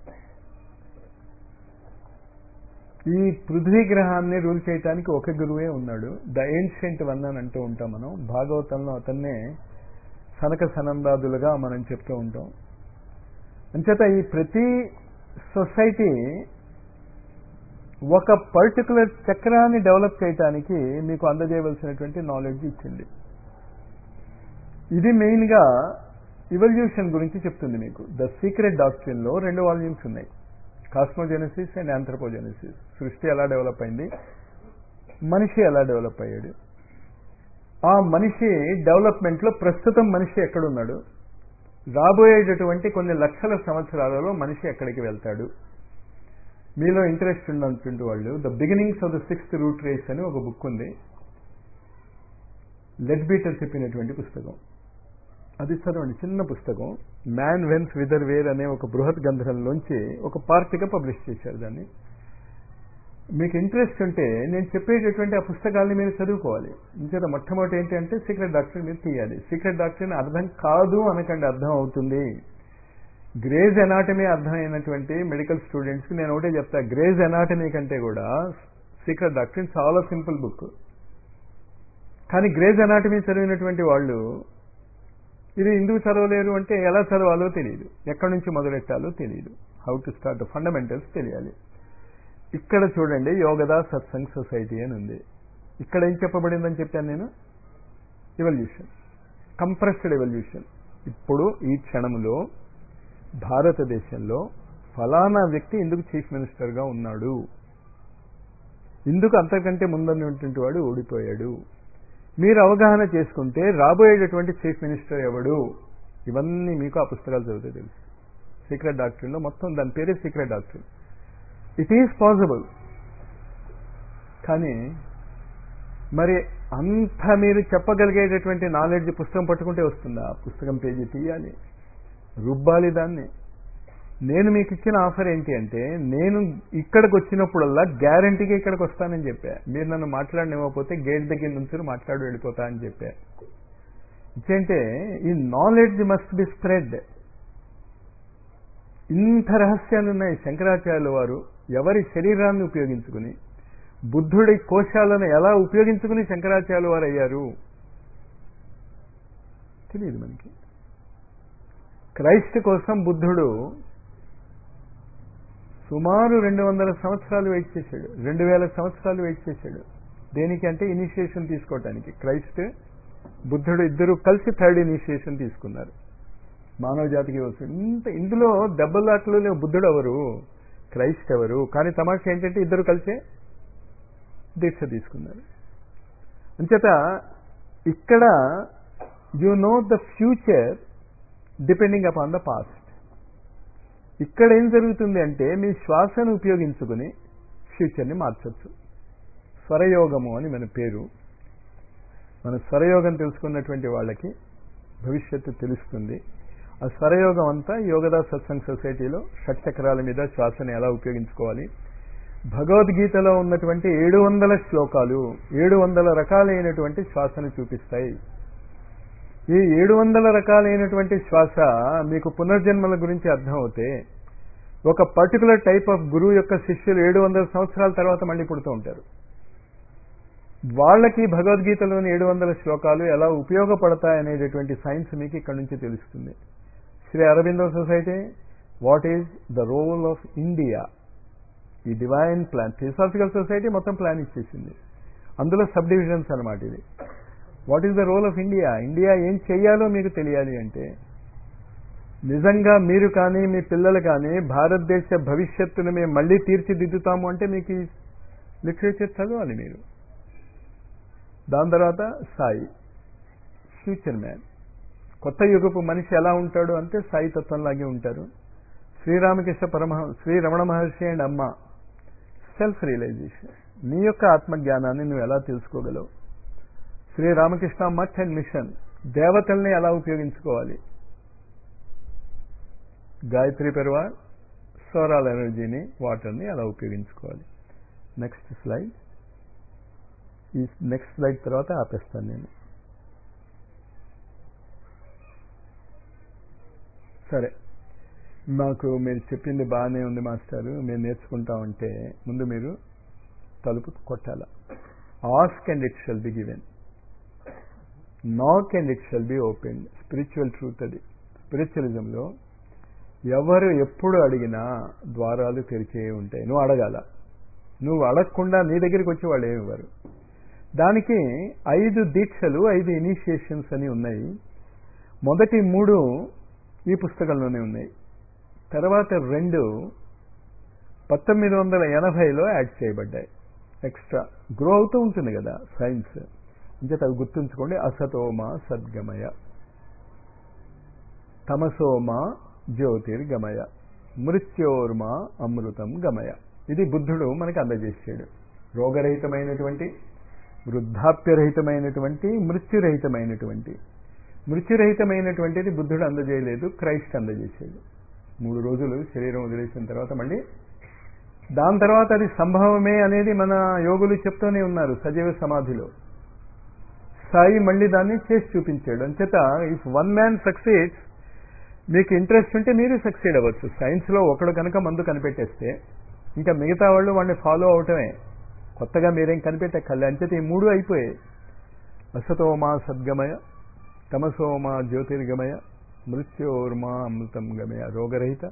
ఈ పృథ్వీ గ్రహాన్ని రూల్ చేయడానికి ఒక గురువే ఉన్నాడు. ద ఏన్షియంట్ వన్ అని అంటూ ఉంటాం మనం. భాగవతంలో అతన్నే సనక సనందాదులుగా మనం చెప్తూ ఉంటాం. అంచేత ఈ ప్రతి సొసైటీ ఒక పర్టికులర్ చక్రాన్ని డెవలప్ చేయడానికి మీకు అందజేయవలసినటువంటి నాలెడ్జ్ ఇచ్చింది. ఇది మెయిన్గా ఇవల్యూషన్ గురించి చెప్తుంది మీకు. ద సీక్రెట్ డాక్ట్రిన్లో రెండు వాల్యూమ్స్ ఉన్నాయి. Cosmogenesis and anthropogenesis. సృష్టి ఎలా డెవలప్ అయింది, మనిషి ఎలా డెవలప్ అయ్యాడు, ఆ మనిషి డెవలప్మెంట్లో ప్రస్తుతం మనిషి ఎక్కడున్నాడు, రాబోయేటటువంటి కొన్ని లక్షల సంవత్సరాలలో మనిషి ఎక్కడికి వెళ్తాడు. మీలో ఇంట్రెస్ట్ ఉన్నటువంటి వాళ్ళు the beginnings of the sixth root race అని ఒక బుక్ ఉంది, లెడ్ బీటర్ చెప్పినటువంటి పుస్తకం. అది చదవండి, చిన్న పుస్తకం. మ్యాన్ వెన్స్ విదర్ వేర్ అనే ఒక బృహత్ గ్రంథంలోంచి ఒక పార్ట్గా పబ్లిష్ చేశారు దాన్ని. మీకు ఇంట్రెస్ట్ ఉంటే నేను చెప్పేటటువంటి ఆ పుస్తకాలని మీరు చదువుకోవాలి. ఇంకేత మొట్టమొదటి ఏంటి అంటే సీక్రెట్ డాక్టర్ మీరు తీయాలి. సీక్రెట్ డాక్టర్ని అర్థం కాదు అనకండి, అర్థం అవుతుంది. గ్రేజ్ ఎనాటమీ అర్థమైనటువంటి మెడికల్ స్టూడెంట్స్కి నేను ఒకటే చెప్తా, గ్రేజ్ ఎనాటమీ కంటే కూడా సీక్రెట్ డాక్టర్ చాలా సింపుల్ బుక్. కానీ గ్రేజ్ ఎనాటమీ చదివినటువంటి వాళ్ళు ఇది ఎందుకు చదవలేరు అంటే ఎలా చదవాలో తెలియదు, ఎక్కడి నుంచి మొదలెట్టాలో తెలియదు, హౌ టు స్టార్ట్ ఫండమెంటల్స్ తెలియాలి. ఇక్కడ చూడండి, యోగదా సత్సంగ్ సొసైటీ అని ఉంది. ఇక్కడ ఏం చెప్పబడిందని చెప్పాను నేను, ఎవల్యూషన్, కంప్రెస్డ్ ఎవల్యూషన్. ఇప్పుడు ఈ క్షణంలో భారతదేశంలో ఫలానా వ్యక్తి ఎందుకు చీఫ్ మినిస్టర్గా ఉన్నాడు, ఎందుకు అంతకంటే ముందున్నటువంటి వాడు ఓడిపోయాడు, మీరు అవగాహన చేసుకుంటే రాబోయేటటువంటి చీఫ్ మినిస్టర్ ఎవడు, ఇవన్నీ మీకు ఆ పుస్తకాలు చదివితే తెలుసు. సీక్రెట్ డాక్టరీలో మొత్తం దాని పేరే secret doctrine. It is possible. కానీ మరి అంత మీరు చెప్పగలిగేటటువంటి నాలెడ్జ్ పుస్తకం పట్టుకుంటే వస్తుందా? పుస్తకం పేజీ తీయాలి, రుబ్బాలి దాన్ని. నేను మీకు ఇచ్చిన ఆఫర్ ఏంటి అంటే, నేను ఇక్కడికి వచ్చినప్పుడల్లా గ్యారంటీగా ఇక్కడికి వస్తానని చెప్పా. మీరు నన్ను మాట్లాడనివ్వకపోతే గేట్ దగ్గర నుంచి మాట్లాడి వెళ్ళిపోతా అని చెప్పా. ఇచ్చేంటే ఈ నాలెడ్జ్ మస్ట్ బి స్ప్రెడ్. ఇంత రహస్యాలు ఉన్నాయి. శంకరాచార్యుల వారు ఎవరి శరీరాన్ని ఉపయోగించుకుని, బుద్ధుడి కోశాలను ఎలా ఉపయోగించుకుని శంకరాచార్యుల వారు అయ్యారు తెలియదు మనకి. క్రైస్ట్ కోసం బుద్ధుడు సుమారు రెండు వందల సంవత్సరాలు వెయిట్ చేశాడు, రెండు వేల సంవత్సరాలు వెయిట్ చేశాడు. దేనికి అంటే ఇనిషియేషన్ తీసుకోవటానికి. క్రైస్ట్ బుద్ధుడు ఇద్దరు కలిసి థర్డ్ ఇనిషియేషన్ తీసుకున్నారు మానవ జాతికి వస్తుంది. ఇంత ఇందులో దెబ్బలాట్లు లేవు. బుద్ధుడు ఎవరు, క్రైస్ట్ ఎవరు, కానీ తమాషా ఏంటంటే ఇద్దరు కలిసే దీక్ష తీసుకున్నారు. అంచేత ఇక్కడ you know the future depending upon the past. ఇక్కడ ఏం జరుగుతుంది అంటే మీ శ్వాసను ఉపయోగించుకుని ఫ్యూచర్ని మార్చచ్చు. స్వరయోగము అని మన పేరు. మన స్వరయోగం తెలుసుకున్నటువంటి వాళ్ళకి భవిష్యత్తు తెలుస్తుంది. ఆ స్వరయోగం అంతా యోగదా సత్సంగ్ సొసైటీలో షట్చక్రాల మీద శ్వాసను ఎలా ఉపయోగించుకోవాలి, భగవద్గీతలో ఉన్నటువంటి ఏడు వందల శ్లోకాలు ఏడు వందల రకాలైనటువంటి శ్వాసను చూపిస్తాయి. ఈ ఏడు వందల రకాలైనటువంటి శ్వాస మీకు పునర్జన్మల గురించి అర్థం అవుతే, ఒక పర్టికులర్ టైప్ ఆఫ్ గురువు యొక్క శిష్యులు ఏడు వందల సంవత్సరాల తర్వాత మళ్ళీ పుడుతూ ఉంటారు. వాళ్ళకి భగవద్గీతలోని ఏడు వందల శ్లోకాలు ఎలా ఉపయోగపడతాయనేటటువంటి సైన్స్ మీకు ఇక్కడ నుంచి తెలుస్తుంది. Shri Aurobindo society, what is the role of India, ఈ డివైన్ ప్లాన్. థియోసాఫికల్ సొసైటీ మొత్తం ప్లాన్ ఇచ్చేసింది, అందులో సబ్ డివిజన్స్ అనమాట ఇది. What is the role of India, India ఏం చెయ్యాలో మీకు తెలియాలి అంటే, నిజంగా మీరు కానీ మీ పిల్లలు కానీ భారతదేశ భవిష్యత్తును మేము మళ్ళీ తీర్చిదిద్దుతాము అంటే మీకు ఈ లిటరేచర్ చదవాలి మీరు. దాని తర్వాత సాయి, ఫ్యూచర్ మ్యాన్. కొత్త యుగపు మనిషి ఎలా ఉంటాడు అంటే సాయి తత్వంలాగే ఉంటారు. శ్రీరామకృష్ణ పరమహ Shri Ramana Maharshi and Amma, self realization. నీ యొక్క ఆత్మజ్ఞానాన్ని నువ్వు ఎలా తెలుసుకోగలవు. శ్రీ రామకృష్ణ మఠ్ అండ్ మిషన్, దేవతల్ని ఎలా ఉపయోగించుకోవాలి. గాయత్రి పెరువాల్, సోరాల్ ఎనర్జీని, వాటర్ని ఎలా ఉపయోగించుకోవాలి. Next slide. ఈ నెక్స్ట్ స్లైడ్ తర్వాత ఆపేస్తాను నేను. సరే, మాకు మీరు చెప్పింది బాగానే ఉంది మాస్టారు, మేము నేర్చుకుంటామంటే ముందు మీరు తలుపు కొట్టాల. Ask and it shall be given, knock and it shall be open. Spiritual truth అది. స్పిరిచువలిజంలో ఎవరు ఎప్పుడు అడిగినా ద్వారాలు తెరిచే ఉంటాయి. నువ్వు అడగాల. నువ్వు అడగకుండా నీ దగ్గరికి వచ్చి వాళ్ళు ఏమి ఇవ్వరు. దానికి ఐదు దీక్షలు, ఐదు ఇనిషియేషన్స్ అని ఉన్నాయి. మొదటి మూడు ఈ పుస్తకంలోనే ఉన్నాయి. తర్వాత రెండు పంతొమ్మిది వందల ఎనభైలో యాడ్ చేయబడ్డాయి. ఎక్స్ట్రా గ్రో అవుతూ ఉంటుంది కదా సైన్స్. అంచేత అవి గుర్తుంచుకోండి. అసతోమ సద్గమయ, తమసోమ జ్యోతిర్గమయ, మృత్యోర్మ అమృతం గమయ. ఇది బుద్ధుడు మనకు అందజేసాడు. రోగరహితమైనటువంటి, వృద్ధాప్యరహితమైనటువంటి, మృత్యురహితమైనటువంటి. మృత్యురహితమైనటువంటిది బుద్ధుడు అందజేయలేదు, క్రైస్ట్ అందజేసాడు. మూడు రోజులు శరీరం వదిలేసిన తర్వాత మళ్ళీ దాని తర్వాత అది సంభవమే అనేది మన యోగులు చెప్తూనే ఉన్నారు. సజీవ సమాధిలో సాయి మళ్ళీ దాన్ని చేసి చూపించాడు. అంచేత ఇఫ్ వన్ మ్యాన్ సక్సీడ్స్, మీకు ఇంట్రెస్ట్ ఉంటే మీరు సక్సీడ్ అవ్వచ్చు. సైన్స్లో ఒకడు కనుక మందు కనిపెట్టేస్తే ఇంకా మిగతా వాళ్ళు వాడిని ఫాలో అవటమే, కొత్తగా మీరేం కనిపెట్టక్కర్లే. అంచేత ఈ మూడు అయిపోయాయి. అసతోమా సద్గమయ, తమసోమా జ్యోతిర్గమయ, మృత్యోర్మా అమృతం గమయ. రోగరహిత,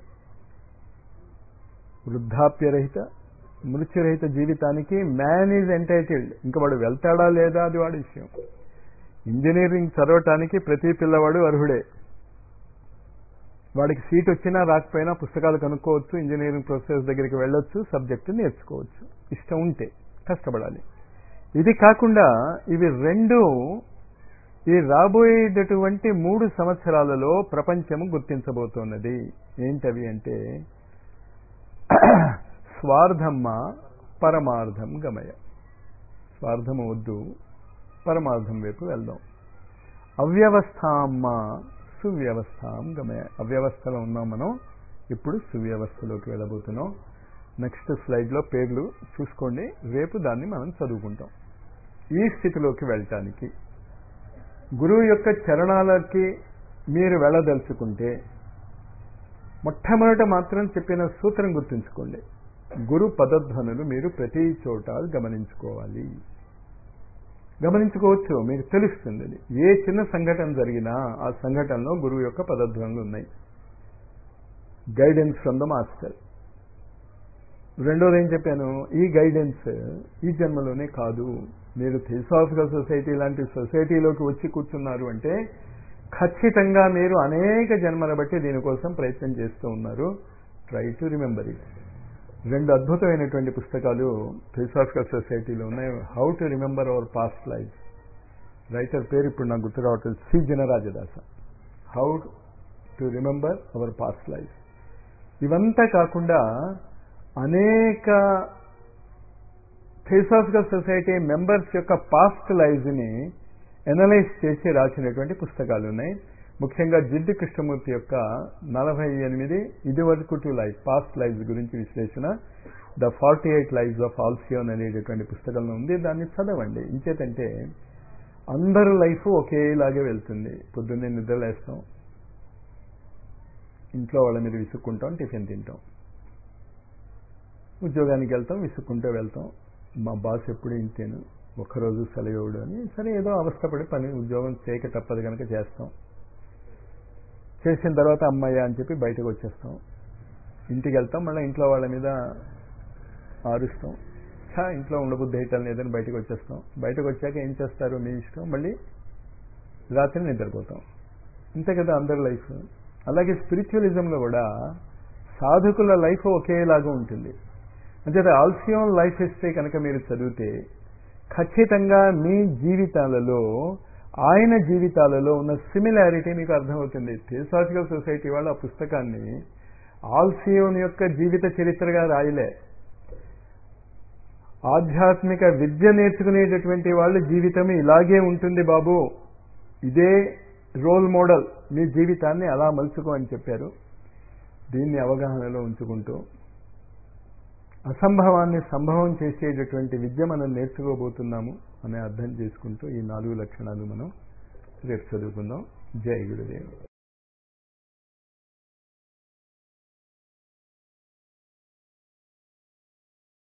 వృద్ధాప్యరహిత, మృత్యురహిత జీవితానికి మ్యాన్ ఈజ్ ఎంటైటిల్డ్. ఇంకా వాడు వెళ్తాడా లేదా అది వాడి విషయం. ఇంజనీరింగ్ చదవటానికి ప్రతి పిల్లవాడు అర్హుడే. వాడికి సీట్ వచ్చినా రాకపోయినా పుస్తకాలు కనుక్కోవచ్చు, ఇంజనీరింగ్ ప్రొఫెసర్స్ దగ్గరికి వెళ్ళొచ్చు, సబ్జెక్టు నేర్చుకోవచ్చు ఇష్టం ఉంటే. కష్టపడాలి. ఇది కాకుండా ఇవి రెండు ఈ రాబోయేటటువంటి మూడు సంవత్సరాలలో ప్రపంచము గుర్తించబోతున్నది. ఏంటవి అంటే స్వార్థమ్మ పరమార్థం గమయ. స్వార్థము వద్దు, పరమార్థం వైపు వెళ్దాం. అవ్యవస్థామ్మ సువ్యవస్థాం గమయ. అవ్యవస్థలో ఉన్నాం మనం, ఇప్పుడు సువ్యవస్థలోకి వెళ్ళబోతున్నాం. నెక్స్ట్ స్లైడ్లో పేర్లు చూసుకోండి, రేపు దాన్ని మనం చదువుకుంటాం. ఈ స్థితిలోకి వెళ్ళటానికి గురువు యొక్క చరణాలకి మీరు వెళ్ళదలుచుకుంటే మొట్టమొదట మాత్రం చెప్పిన సూత్రం గుర్తుంచుకోండి. గురు పదధ్వనులు మీరు ప్రతి చోట గమనించుకోవాలి. గమనించుకోవచ్చు, మీకు తెలుస్తుంది. ఏ చిన్న సంఘటన జరిగినా ఆ సంఘటనలో గురువు యొక్క పదధ్వనులు ఉన్నాయి. Guidance from the master. రెండోది ఏం చెప్పాను, ఈ గైడెన్స్ ఈ జన్మలోనే కాదు. మీరు థియోసాఫికల్ సొసైటీ లాంటి సొసైటీలోకి వచ్చి కూర్చున్నారు అంటే ఖచ్చితంగా మీరు అనేక జన్మల బట్టి దీనికోసం ప్రయత్నం చేస్తూ ఉన్నారు. Try to remember it. రెండు అద్భుతమైనటువంటి పుస్తకాలు థియోసాఫికల్ సొసైటీలో ఉన్నాయి. How to remember our past life. Writer పేరు ఇప్పుడు నాకు గుర్తు రావట్లేదు, C Jinarajadasa. How to remember our past life. ఇవంతా కాకుండా అనేక థియోసాఫికల్ సొసైటీ మెంబర్స్ యొక్క పాస్ట్ లైఫ్ని ఎనలైజ్ చేసి రాసినటువంటి పుస్తకాలు ఉన్నాయి. ముఖ్యంగా జిడ్డు కృష్ణమూర్తి యొక్క నలభై ఎనిమిది ఇదివరకు టు లైఫ్ పాస్ట్ లైఫ్ గురించి విశ్లేషణ, the forty eight lives of Alcyone అనేటటువంటి పుస్తకంలో ఉంది. దాన్ని చదవండి. ఇంచేతంటే అందరూ లైఫ్ ఒకేలాగే వెళ్తుంది. పొద్దున్నే నిద్రలేస్తాం, ఇంట్లో వాళ్ళ మీద విసుక్కుంటాం, టిఫిన్ తింటాం, ఉద్యోగానికి వెళ్తాం, విసుక్కుంటూ వెళ్తాం. మా బాస్ ఎప్పుడు ఇంతేను, ఒక్కరోజు సెలవుడు అని సరే ఏదో అవస్థపడి పని ఉద్యోగం చేయక తప్పదు కనుక చేస్తాం. చేసిన తర్వాత అమ్మాయి అని చెప్పి బయటకు వచ్చేస్తాం. ఇంటికి వెళ్తాం, మళ్ళీ ఇంట్లో వాళ్ళ మీద ఆరుస్తాం. చా ఇంట్లో ఉండబుద్ధి వేయటం లేదని బయటకు వచ్చేస్తాం. బయటకు వచ్చాక ఏం చేస్తారు మీ ఇష్టం, మళ్ళీ రాత్రి నిద్రపోతాం. ఇంతే కదా అందరి లైఫ్. అలాగే స్పిరిచువలిజంలో కూడా సాధకుల లైఫ్ ఒకేలాగా ఉంటుంది. అంటే ఆల్సియోన్ లైఫ్ హిస్టరీ కనుక మీరు చదివితే ఖచ్చితంగా మీ జీవితాలలో ఆయన జీవితాలలో ఉన్న సిమిలారిటీ మీకు అర్థమవుతుంది. థియోసాఫికల్ సొసైటీ వాళ్ళు ఆ పుస్తకాన్ని ఆల్సియోన్ యొక్క జీవిత చరిత్రగా రాయలే. ఆధ్యాత్మిక విద్య నేర్చుకునేటటువంటి వాళ్ళ జీవితం ఇలాగే ఉంటుంది బాబు, ఇదే రోల్ మోడల్, మీ జీవితాన్ని అలా మలుచుకో అని చెప్పారు. దీన్ని అవగాహనలో ఉంచుకుంటూ అసంభవాన్ని సంభవం చేసేటటువంటి విద్య మనం నేర్చుకోబోతున్నాము అనే అర్థం చేసుకుంటూ ఈ నాలుగు లక్షణాలు మనం రేపు చదువుకుందాం. జై గురుదేవ్.